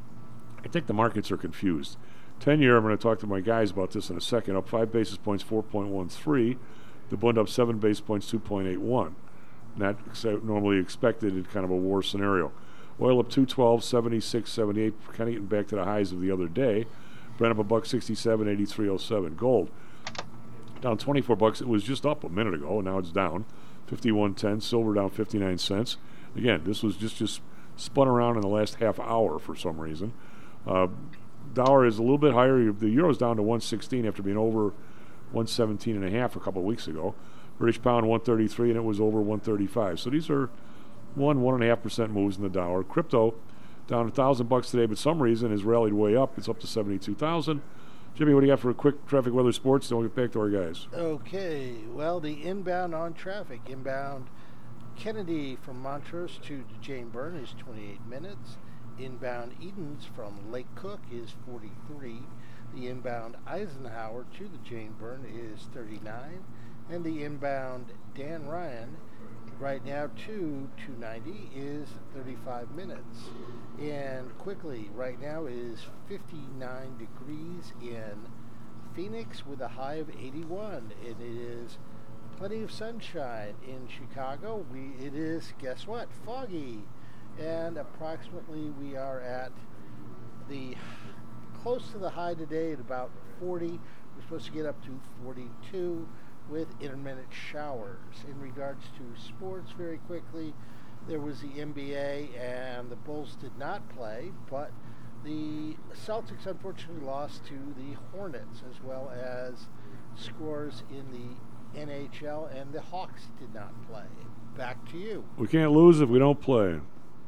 Speaker 2: I think the markets are confused. ten-year, I'm going to talk to my guys about this in a second, up five basis points, four point one three. The Bund up seven basis points, two point eight one. Not ex- normally expected in kind of a war scenario. Oil up two twelve, seventy-six, seventy-eight, kind of getting back to the highs of the other day. Brent up a buck sixty-seven, eighty-three oh seven. Gold down twenty-four bucks. It was just up a minute ago, and now it's down fifty-one ten. Silver down fifty-nine cents. Again, this was just just spun around in the last half hour for some reason. Uh, dollar is a little bit higher. The euro's down to one sixteen after being over one seventeen and a half a couple of weeks ago. British pound one thirty-three, and it was over one thirty-five. So these are one one and a half percent moves in the dollar. Crypto down a thousand bucks today, but some reason has rallied way up. It's up to seventy-two thousand. Jimmy, what do you got for a quick traffic, weather, sports? Then we'll get back to our guys.
Speaker 5: Okay, well, the inbound on traffic. Inbound Kennedy from Montrose to Jane Byrne is twenty-eight minutes. Inbound Edens from Lake Cook is forty-three. The inbound Eisenhower to the Jane Byrne is thirty-nine. And the inbound Dan Ryan right now to two ninety is thirty-five minutes. And quickly, right now is fifty-nine degrees in Phoenix with a high of eighty-one. And it is plenty of sunshine in Chicago. We It is, guess what, foggy. And approximately we are at the close to the high today at about forty. We're supposed to get up to forty-two with intermittent showers. In regards to sports, very quickly, there was the N B A and the Bulls did not play, but the Celtics unfortunately lost to the Hornets, as well as scores in the N H L, and the Hawks did not play. Back to you.
Speaker 2: We can't lose if we don't play.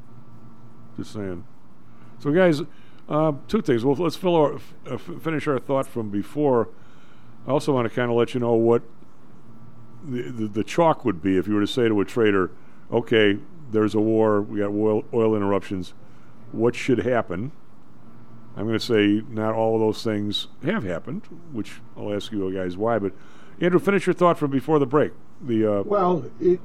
Speaker 2: Just saying. So, guys, uh, two things. Well, let's fill our, uh, finish our thought from before. I also want to kind of let you know what the, the, the chalk would be if you were to say to a trader, okay, there's a war, we got oil, oil interruptions, what should happen? I'm going to say not all of those things have happened, which I'll ask you guys why. But, Andrew, finish your thought from before the break. The uh,
Speaker 3: Well, it,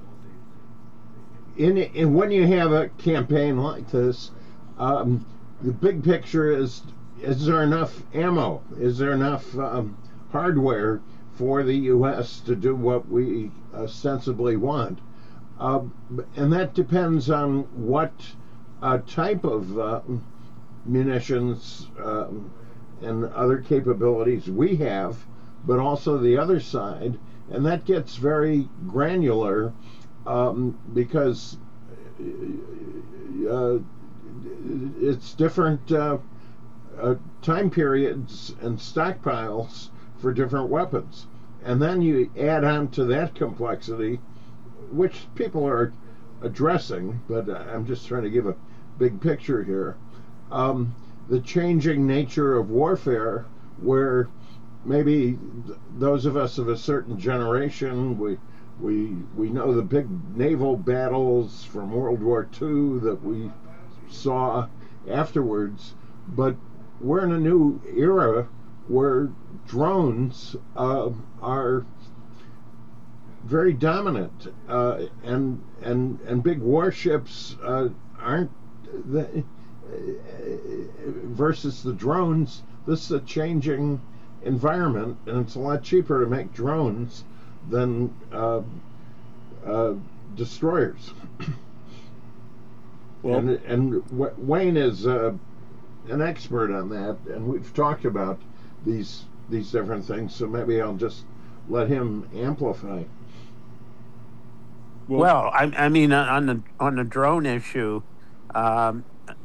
Speaker 3: in, in when you have a campaign like this, um, the big picture is, is there enough ammo? Is there enough um, hardware for the U S to do what we ostensibly want? Uh, and that depends on what uh, type of uh, munitions um, and other capabilities we have, but also the other side. And that gets very granular um, because uh, it's different uh, uh, time periods and stockpiles for different weapons. And then you add on to that complexity, which people are addressing, but I'm just trying to give a big picture here. Um, the changing nature of warfare, where maybe th- those of us of a certain generation, we we we know the big naval battles from World War Two that we saw afterwards, but we're in a new era where drones uh, are very dominant, uh, and and and big warships uh, aren't the, uh, versus the drones. This is a changing environment, and it's a lot cheaper to make drones than uh, uh, destroyers.
Speaker 2: Well,
Speaker 3: and and w- Wayne is uh, an expert on that, and we've talked about these these different things. So maybe I'll just let him amplify.
Speaker 2: Well,
Speaker 1: Well, I, I mean, uh, on the on the drone issue, um,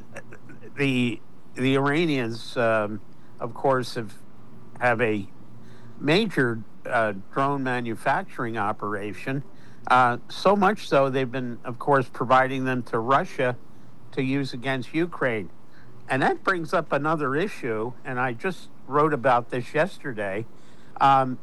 Speaker 1: the the Iranians, um, of course, have have a major uh, drone manufacturing operation. Uh, so much so, they've been, of course, providing them to Russia to use against Ukraine, and that brings up another issue. And I just wrote about this yesterday. Um,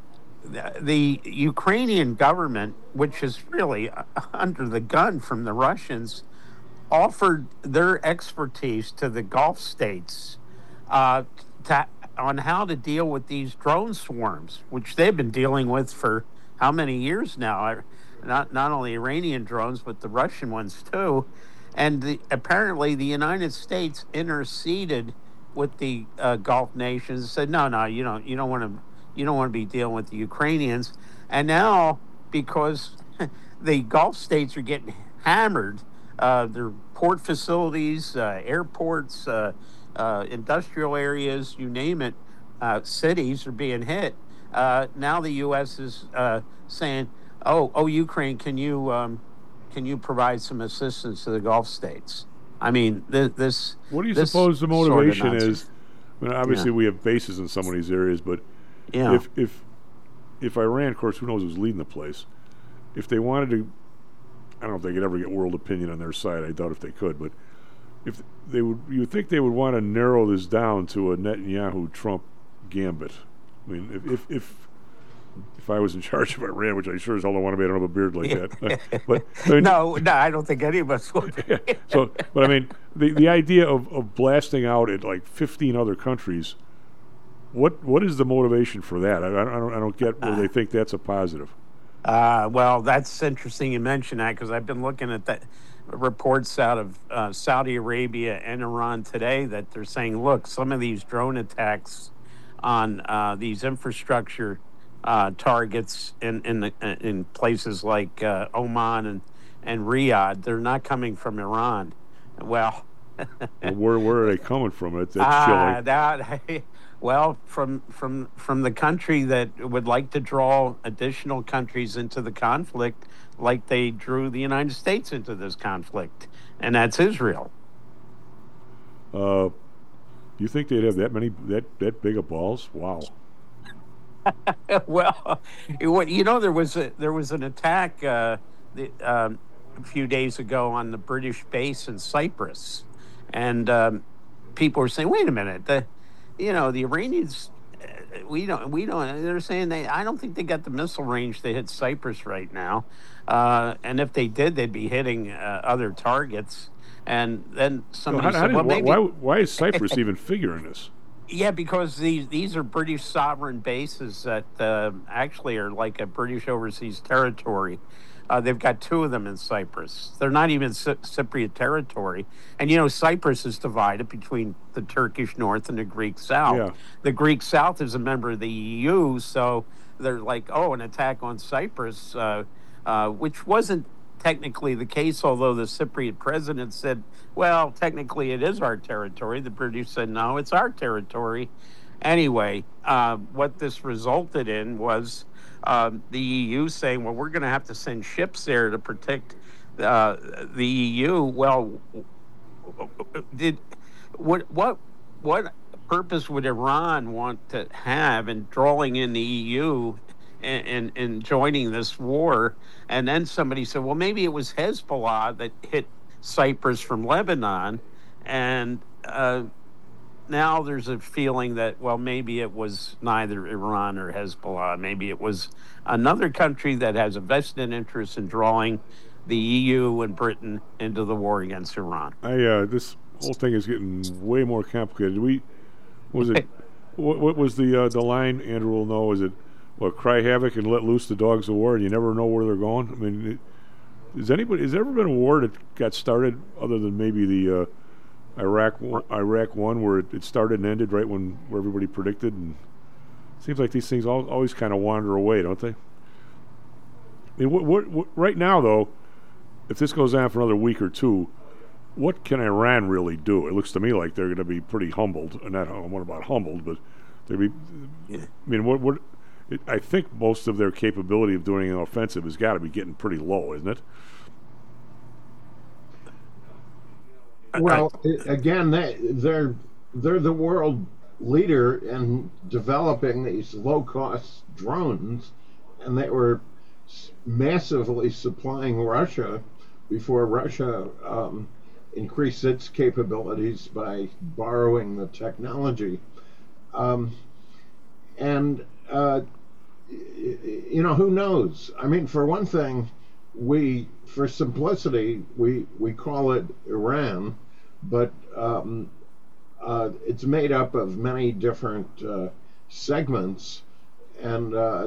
Speaker 1: the Ukrainian government, which is really under the gun from the Russians, offered their expertise to the Gulf states uh, to, on how to deal with these drone swarms, which they've been dealing with for how many years now? Not not only Iranian drones, but the Russian ones too. And the, apparently, the United States interceded with the uh, Gulf nations and said, "No, no, you don't, you don't want to." You don't want to be dealing with the Ukrainians. And now, because the Gulf states are getting hammered, uh, their port facilities, uh, airports, uh, uh, industrial areas, you name it, uh, cities are being hit. Uh, now the U S is uh, saying, "Oh, oh, Ukraine, can you um, can you provide some assistance to the Gulf states?" I mean, th- this.
Speaker 2: what do you
Speaker 1: this
Speaker 2: suppose the
Speaker 1: sort of
Speaker 2: motivation
Speaker 1: nonsense.
Speaker 2: is? I mean, obviously,
Speaker 1: Yeah.
Speaker 2: we have bases in some of these areas, but
Speaker 1: Yeah.
Speaker 2: if if if Iran, of course, who knows who's leading the place? If they wanted to, I don't know if they could ever get world opinion on their side. I doubt if they could, but if they would, you would think they would want to narrow this down to a Netanyahu-Trump gambit. I mean, if if if, if I was in charge of Iran, which I sure as hell don't want to be, I don't have a beard like that. but I mean,
Speaker 1: no, no, I don't think any of us would.
Speaker 2: so, but I mean, the the idea of, of blasting out at like fifteen other countries. What what is the motivation for that? I, I don't I don't get where they think that's a positive.
Speaker 1: Uh, well, that's interesting you mention that, because I've been looking at that reports out of uh, Saudi Arabia and Iran today that they're saying, look, some of these drone attacks on uh, these infrastructure uh, targets in in, the, in places like uh, Oman and, and Riyadh, they're not coming from Iran. Well,
Speaker 2: Well, where where are they coming from? It, that's
Speaker 1: Ah,
Speaker 2: chilling.
Speaker 1: that well, from from from the country that would like to draw additional countries into the conflict, like they drew the United States into this conflict, and that's Israel.
Speaker 2: Uh, you think they'd have that many that that big of balls? Wow.
Speaker 1: Well, it, wa- you know, there was a there was an attack uh, the, um, a few days ago on the British base in Cyprus, and um, people were saying, "Wait a minute, the you know the Iranians, uh, we don't we don't." They're saying they I don't think they got the missile range to hit Cyprus right now, uh, and if they did, they'd be hitting uh, other targets. And then
Speaker 2: So
Speaker 1: somebody
Speaker 2: how, how
Speaker 1: said,
Speaker 2: did,
Speaker 1: "Well,
Speaker 2: why,
Speaker 1: maybe."
Speaker 2: why why is Cyprus even figuring this?
Speaker 1: Yeah, because these these are British sovereign bases that uh, actually are like a British overseas territory. Uh, they've got two of them in Cyprus. They're not even Cy- Cypriot territory. And, you know, Cyprus is divided between the Turkish north and the Greek south.
Speaker 2: Yeah.
Speaker 1: The Greek south is a member of the E U, so they're like, oh, an attack on Cyprus, uh, uh, which wasn't technically the case, although the Cypriot president said, well, technically it is our territory. The British said, no, it's our territory. Anyway, uh, what this resulted in was uh, the E U saying, well, we're going to have to send ships there to protect uh, the E U. Well, did what what what purpose would Iran want to have in drawing in the E U and, and, and joining this war? And then somebody said, well, maybe it was Hezbollah that hit Cyprus from Lebanon. And uh, now there's a feeling that, well, maybe it was neither Iran or Hezbollah. Maybe it was another country that has a vested interest in drawing the E U and Britain into the war against Iran.
Speaker 2: I uh, this whole thing is getting way more complicated. We was it what, what was the uh, the line? Andrew will know. Is it well, cry havoc and let loose the dogs of war, and you never know where they're going? I mean, it, is anybody has there ever been a war that got started other than maybe the uh, Iraq Iraq one, where it, it started and ended right when where everybody predicted? And it seems like these things all, always kind of wander away, don't they? I mean, what, what, what, right now though, if this goes on for another week or two, what can Iran really do? It looks to me like they're going to be pretty humbled, and not what about humbled, but they be. Yeah. I mean, what? What? It, I think most of their capability of doing an offensive has got to be getting pretty low, isn't it?
Speaker 3: Well, it, again, they, they're they're the world leader in developing these low-cost drones, and they were massively supplying Russia before Russia um, increased its capabilities by borrowing the technology. Um, and, uh, you know, who knows? I mean, for one thing, we, for simplicity, we, we call it Iran, but um, uh, it's made up of many different uh, segments. And uh,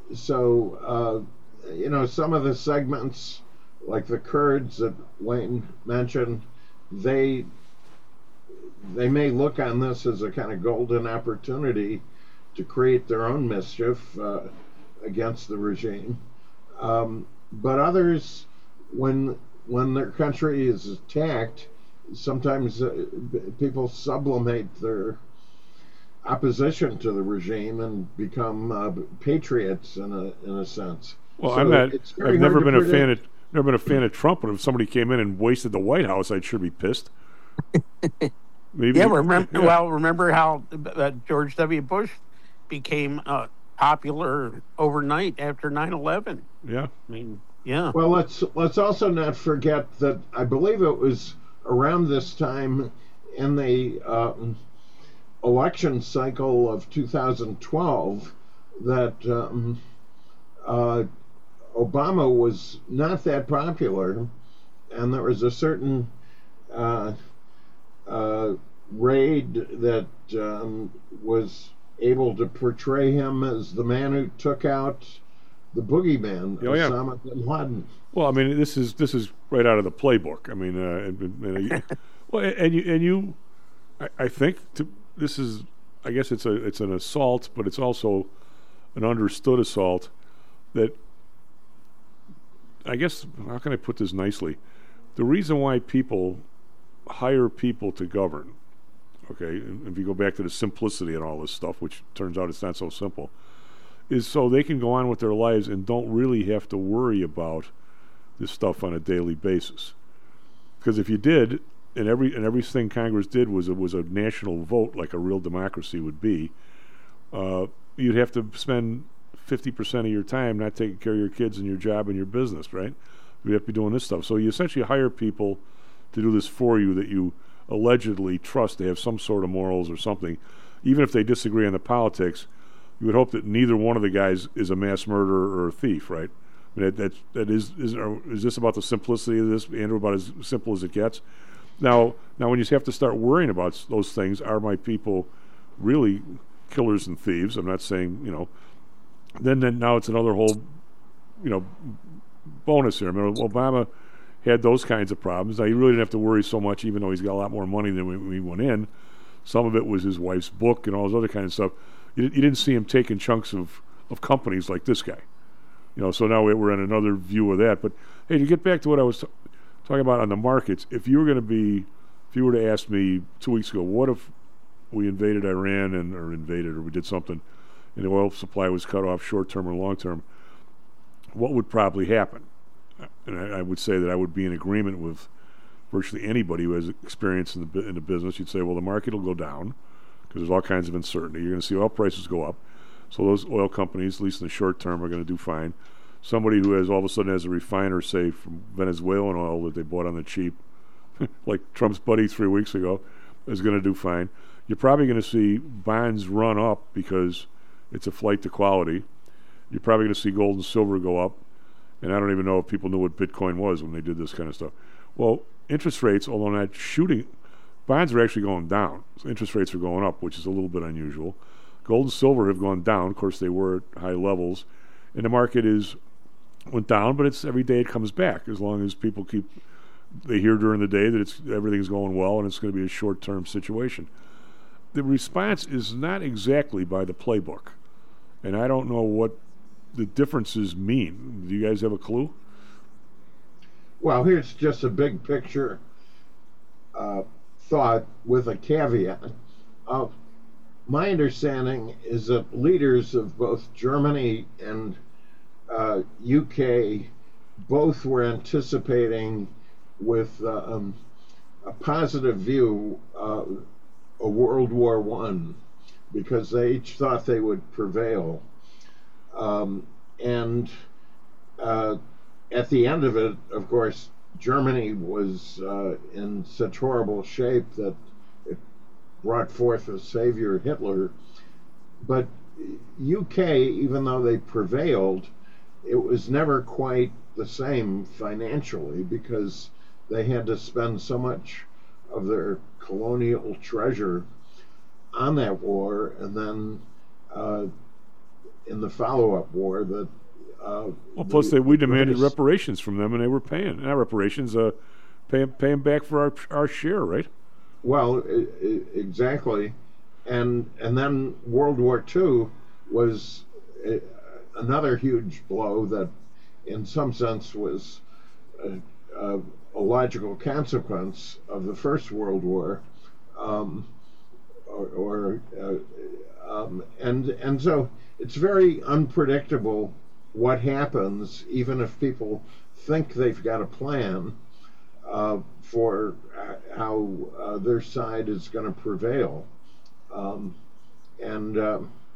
Speaker 3: so, uh, you know, some of the segments, like the Kurds that Wayne mentioned, they they may look on this as a kind of golden opportunity to create their own mischief uh, against the regime. Um, but others, when when their country is attacked, sometimes uh, people sublimate their opposition to the regime and become uh, patriots in a in a sense.
Speaker 2: Well,
Speaker 3: so
Speaker 2: I'm not. I've never been
Speaker 3: predict.
Speaker 2: a fan of never been a fan of Trump. But if somebody came in and wasted the White House, I'd sure be pissed. Maybe.
Speaker 1: Yeah, remember.
Speaker 2: Yeah.
Speaker 1: Well, remember how uh, George W. Bush became uh, popular overnight after nine eleven.
Speaker 2: Yeah.
Speaker 1: I mean, yeah.
Speaker 3: Well, let's let's also not forget that I believe it was around this time in the um, election cycle of two thousand twelve that um, uh, Obama was not that popular, and there was a certain uh, uh, raid that um, was able to portray him as the man who took out the boogeyman,
Speaker 2: Oh, yeah.
Speaker 3: Osama bin Laden.
Speaker 2: Well, I mean, this is this is right out of the playbook. I mean, uh, and, and, uh, well, and you and you, I, I think to, this is, I guess it's a it's an assault, but it's also an understood assault. That, I guess, how can I put this nicely? The reason why people hire people to govern, okay, and if you go back to the simplicity and all this stuff, which turns out it's not so simple, is so they can go on with their lives and don't really have to worry about this stuff on a daily basis. Because if you did, and every and everything Congress did was a, was a national vote, like a real democracy would be, uh, you'd have to spend fifty percent of your time not taking care of your kids and your job and your business, right? You have to be doing this stuff. So you essentially hire people to do this for you that you allegedly trust to have some sort of morals or something. Even if they disagree on the politics, you would hope that neither one of the guys is a mass murderer or a thief, right? I mean, that, that, that is, is, is this about the simplicity of this, Andrew, about as simple as it gets? Now, now, when you have to start worrying about those things, are my people really killers and thieves? I'm not saying, you know, then, then now it's another whole, you know, bonus here. I mean, Obama had those kinds of problems. Now, he really didn't have to worry so much, even though he's got a lot more money than when he went in. Some of it was his wife's book and all this other kind of stuff. You, you didn't see him taking chunks of, of companies like this guy. You know, so now we- we're in another view of that. But hey, to get back to what I was t- talking about on the markets, if you were going to be, if you were to ask me two weeks ago, what if we invaded Iran and or invaded or we did something, and the oil supply was cut off, short term or long term, what would probably happen? And I, I would say that I would be in agreement with virtually anybody who has experience in the bu- in the business. You'd say, well, the market will go down because there's all kinds of uncertainty. You're going to see oil prices go up. So those oil companies, at least in the short term, are going to do fine. Somebody who has all of a sudden has a refiner, say, from Venezuelan oil that they bought on the cheap, like Trump's buddy three weeks ago, is going to do fine. You're probably going to see bonds run up because it's a flight to quality. You're probably going to see gold and silver go up. And I don't even know if people knew what Bitcoin was when they did this kind of stuff. Well, interest rates, although not shooting, bonds are actually going down. So interest rates are going up, which is a little bit unusual. Gold and silver have gone down. Of course, they were at high levels. And the market is went down, but it's every day it comes back as long as people keep, they hear during the day that it's everything's going well and it's going to be a short-term situation. The response is not exactly by the playbook. And I don't know what the differences mean. Do you guys have a clue?
Speaker 3: Well, here's just a big picture uh, thought with a caveat. Uh, my understanding is that leaders of both Germany and uh, U K both were anticipating with uh, um, a positive view uh, a World War One because they each thought they would prevail. Um, and uh, at the end of it, of course, Germany was uh, in such horrible shape that it brought forth a savior, Hitler. But U K, even though they prevailed, it was never quite the same financially because they had to spend so much of their colonial treasure on that war, and then uh, in the follow-up war that uh,
Speaker 2: well, plus they, we demanded
Speaker 3: greatest,
Speaker 2: reparations from them, and they were paying. Not reparations, uh, paying paying back for our our share, right?
Speaker 3: Well, I, I, exactly, and and then World War Two was a, another huge blow that, in some sense, was a, a, a logical consequence of the First World War, um, or, or uh, um, and and so it's very unpredictable what happens, even if people think they've got a plan uh, for uh, how uh, their side is going to prevail. Um, and uh,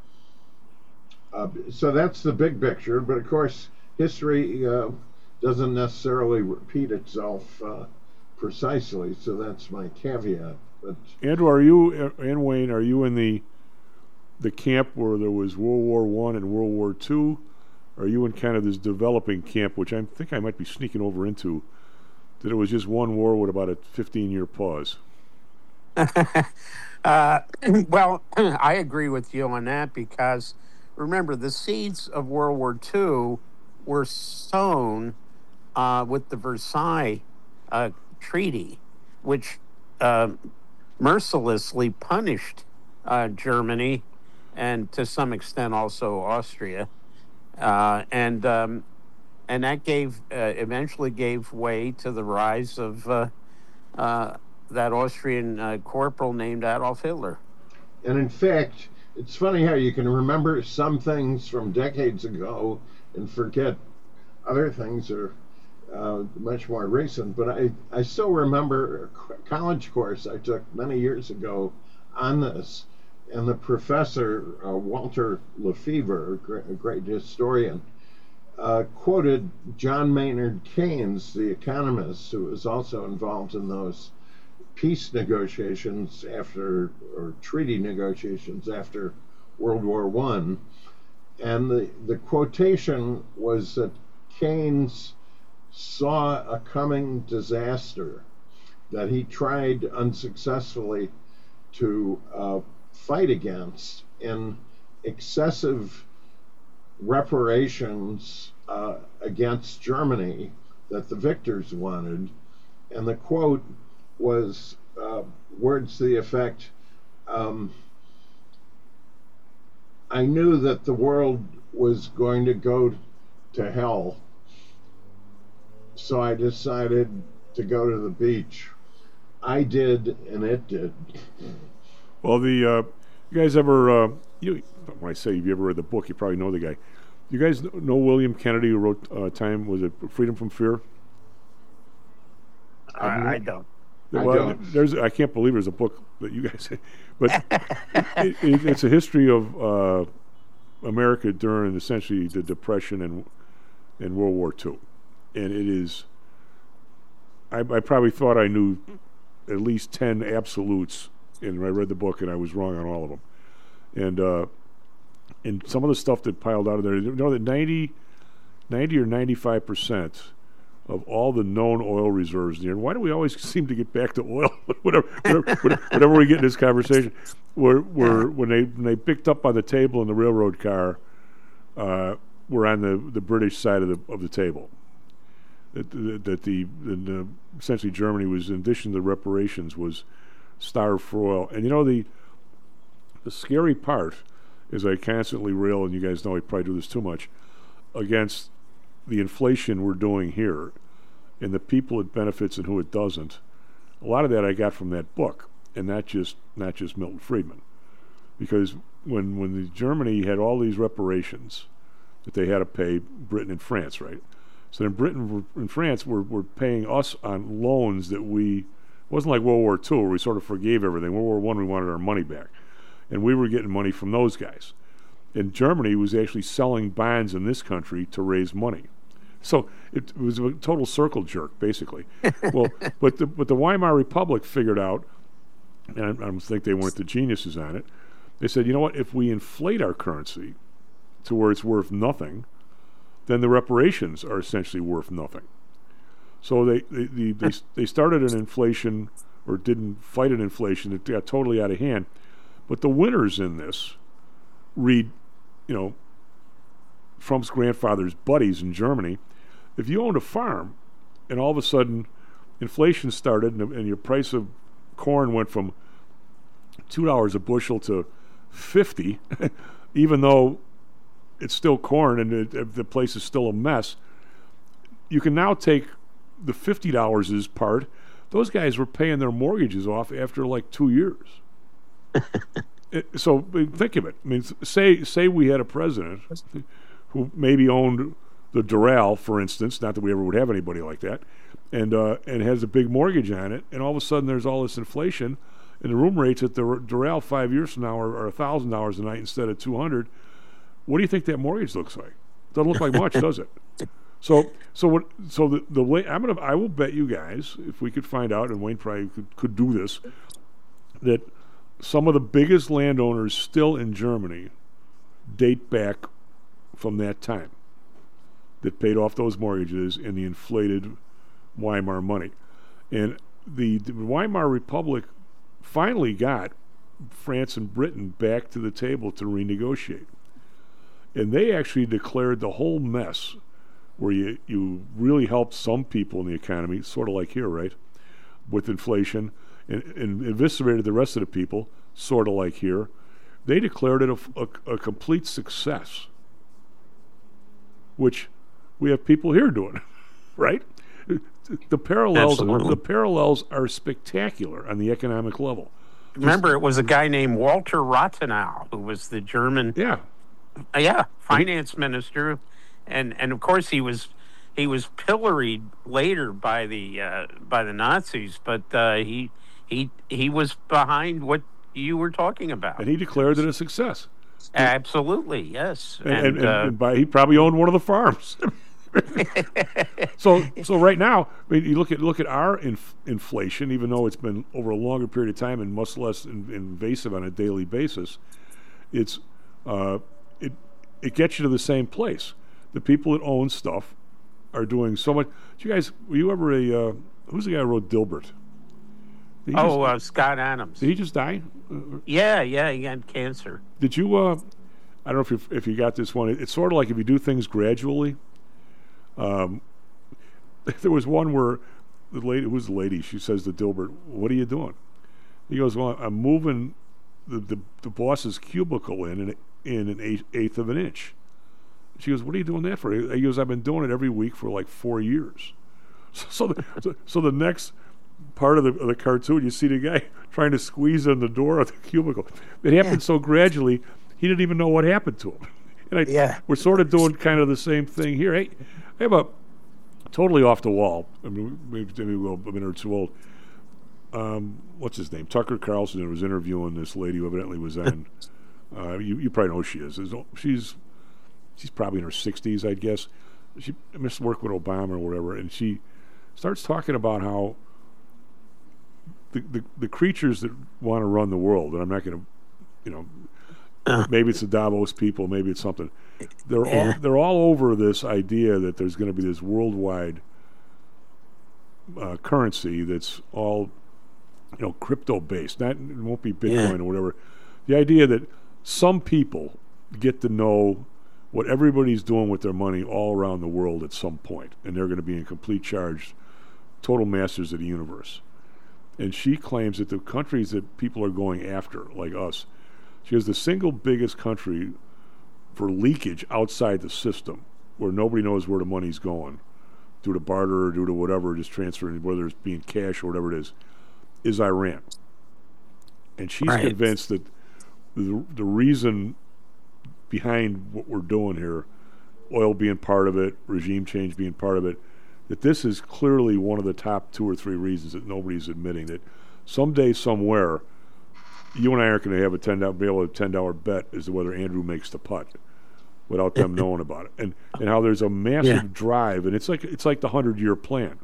Speaker 3: uh, so that's the big picture. But of course, history uh, doesn't necessarily repeat itself uh, precisely. So that's my caveat. But
Speaker 2: Andrew, are you and Wayne? Are you in the the camp where there was World War One and World War Two? Are you in kind of this developing camp, which I think I might be sneaking over into, that it was just one war with about a fifteen-year pause?
Speaker 1: uh, well, I agree with you on that because, remember, the seeds of World War Two were sown uh, with the Versailles uh, Treaty, which uh, mercilessly punished uh, Germany and, to some extent, also Austria. Uh, and um, and that gave uh, eventually gave way to the rise of uh, uh, that Austrian uh, corporal named Adolf Hitler.
Speaker 3: And in fact, it's funny how you can remember some things from decades ago and forget other things that are uh, much more recent. But I, I still remember a college course I took many years ago on this. And the professor, uh, Walter Lefevre, a great historian, uh, quoted John Maynard Keynes, the economist, who was also involved in those peace negotiations after, or treaty negotiations after World War One. And the, the quotation was that Keynes saw a coming disaster that he tried unsuccessfully to uh, fight against in excessive reparations uh, against Germany that the victors wanted. And the quote was uh, words to the effect, um, I knew that the world was going to go to hell. So I decided to go to the beach. I did, and it did.
Speaker 2: Well, the uh, you guys ever uh, you when I say you ever read the book, you probably know the guy. You guys know William Kennedy, who wrote uh, "Time"? Was it Freedom from Fear?
Speaker 1: I, I don't.
Speaker 3: I
Speaker 2: Well,
Speaker 3: don't.
Speaker 2: there's I can't believe there's a book that you guys, but it, it, it's a history of uh, America during essentially the Depression and and World War Two, and it is. I, I probably thought I knew at least ten absolutes, and I read the book and I was wrong on all of them, and uh, and some of the stuff that piled out of there. You know that ninety, ninety or ninety-five percent of all the known oil reserves in the air. Why do we always seem to get back to oil? whatever, whatever, whatever we get in this conversation, were were when they when they picked up on the table in the railroad car, uh, were on the, the British side of the of the table. That that, that the, the essentially Germany was, in addition to the reparations, was starved for oil. And you know the the scary part is I constantly rail, and you guys know I probably do this too much, against the inflation we're doing here and the people it benefits and who it doesn't. A lot of that I got from that book, and not just not just Milton Friedman. Because when when the Germany had all these reparations that they had to pay Britain and France, right? So then Britain and France were, were paying us on loans that we, it wasn't like World War Two where we sort of forgave everything. World War One we wanted our money back. And we were getting money from those guys. And Germany was actually selling bonds in this country to raise money. So it, it was a total circle jerk, basically. Well, but the but the Weimar Republic figured out, and I, I don't think they weren't the geniuses on it. They said, you know what? If we inflate our currency to where it's worth nothing, then the reparations are essentially worth nothing. So they they they, they, they started an inflation, or didn't fight an inflation that got totally out of hand. But the winners in this, read, you know, Trump's grandfather's buddies in Germany. If you owned a farm and all of a sudden inflation started and, and your price of corn went from two dollars a bushel to fifty, even though it's still corn and it, the place is still a mess, you can now take the fifty dollars as part. Those guys were paying their mortgages off after like two years. it, so think of it. I mean, say say we had a president who maybe owned the Doral, for instance, not that we ever would have anybody like that, and uh, and has a big mortgage on it, and all of a sudden there's all this inflation, and the room rates at the Doral five years from now are, are one thousand dollars a night instead of two hundred dollars. What do you think that mortgage looks like? Doesn't look like much, does it? So, so what? So the the way I'm gonna, I will bet you guys, if we could find out, and Wayne probably could, could do this, that some of the biggest landowners still in Germany date back from that time, that paid off those mortgages in the inflated Weimar money. And the, the Weimar Republic finally got France and Britain back to the table to renegotiate. And they actually declared the whole mess where you, you really helped some people in the economy, sort of like here, right, with inflation, and, and eviscerated the rest of the people, sort of like here. They declared it a, a, a complete success, which we have people here doing, right? The parallels,
Speaker 1: Absolutely.
Speaker 2: the parallels are spectacular on the economic level.
Speaker 1: Remember, it was a guy named Walter Rathenau who was the German,
Speaker 2: Yeah,
Speaker 1: uh, yeah, finance minister, and and of course he was he was pilloried later by the uh, by the Nazis, but uh, he he he was behind what you were talking about.
Speaker 2: and he declared it a success.
Speaker 1: Absolutely, yes,
Speaker 2: And, and, and,
Speaker 1: uh,
Speaker 2: and by, he probably owned one of the farms. so, so right now, I mean, you look at look at our inf- inflation, even though it's been over a longer period of time and much less in, invasive on a daily basis. It's uh, it it gets you to the same place. The people that own stuff are doing so much. Did you guys, were you ever a uh, who's the guy who wrote Dilbert? Did he
Speaker 1: oh,
Speaker 2: just,
Speaker 1: uh, Scott Adams.
Speaker 2: did he just die? Uh,
Speaker 1: Yeah, yeah, he had cancer.
Speaker 2: Did you? Uh, I don't know if you if you got this one. It's sort of like if you do things gradually. Um, there was one where the lady, who's the lady? She says to Dilbert, "What are you doing?" He goes, "Well, I'm moving the the, the boss's cubicle in an, in an eighth, eighth of an inch." She goes, what are you doing that for? He goes, I've been doing it every week for like four years. So the, so, so the next part of the, of the cartoon, you see the guy trying to squeeze in the door of the cubicle. It happened yeah. so gradually, he didn't even know what happened to him. And I,
Speaker 1: yeah.
Speaker 2: we're sort of doing kind of the same thing here. Hey, I have a totally off the wall. I mean, maybe, maybe we'll a minute or two old. Um, what's his name? Tucker Carlson was interviewing this lady who evidently was on. uh, you, you probably know who she is. She's she's probably in her sixties, I'd guess. She must work with Obama or whatever, and she starts talking about how the the, the creatures that want to run the world, and I'm not going to, you know, uh, maybe it's the Davos people, maybe it's something. They're
Speaker 1: yeah.
Speaker 2: all, they're all over this idea that there's going to be this worldwide uh, currency that's all, you know, crypto based. Not it won't be Bitcoin
Speaker 1: yeah.
Speaker 2: or whatever. The idea that some people get to know what everybody's doing with their money all around the world at some point, and they're going to be in complete charge, total masters of the universe. And she claims that the countries that people are going after, like us, she has the single biggest country for leakage outside the system, where nobody knows where the money's going, due to barter or due to whatever, just transferring, whether it's being cash or whatever it is, is Iran. And she's
Speaker 1: right.
Speaker 2: convinced that the, the reason behind what we're doing here, oil being part of it, regime change being part of it, that this is clearly one of the top two or three reasons that nobody's admitting that someday, somewhere, you and I aren't going to have a ten dollar, be able to ten dollar bet as to whether Andrew makes the putt without them knowing about it, and and how there's a massive
Speaker 1: yeah.
Speaker 2: drive, and it's like it's like the hundred year plan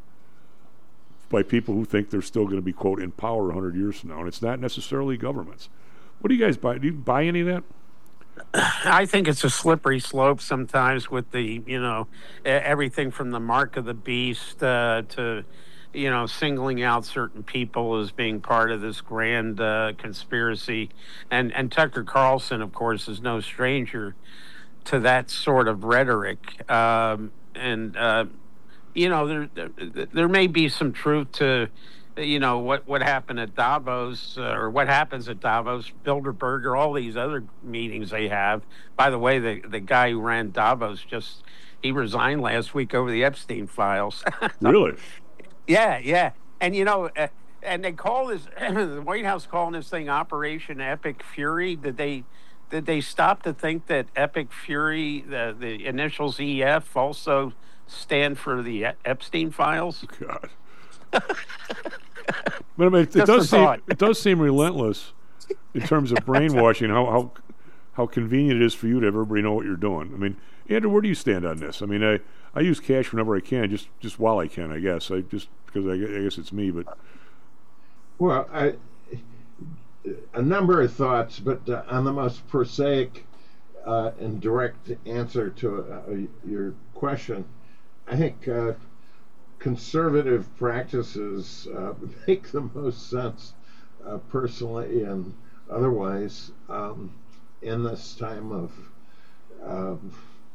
Speaker 2: by people who think they're still going to be quote in power a hundred years from now, and it's not necessarily governments. What do you guys buy? Do you buy any of that?
Speaker 1: I think it's a slippery slope sometimes with the, you know, everything from the mark of the beast uh, to, you know, singling out certain people as being part of this grand uh, conspiracy. And, and Tucker Carlson, of course, is no stranger to that sort of rhetoric. Um, and, uh, you know, there, there there may be some truth to, you know, what, what happened at Davos uh, or what happens at Davos, Bilderberg, or all these other meetings they have. By the way, the, the guy who ran Davos just, he resigned last week over the Epstein files. So,
Speaker 2: really?
Speaker 1: Yeah, yeah. And, you know, uh, and they call this, the White House calling this thing Operation Epic Fury. Did they did they stop to think that Epic Fury, the, the initials E F, also stand for the Epstein files?
Speaker 2: God. But I mean, it, it does seem it does seem relentless in terms of brainwashing. How how how convenient it is for you to have everybody know what you're doing. I mean, Andrew, where do you stand on this? I mean, I, I use cash whenever I can, just just while I can, I guess. I just because I, I guess it's me, but
Speaker 3: well, I a number of thoughts, but uh, on the most prosaic uh, and direct answer to uh, your question, I think. Uh, Conservative practices uh, make the most sense, uh, personally and otherwise, um, in this time of um,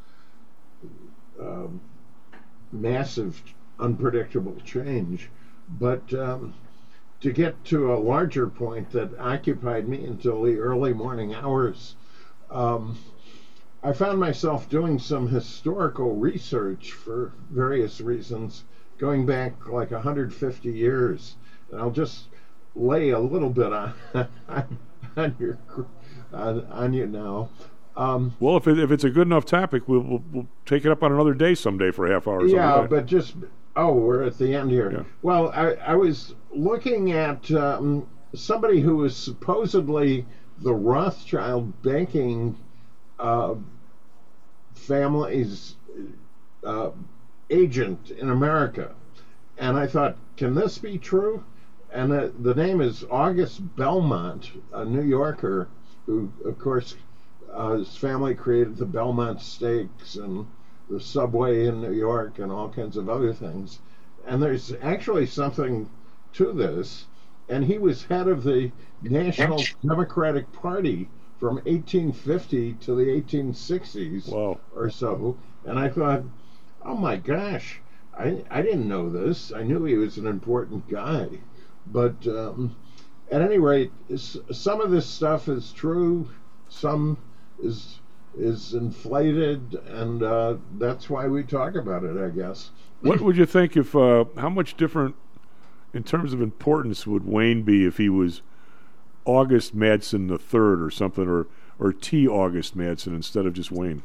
Speaker 3: um, massive, unpredictable change. But um, to get to a larger point that occupied me until the early morning hours, um, I found myself doing some historical research for various reasons, going back like one hundred fifty years, and I'll just lay a little bit on on, on your on, on you now. Um,
Speaker 2: well, if it, if it's a good enough topic, we'll, we'll we'll take it up on another day someday for a half hour. Or
Speaker 3: yeah,
Speaker 2: something.
Speaker 3: but just oh, we're at the end here.
Speaker 2: Yeah.
Speaker 3: Well, I, I was looking at um, somebody who was supposedly the Rothschild banking uh, family's Uh, agent in America, and I thought, can this be true? And uh, the name is August Belmont, a New Yorker who, of course, uh, his family created the Belmont Steaks and the subway in New York and all kinds of other things. And there's actually something to this. And he was head of the National Democratic Party from eighteen fifty to the eighteen sixties.
Speaker 2: Wow.
Speaker 3: Or so. And I thought, oh my gosh, I I didn't know this. I knew he was an important guy. But um, at any rate, some of this stuff is true. Some is is inflated, and uh, that's why we talk about it, I guess.
Speaker 2: What would you think if, uh, how much different in terms of importance would Wayne be if he was August Madsen the third or something, or, or T. August Madsen instead of just Wayne?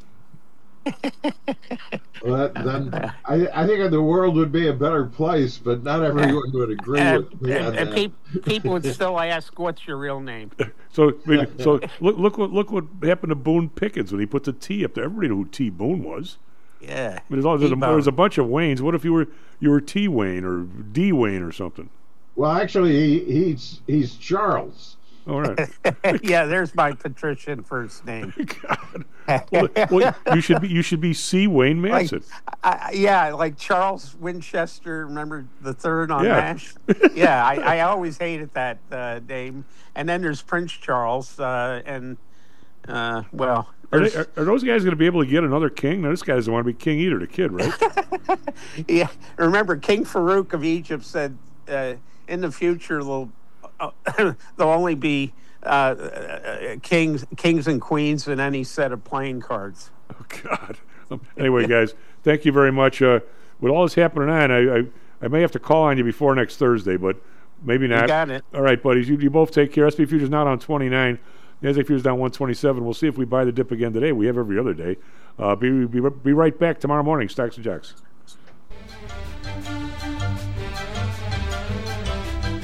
Speaker 3: Well, that, then I, I think the world would be a better place, but not everyone would agree
Speaker 1: And,
Speaker 3: with me on
Speaker 1: and, and
Speaker 3: that.
Speaker 1: pe- people would still ask, "What's your real name?"
Speaker 2: So, I mean, so look, look what look what happened to Boone Pickens when he put the T up there. Everybody knew who T. Boone was.
Speaker 1: Yeah.
Speaker 2: I mean, there's, all, there's, a,
Speaker 1: T-Bone.
Speaker 2: there's a bunch of Waynes. What if you were you were T. Wayne or D. Wayne or something?
Speaker 3: Well, actually, he, he's he's Charles.
Speaker 2: All right.
Speaker 1: Yeah, there's my patrician first name.
Speaker 2: God. Well, well, you should be you should be C. Wayne
Speaker 1: Like,
Speaker 2: Madsen.
Speaker 1: I, yeah, like Charles Winchester. Remember the third on
Speaker 2: Yeah.
Speaker 1: MASH? Yeah, I, I always hated that uh, name. And then there's Prince Charles, uh, and uh, well,
Speaker 2: Are,
Speaker 1: there's,
Speaker 2: they, are, are those guys going to be able to get another king? Now, this guy doesn't want to be king either, the kid, right?
Speaker 1: yeah. Remember, King Farouk of Egypt said, uh, in the future there'll uh, there'll only be uh, uh, kings, kings and queens in any set of playing cards.
Speaker 2: Oh, God. Um, anyway, guys, thank you very much. Uh, with all this happening on, I, I I may have to call on you before next Thursday, but maybe not.
Speaker 1: You got it.
Speaker 2: All right, buddies. You, you both take care. S P Futures not on twenty-nine. NASDAQ Futures down one twenty-seven. We'll see if we buy the dip again today. We have every other day. Uh, be, be, be right back tomorrow morning. Stocks and Jocks.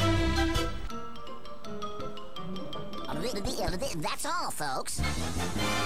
Speaker 10: That's all, folks.